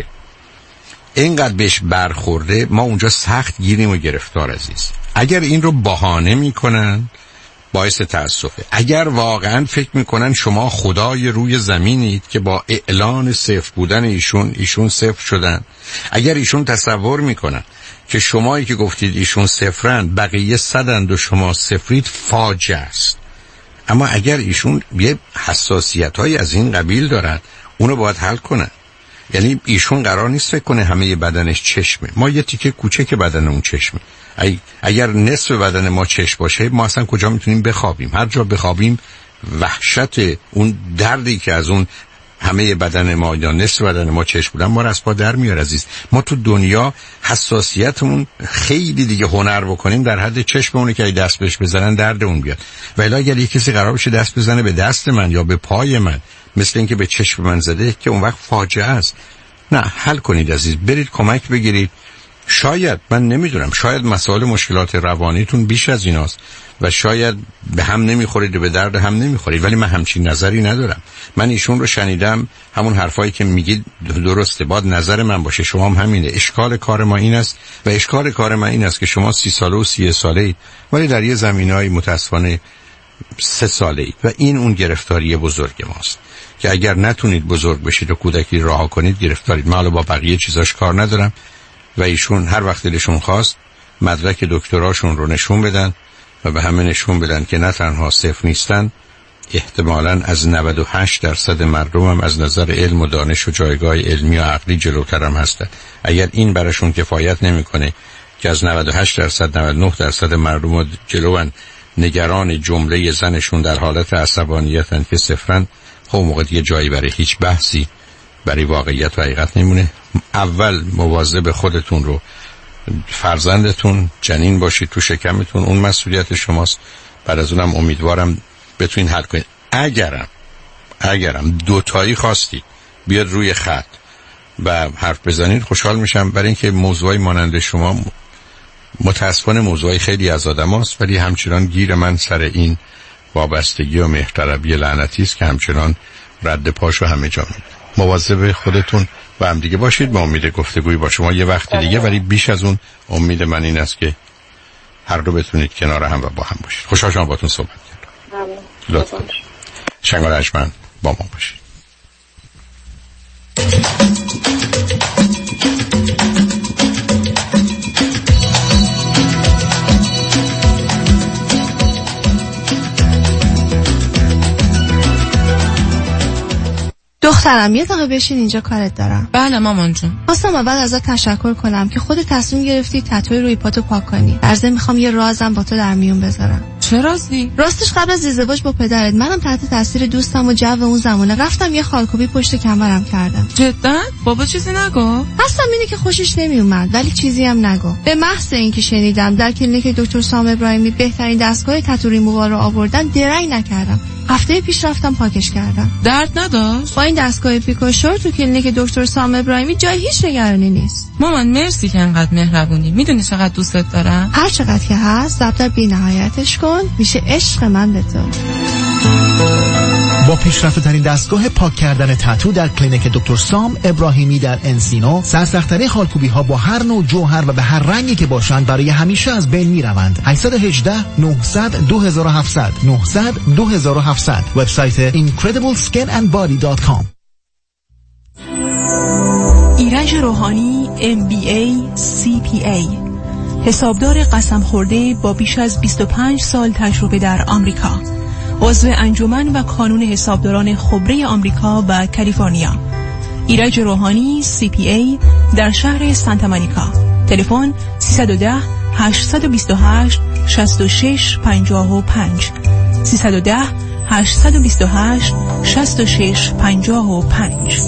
اینقدر بهش برخورده، ما اونجا سخت گیریم و گرفتار عزیز. اگر این رو بهانه میکنن باعث تأسفه. اگر واقعا فکر میکنن شما خدای روی زمینید که با اعلان صفر بودن ایشون صفر شدن، اگر ایشون تصور میکنن که شمایی که گفتید ایشون صفرن بقیه صدند و شما صفرید، فاجعه است. اما اگر ایشون یه حساسیت‌های از این قبیل دارن، اونو باید حل کنن. یعنی ایشون قرار نیست فکر کنه همه بدنش چشمه. ما یه تیکه کوچک بدن اون چشمه. اگر نصف بدن ما چشم باشه، ما اصلا کجا میتونیم بخوابیم؟ هر جا بخوابیم وحشت اون دردی که از اون همه بدن ما یا نصف بدن ما چشم بودن ما رو از پا در میاره عزیز. ما تو دنیا حساسیتمون خیلی دیگه هنر بکنیم در حد چشممونه که دست بهش بزنن درد اون بیاد. ولی اگر یک کسی قرار بشه دست بزنه به دست من یا به پای من مثل اینکه به چشم من زده، که اون وقت فاجعه است. نه، حل کنید عزیز، برید کمک بگیرید. شاید من نمیدونم، شاید مسائل مشکلات روانیتون بیش از ایناست و شاید به هم نمیخورید و به درد هم نمیخورید، ولی من همچین نظری ندارم. من ایشون رو شنیدم، همون حرفایی که میگید درسته، باید نظر من باشه، شما هم همینه. اشکال کار ما این است و اشکال کار من این است که شما 30 ساله و 30 ساله اید ولی در یه زمینه‌ای متاسفانه 3 ساله اید و این اون گرفتاری بزرگ ماست که اگر نتونید بزرگ بشید و کودکی رها کنید گرفتارید. من با بقیه چیزاش کار ندارم و ایشون هر وقت دلشون خواست مدرک دکتراشون رو نشون بدن و به همه نشون بدن که نه تنها صفر نیستن، احتمالاً از 98% مردم هم از نظر علم و دانش و جایگاه علمی و عقلی جلوتر هم هستن. اگر این براشون کفایت نمیکنه که از 98% 99% مردم جلوان، نگران جمله زنشون در حالت عصبانیتن که صفرن، خب موقع دیگه جایی برای هیچ بحثی برای واقعیت و حقیقت نمونه. اول مواظب خودتون رو، فرزندتون جنین باشید تو شکمتون، اون مسئولیت شماست. بعد از اونم امیدوارم بتونین حل کنید. اگرم دوتایی خواستید بیاد روی خط و حرف بزنید خوشحال میشم، برای اینکه موضوعی مانند شما متاسفانه موضوعی خیلی از آدماست، ولی همچنان گیر من سر این وابستگی و مهرطلبی لعنتی است که همچنان رد پاشو همه جا میده. مواظب خودتون و هم دیگه باشید. با امید گفتگوی با شما یه وقت دیگه، ولی بیش از اون امید من این است که هر دو بتونید کنار هم و با هم باشید. خوشحال شدم باهاتون صحبت کردم. لطفاً شنگال اجمن با ما باشید. دخترم یه دقیقه بشین اینجا، کارت دارم. بله مامان جون. خواستم اول ازت تشکر کنم که خودت تصمیم گرفتی تتوی روی پاتو پاک کنی. در ضمن میخوام یه رازم با تو در میون بذارم. چه رازی؟ راستش قبل از ازدواج با پدرت منم تحت تاثیر دوستم و جو اون زمانه رفتم یه خالکوبی پشت کمرم کردم. جدا؟ بابا چیزی نگو؟ اصلا اینه که خوشش نمیومد، ولی چیزی هم نگو. به محض اینکه شنیدم در کلینیک دکتر سام ابراهیمی بهترین دستگاه تتو ریمووار رو آوردن، درنگ نکردم. هفته پیش رفتم پاکش کردم. درد نداشت؟ با این دستگاه پیکوشور تو کلینیک دکتر سام ابراهیمی جای هیچ نگرانی نیست. مامان مرسی که انقدر مهربونی. میدونی چقدر دوستت دارم. هر چقدر که هست ضرب بی نهایتش کن، میشه عشق من به تو. با پیشرفته ترین دستگاه پاک کردن تتو در کلینیک دکتر سام ابراهیمی در انسینو، سرسخت‌ترین خالکوبی ها با هر نوع جوهر و به هر رنگی که باشند برای همیشه از بین میروند. 818 900 2700 900 2700 وبسایت incredibleskinandbody.com. ایرج روحانی MBA CPA، حسابدار قسم خورده با بیش از 25 سال تجربه در آمریکا، عضو انجمن و کانون حسابداران خبره آمریکا و کالیفرنیا. ایرج روحانی CPA در شهر سانتا مونیکا. تلفن 310 828 6655 310 828 6655.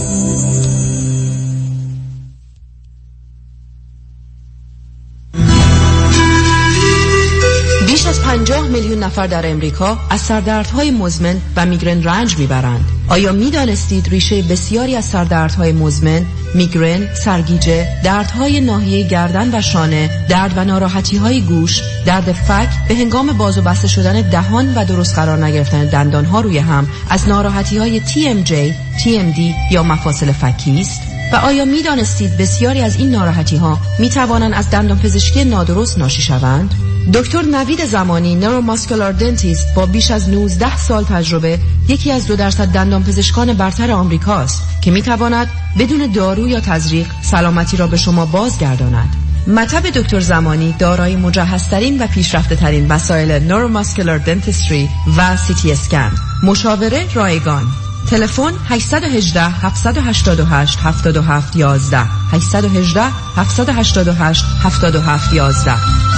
بیش از 50 میلیون نفر در امریکا از سردردهای مزمن و میگرن رنج میبرند. آیا میدانستید ریشه بسیاری از سردردهای مزمن، میگرن، سرگیجه، دردهای ناحیه گردن و شانه، درد و ناراحتی‌های گوش، درد فک به هنگام باز و بسته شدن دهان و درست قرار نگرفتن دندانها روی هم از ناراحتی‌های TMJ، TMD یا مفاصل فکی است؟ و آیا می دانستید بسیاری از این ناراحتی ها می توانند از دندانپزشکی نادرست ناشی شوند؟ دکتر نوید زمانی نوروماسکولار دنتیست با بیش از 19 سال تجربه یکی از 2% دندانپزشکان برتر آمریکاست که می تواند بدون دارو یا تزریق سلامتی را به شما بازگرداند. مطب دکتر زمانی دارای مجهزترین و پیشرفته‌ترین وسایل نوروماسکولار دنتیستری و CT اسکن. مشاوره رایگان. تلفن 818 788 7711 818 788 7711.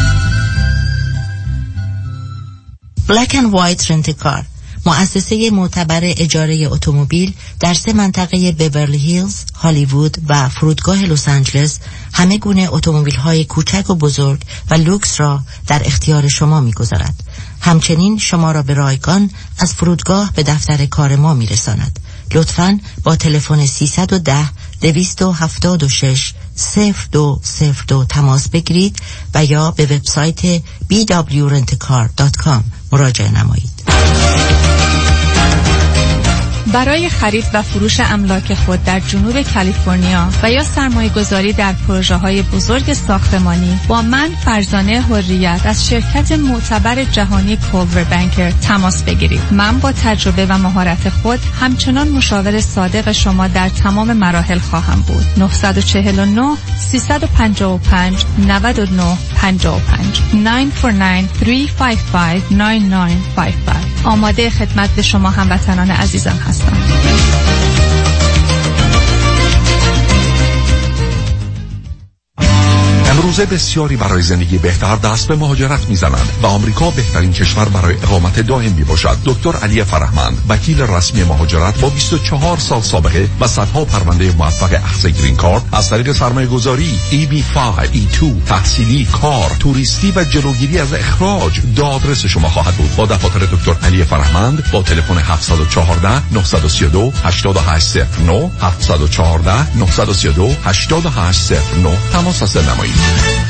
Black and White رنتکار، مؤسسه معتبر اجاره اتومبیل در 3 منطقه بیورلی هیلز، هالیوود و فرودگاه لس آنجلس همه گونه اتومبیل‌های کوچک و بزرگ و لوکس را در اختیار شما می‌گذارد. همچنین شما را به رایگان از فرودگاه به دفتر کار ما می‌رساند. لطفاً با تلفن 310 276 0202 تماس بگیرید و یا به وبسایت bwrentcar.com مراجعه نمایید. برای خرید و فروش املاک خود در جنوب کالیفرنیا و یا سرمایه گذاری در پروژه های بزرگ ساختمانی با من فرزانه حریت از شرکت معتبر جهانی کولور بانکر تماس بگیرید. من با تجربه و مهارت خود همچنان مشاور صادق شما در تمام مراحل خواهم بود. 949 355 99 55 949 355 9955. آماده خدمت به شما هموطنان عزیزم هستم. امروزه بسیاری برای زندگی بهتر دست به مهاجرت میزنند و آمریکا بهترین کشور برای اقامت دائم میباشد. دکتر علی فرهمند، وکیل رسمی مهاجرت با 24 سال سابقه و صدها پرونده موفق اخذ گرین کارت از طریق سرمایه‌گذاری، EB5، E2، تحصیلی، کار، توریستی و جلوگیری از اخراج دادرس شما خواهد بود. با دفاتر دکتر علی فرهمند با تلفن 714 932 8809 714 932 8809 تماس هست نمایید.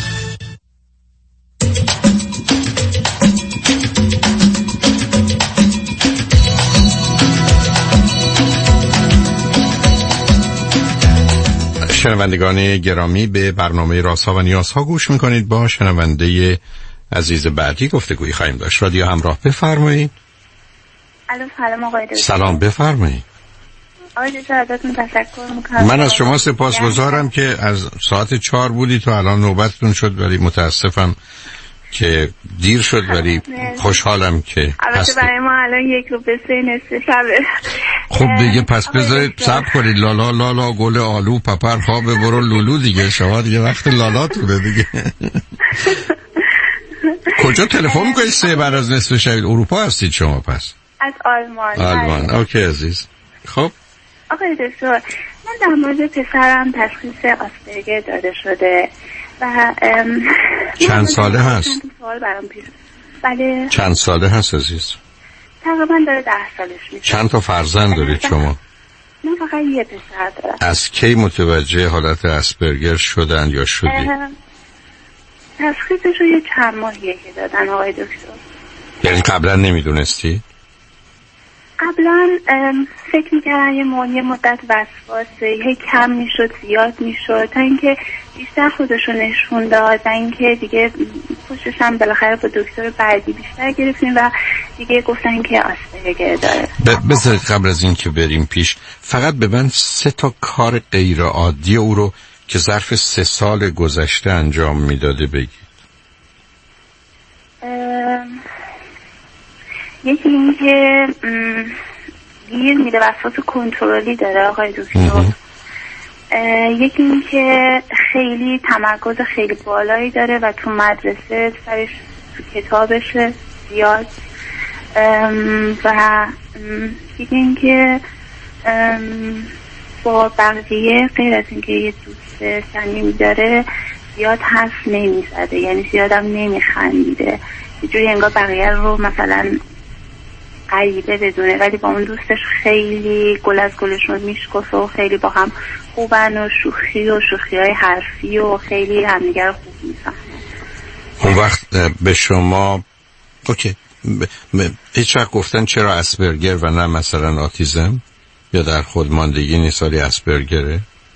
شنوندگان گرامی، به برنامه رازها و نیازها گوش میکنید. با شنونده عزیز بعدی گفتگویی خواهیم داشت. رادیو همراه، بفرمایید. الو، سلام آقای دکتر. سلام، بفرمایید. آقای دکتر ازتون تشکر میکنم. من از شما سپاسگزارم که از ساعت 4 بودی تا الان نوبتتون شد، ولی متاسفم که دیر شد، ولی خوشحالم که البته برای ما الان 1:03 شبه. خب دیگه پس بذارید صبر کنید. لالا لالا گل آلو پپر خواب برو لولو دیگه. شما دیگه وقت لالا توله دیگه. کجا تلفن میکنید 3 بعد از نصف شب؟ اروپا هستید شما پس؟ از آلمان. آلمان، اوکی عزیز. خب آقای دکتر، من در مورد پسرم تشخیص آسپرگر داده شده و چند ساله هست؟ سوال برام پیش. بله. چند ساله هست عزیز؟ تقریبا داره 10 سالش میشه. چند تا فرزند دارید شما؟ من فقط یه پسر دارم. از کی متوجه حالت اسپرگر شدن یا شدی؟ تشخیصش رو یه چند ماهیه که دادن آقای دکتر. یعنی قبلا نمیدونستی؟ قبلا فکر میکردن یه مدت وسواسه، هی کم میشد زیاد میشد تا اینکه بیشتر خودشو نشون داد و اینکه دیگه پشتش هم بالاخره با دکتر بعدی بیشتر گرفتیم و دیگه گفتن که آسپرگر داره. بذارید قبل از این که بریم پیش فقط به من 3 تا کار غیر عادی او رو که ظرف 3 سال گذشته انجام میداده بگید. یکی این که گیر میده، وسواس کنترلی داره آقای دکتر. یکی این که خیلی تمرکز خیلی بالایی داره و تو مدرسه سرش تو کتابشه زیاد. و یکی این که با بقیه غیر از اینکه یه دوست صمیمی داره زیاد حرف نمیزده، یعنی زیادم نمیخندیده. جوری انگار بقیه رو مثلا غریبه بدونه، ولی با اون دوستش خیلی گل از گلشون میشکفه و خیلی با هم خوبن و شوخی‌های حرفی و خیلی همدیگر رو خوب میفهمن. اون وقت به شما اوکی هیچ وقت گفتن چرا اسپرگر و نه مثلا آتیزم یا در خودماندگی نیست ولی اسپرگره؟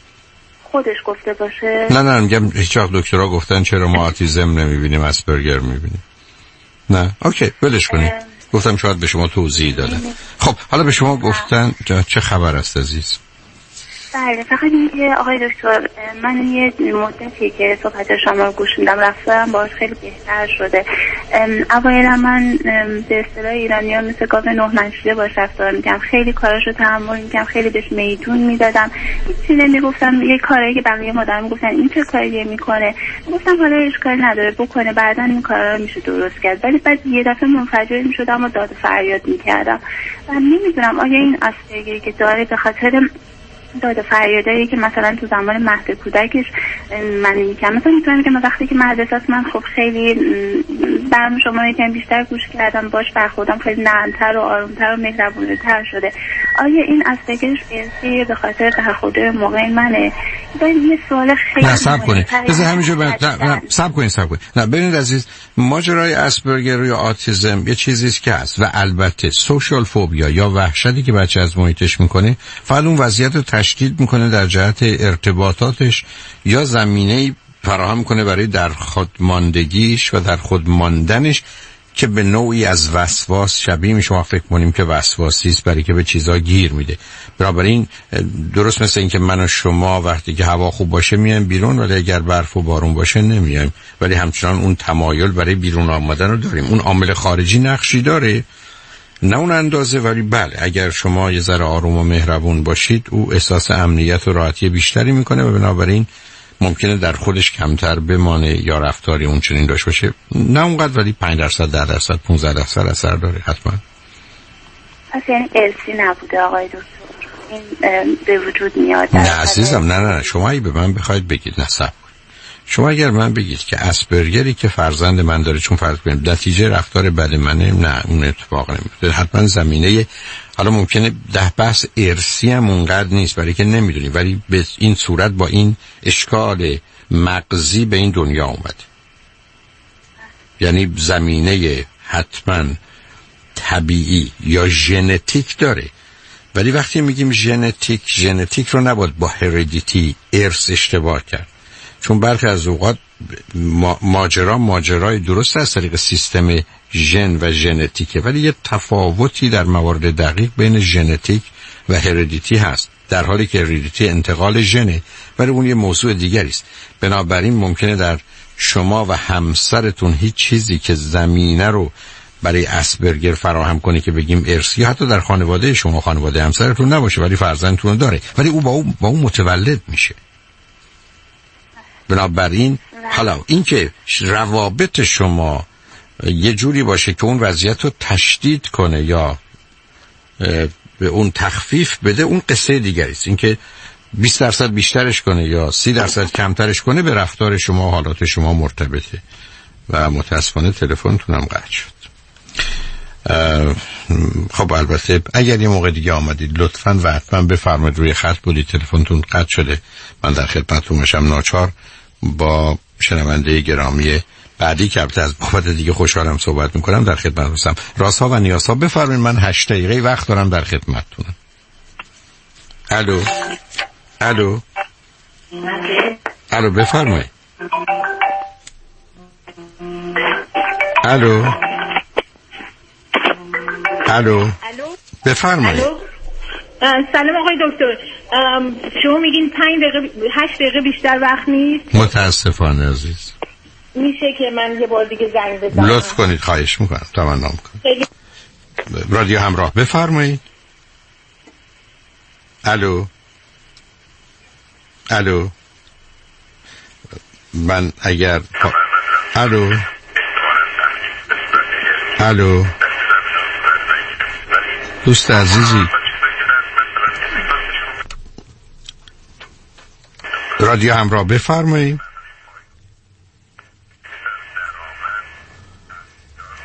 خودش گفته باشه؟ نه میگم هیچ وقت دکترها گفتن چرا ما آتیزم نمیبینیم اسپرگر میبینیم؟ نه اوکی ولش کنید. گفتم شاید به شما توضیح دادن. خب حالا به شما گفتن چه خبر است عزیز؟ بله فقط اینکه آقای دکتر من یه مدتی که صحبت شما رو گوش میدم رفتارم باهاش خیلی بهتر شده. اوایل من به اصطلاح ایرانی‌ها مثل گاو نه نشیده باش رفتار می‌کردم، خیلی کاراشو تحمل می‌کردم، خیلی بهش میدون میدادم، هیچی نمیگفتم. یه کاری که بقیه مادرم میگفتن این چه کاری میکنه، گفتم حالا اشکالی نداره بکنه، بعداً این کارا رو میشه درست کرد. ولی بعد یه دفعه منفجر میشدم و داد و فریاد میکردم و نمیدونم آیا این اسپرگری که داره به خاطر داد فریادایی که مثلا تو زمان مهد کودکش من میکنم. مثلا میتونم که وقتی که مدرسه است من خب خیلی برام شما یکم بیشتر گوش کردم، باش برخوردم خیلی نرمتر و آرومتر و مهربون‌تر شده. آیا این اسپرگرش ارثیه به خاطر برخورد موقع منه؟ یه سوال خیلی نه صبر کنید بذار همینجا صبر کنید نه ببینید عزیز، ماجرای اسپرگر یا آتیزم یه چیزی است که هست و البته سوشال فوبیا یا وحشتی که بچه از محیطش میکنه فقط اون وضعیت رو تشدید میکنه در جهت ارتباطاتش یا زمینه‌ای فراهم کنه برای در خود ماندگیش و در خود ماندنش که به نوعی از وسواس شبیه می شما فکر کنیم که وسواسی است برای که به چیزا گیر میده. بنابراین درست مثل این که من و شما وقتی که هوا خوب باشه میایم بیرون ولی اگر برف و بارون باشه نمیایم، ولی همچنان اون تمایل برای بیرون آمدن رو داریم. اون عامل خارجی نقشی داره نه اون اندازه، ولی بله اگر شما یه ذره آروم و مهربون باشید او احساس امنیت و راحتی بیشتری میکنه و بنابراین ممکنه در خودش کمتر بمانه یا رفتاری اون چنین داشته باشه. نه اونقدر ولی 5%، 10%، 15% اثر داره حتما. پس یعنی ارثی نبوده آقای دکتر، این به وجود میاد؟ نه عزیزم نه شما اگه به من بخواید بگید نه شما اگر من بگید که اسپرگری که فرزند من داره چون فرض کنیم نتیجه رفتار بد منه، نه اون اتفاق نمیفته. حتما زمینه حالا ممکنه بحث ارثی هم اونقدر نیست برای که نمیدونی، ولی به این صورت با این اشکال مغزی به این دنیا اومده. یعنی زمینه حتما طبیعی یا ژنتیک داره. ولی وقتی میگیم ژنتیک رو نباید با هریدیتی ارث اشتباه کرد، چون برخی از اوقات ماجرای درست از طریق سیستم ژن و ژنتیکه، ولی یه تفاوتی در موارد دقیق بین ژنتیک و هریدیتی هست، در حالی که هریدیتی انتقال ژنه ولی اون یه موضوع دیگری است. بنابراین ممکنه در شما و همسرتون هیچ چیزی که زمینه رو برای اسپرگر فراهم کنه که بگیم ارثی، حتی در خانواده شما خانواده همسرتون نباشه ولی فرزندتون رو داره، ولی او با اون متولد میشه. بنابراین حالا این که روابط شما یه جوری باشه که اون وضعیت رو تشدید کنه یا به اون تخفیف بده، اون قصه دیگری است. این که 20% بیشترش کنه یا 30% کمترش کنه به رفتار شما و حالات شما مرتبطه. و متاسفانه تلفنتون هم قطع شد. خب البته اگر یه موقع دیگه آمدید لطفاً و حتما بفرمایید، روی خط بودید تلفنتون قطع شده، من در خدمتتون باشم. ناچار با شنونده گرامی بعدی که البته از بابت دیگه خوشحالم صحبت میکنم در خدمت هستم. راست‌ها و نیازها بفرمایید، من 8 دقیقه وقت دارم در خدمتتونم. الو بفرمایید. الو بفرمایید. سلام آقای دکتر، شما میگین 8 دقیقه بیشتر وقت نیست؟ متاسفانه عزیز. میشه که من یه بار دیگه زنگ بزنم؟ لطف کنید، خواهش میکنم، تمنا میکنم. رادیو همراه بفرمایید. الو من اگر الو دوست عزیزی، رادیو همراه بفرمایید.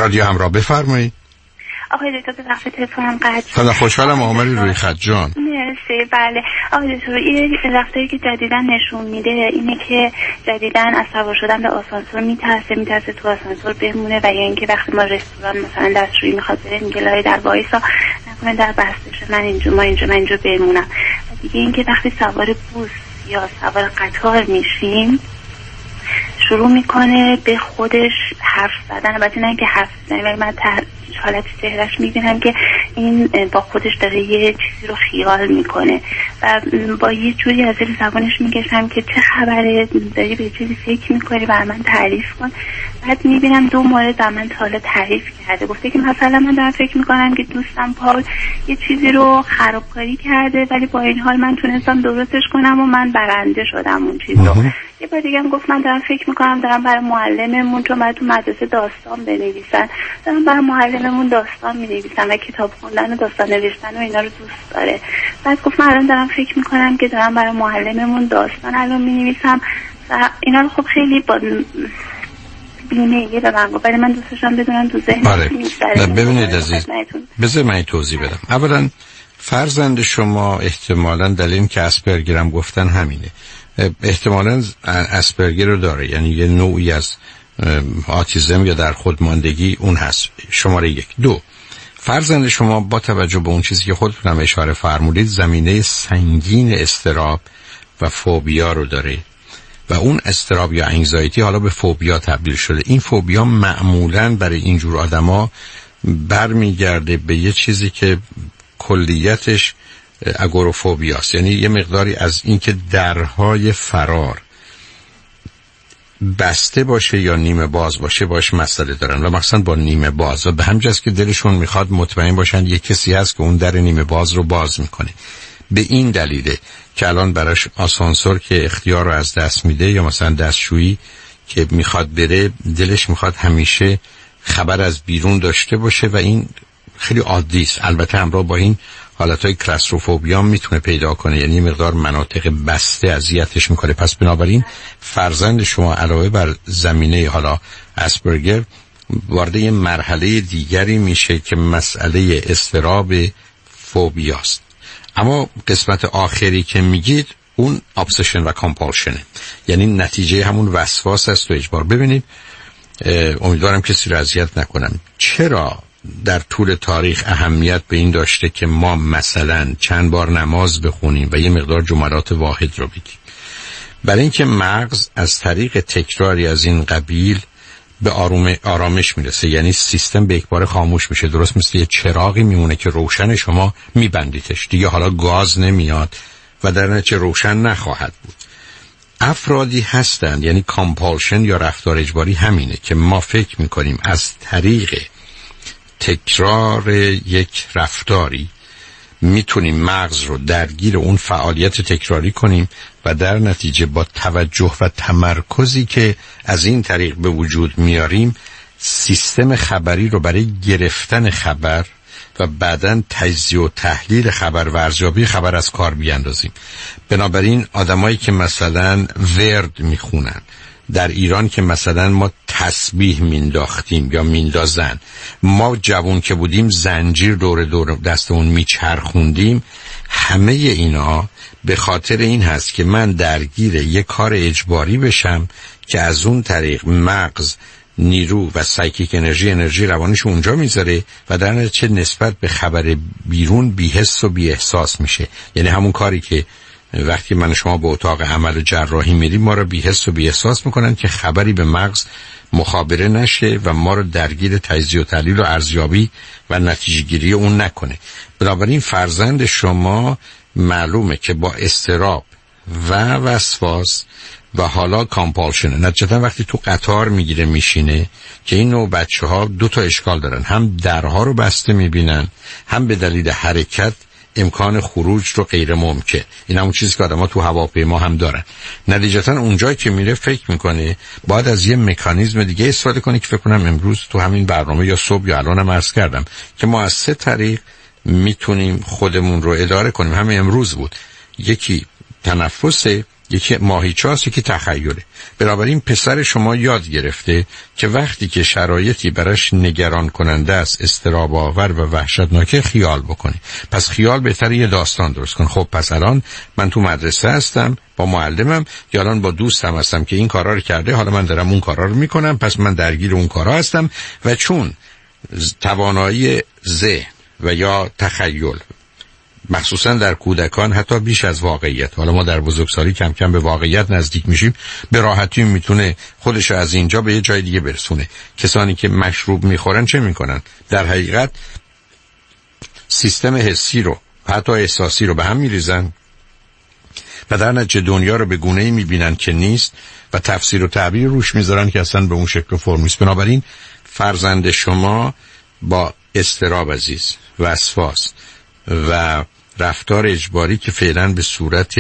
رادیو همراه، بفرمایید. آقای دکتر به وقت تلفنم قطع خیلی خوشحالم آمدید روی خط جان. مرسی. بله آقای دکتر، یه رفتاری که جدیداً نشون میده اینه که جدیداً از سوار شدن به آسانسور میترسه تو آسانسور بمونه، و یا اینکه وقتی ما رستوران مثلا دستشویی میخواد بره میگه لای در وایسا نکنه در بسته شه، من اینجا بمونم. و دیگه اینکه وقتی سوار بوس یا سوار قطار میشیم شروع میکنه به خودش حرف زدن. البته نه که حرف زدن، ولی من حالت چهرهش میبینم که این با خودش داره یه چیزی رو خیال میکنه و با یه جوری از زیر زبانش میکشم که چه خبره، داری به چیزی فکر میکنی، بر من تعریف کن. بعد میبینم 2 مورد بر من تا حالا تعریف کرده، گفته که مثلا من دارم فکر میکنم که دوستم پاول یه چیزی رو خرابکاری کرده، ولی با این حال من تونستم درستش کنم و من برنده شدم اون چیز رو. یه بار دیگه هم گفت من دارم فکر میکنم دارم برای معلممون، چون بعد تو مدرسه داستان بنویسن، دارم برای معلممون داستان مینویسم و کتاب خوندن و داستان نوشتن و اینا رو دوست داره. بعد گفت من الان دارم فکر میکنم که دارم برای معلممون داستان الان مینویسم و اینا رو خب خیلی با بیمه‌ای به من گفت، ولی من دوست داشتم بدونم تو ذهنم چی می‌گذره. ببینید عزیز، بذار من توضیح بدم. اولا فرزند شما احتمالاً دلیل که اسپرگر هم گفتن همینه، احتمالاً اسپرگر رو داره، یعنی یه نوعی از آتیزم یا در خودماندگی اون هست. شماره 1. 2 فرزند شما با توجه به اون چیزی که خودتون هم اشاره فرمودید زمینه سنگین اضطراب و فوبیا رو داره و اون اضطراب یا انگزایتی حالا به فوبیا تبدیل شده. این فوبیا معمولاً برای اینجور آدما برمیگرده به یه چیزی که کلیتش اگوروفوبیاست، یعنی یه مقداری از اینکه درهای فرار بسته باشه یا نیمه باز باشه باش مسئله دارن و مثلا با نیمه باز و به همجاست که دلشون میخواد مطمئن باشن یه کسی هست که اون در نیمه باز رو باز میکنه. به این دلیله که الان براش آسانسور که اختیار رو از دست میده یا مثلا دستشویی که میخواد بره دلش میخواد همیشه خبر از بیرون داشته باشه و این خیلی عادی است. البته همراه با این حالتهای کلاستروفوبیا میتونه پیدا کنه، یعنی مقدار مناطق بسته اذیتش میکنه. پس بنابراین فرزند شما علاوه بر زمینه حالا اسپرگر وارد یه مرحله دیگری میشه که مسئله اضطراب فوبیاست. اما قسمت آخری که میگید اون ابسشن و کامپالشنه، یعنی نتیجه همون وسواس است و اجبار. ببینید امیدوارم کسی رو اذیت نکنم، چرا در طول تاریخ اهمیت به این داشته که ما مثلا چند بار نماز بخونیم و یه مقدار جملات واحد رو بگیم؟ برای اینکه مغز از طریق تکراری از این قبیل به آرامش میرسه، یعنی سیستم به یک بار خاموش میشه، درست مثل یه چراغی میمونه که روشن شما میبندیدش دیگه، حالا گاز نمیاد و در نتیجه روشن نخواهد بود. افرادی هستند، یعنی کامپالشن یا رفتار اجباری همینه که ما فکر میکنیم از طریق تکرار یک رفتاری میتونیم مغز رو درگیر اون فعالیت تکراری کنیم و در نتیجه با توجه و تمرکزی که از این طریق به وجود میاریم سیستم خبری رو برای گرفتن خبر و بعداً تجزیه و تحلیل خبر و ارزیابی خبر از کار بیاندازیم. بنابراین آدمایی که مثلا ورد میخونن در ایران که مثلا ما تسبیح مینداختیم یا میندازن، ما جوان که بودیم زنجیر دور دستمون میچرخوندیم، همه اینا به خاطر این هست که من درگیر یک کار اجباری بشم که از اون طریق مغز نیرو و سایکیک انرژی روانیش اونجا میذاره و در نتیجه نسبت به خبر بیرون بی‌حس و بی‌احساس میشه. یعنی همون کاری که وقتی من شما به اتاق عمل جراحی میریم ما رو بی‌حس و بی‌احساس میکنن که خبری به مغز مخابره نشه و ما رو درگیر تجزیه و تحلیل و ارزیابی و نتیجه گیری اون نکنه. بنابراین فرزند شما معلومه که با اضطراب و وسواس و حالا کامپالشنه. نتیجتا وقتی تو قطار میگیره میشینه که این نوع بچه ها 2 تا اشکال دارن، هم درها رو بسته میبینن، هم به دلیل حرکت امکان خروج رو غیر ممکن. این همون چیزی که آدم‌ها تو هواپیما هم دارن. نتیجتا اونجایی که میره فکر میکنه باید از یه مکانیزم دیگه استفاده کنه که فکر کنم امروز تو همین برنامه یا صبح یا الانم عرض کردم که ما از 3 طریق میتونیم خودمون رو اداره کنیم. همین امروز بود. یکی تنفسه یکی ماهیچه‌ست، یکی تخیله. بنابراین پسر شما یاد گرفته که وقتی که شرایطی براش نگران کننده است، اضطراب آور و وحشتناک، خیال بکنه. پس خیال بهتره یه داستان درست کن. خب پس الان من تو مدرسه هستم با معلمم، یا الان با دوستم هستم که این کارا رو کرده، حالا من دارم اون کارا رو میکنم، پس من درگیر اون کارا هستم. و چون توانایی ذهن و یا تخیل مخصوصا در کودکان حتی بیش از واقعیت، حالا ما در بزرگسالی کم کم به واقعیت نزدیک میشیم، به راحتی میتونه خودش از اینجا به یه جای دیگه برسونه. کسانی که مشروب میخورن چه میکنن؟ در حقیقت سیستم حسی رو حتی احساسی رو به هم میریزن و در نتیجه دنیا رو به گونه‌ای میبینن که نیست و تفسیر و تعبیر روش میذارن که اصلا به اون شکل و فرم نیست. بنابراین فرزند شما با اضطراب عزیز، وسواس و رفتار اجباری که فعلا به صورت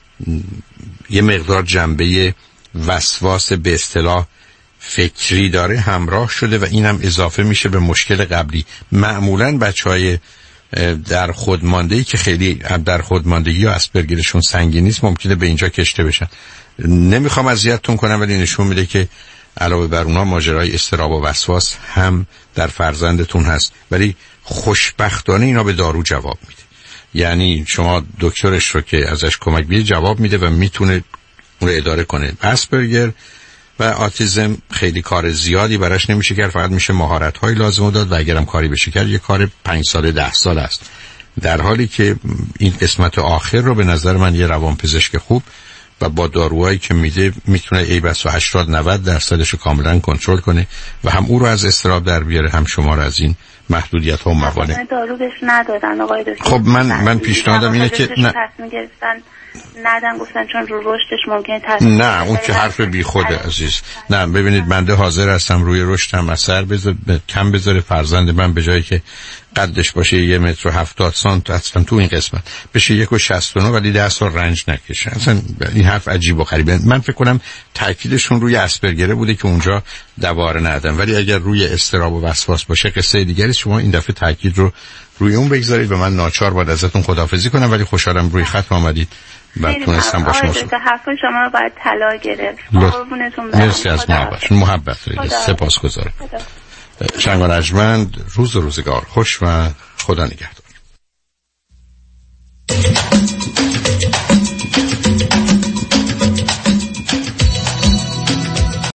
یه مقدار جنبه وسواس به اصطلاح فکری داره همراه شده و اینم اضافه میشه به مشکل قبلی. معمولاً بچهای در خودماندگی که خیلی در خودماندگی یا اسپرگرشون سنگین نیست ممکنه به اینجا کشته بشن. نمیخوام اذیتتون کنم ولی نشون میده که علاوه بر اونها ماجرای اضطراب و وسواس هم در فرزندتون هست، ولی خوشبختانه اینا به دارو جواب میده. یعنی شما دکترش رو که ازش کمک بگیرید جواب میده و میتونه اون رو اداره کنه. اسپرگر و آتیزم خیلی کار زیادی براش نمیشه کرد، فقط میشه مهارت‌های لازم داد و اگرم کاری بشه کرد یه کار 5 سال 10 سال است. در حالی که این قسمت آخر رو به نظر من یه روانپزشک خوب و با داروهایی که میده میتونه ای بس 80-90% رو کاملا کنترل کنه و هم او رو از اضطراب در بیاره، هم شما رو از این محدودیت ها و موانع. دارو بهش ندادن آقای دکتر. خب من پیشنهادم اینه که تصمیم گرفتن ندن، گفتن چون رو رشدش ممکنه تاثیر. نه اون که حرف بیخوده عزیز. نه ببینید بنده حاضر هستم روی رشدم اثر کم بذاره. فرزند من به جایی که قدش باشه 1.70 متر اصلا تو این قسمت بشه 1.69 ولی 10 سال رنج نکشه. اصلا این حرف عجیب و غریبه. من فکر کنم تاکیدشون روی اسپرگر بوده که اونجا دواره ندادن، ولی اگر روی اضطراب و وسواس باشه قصه دیگری. شما این دفعه تاکید رو روی اون بگذارید و من ناچار باید ازتون خداحافظی کنم، ولی خوشحالم روی خط آمدید و تونستم با شما صحبت. حرف شما رو باید طلا گرفت. قربونتون برم. مرسی از محبت دارید. سپاسگزارم. شنگ و رجمند، روز و روزگار خوش و خدا نگهدار.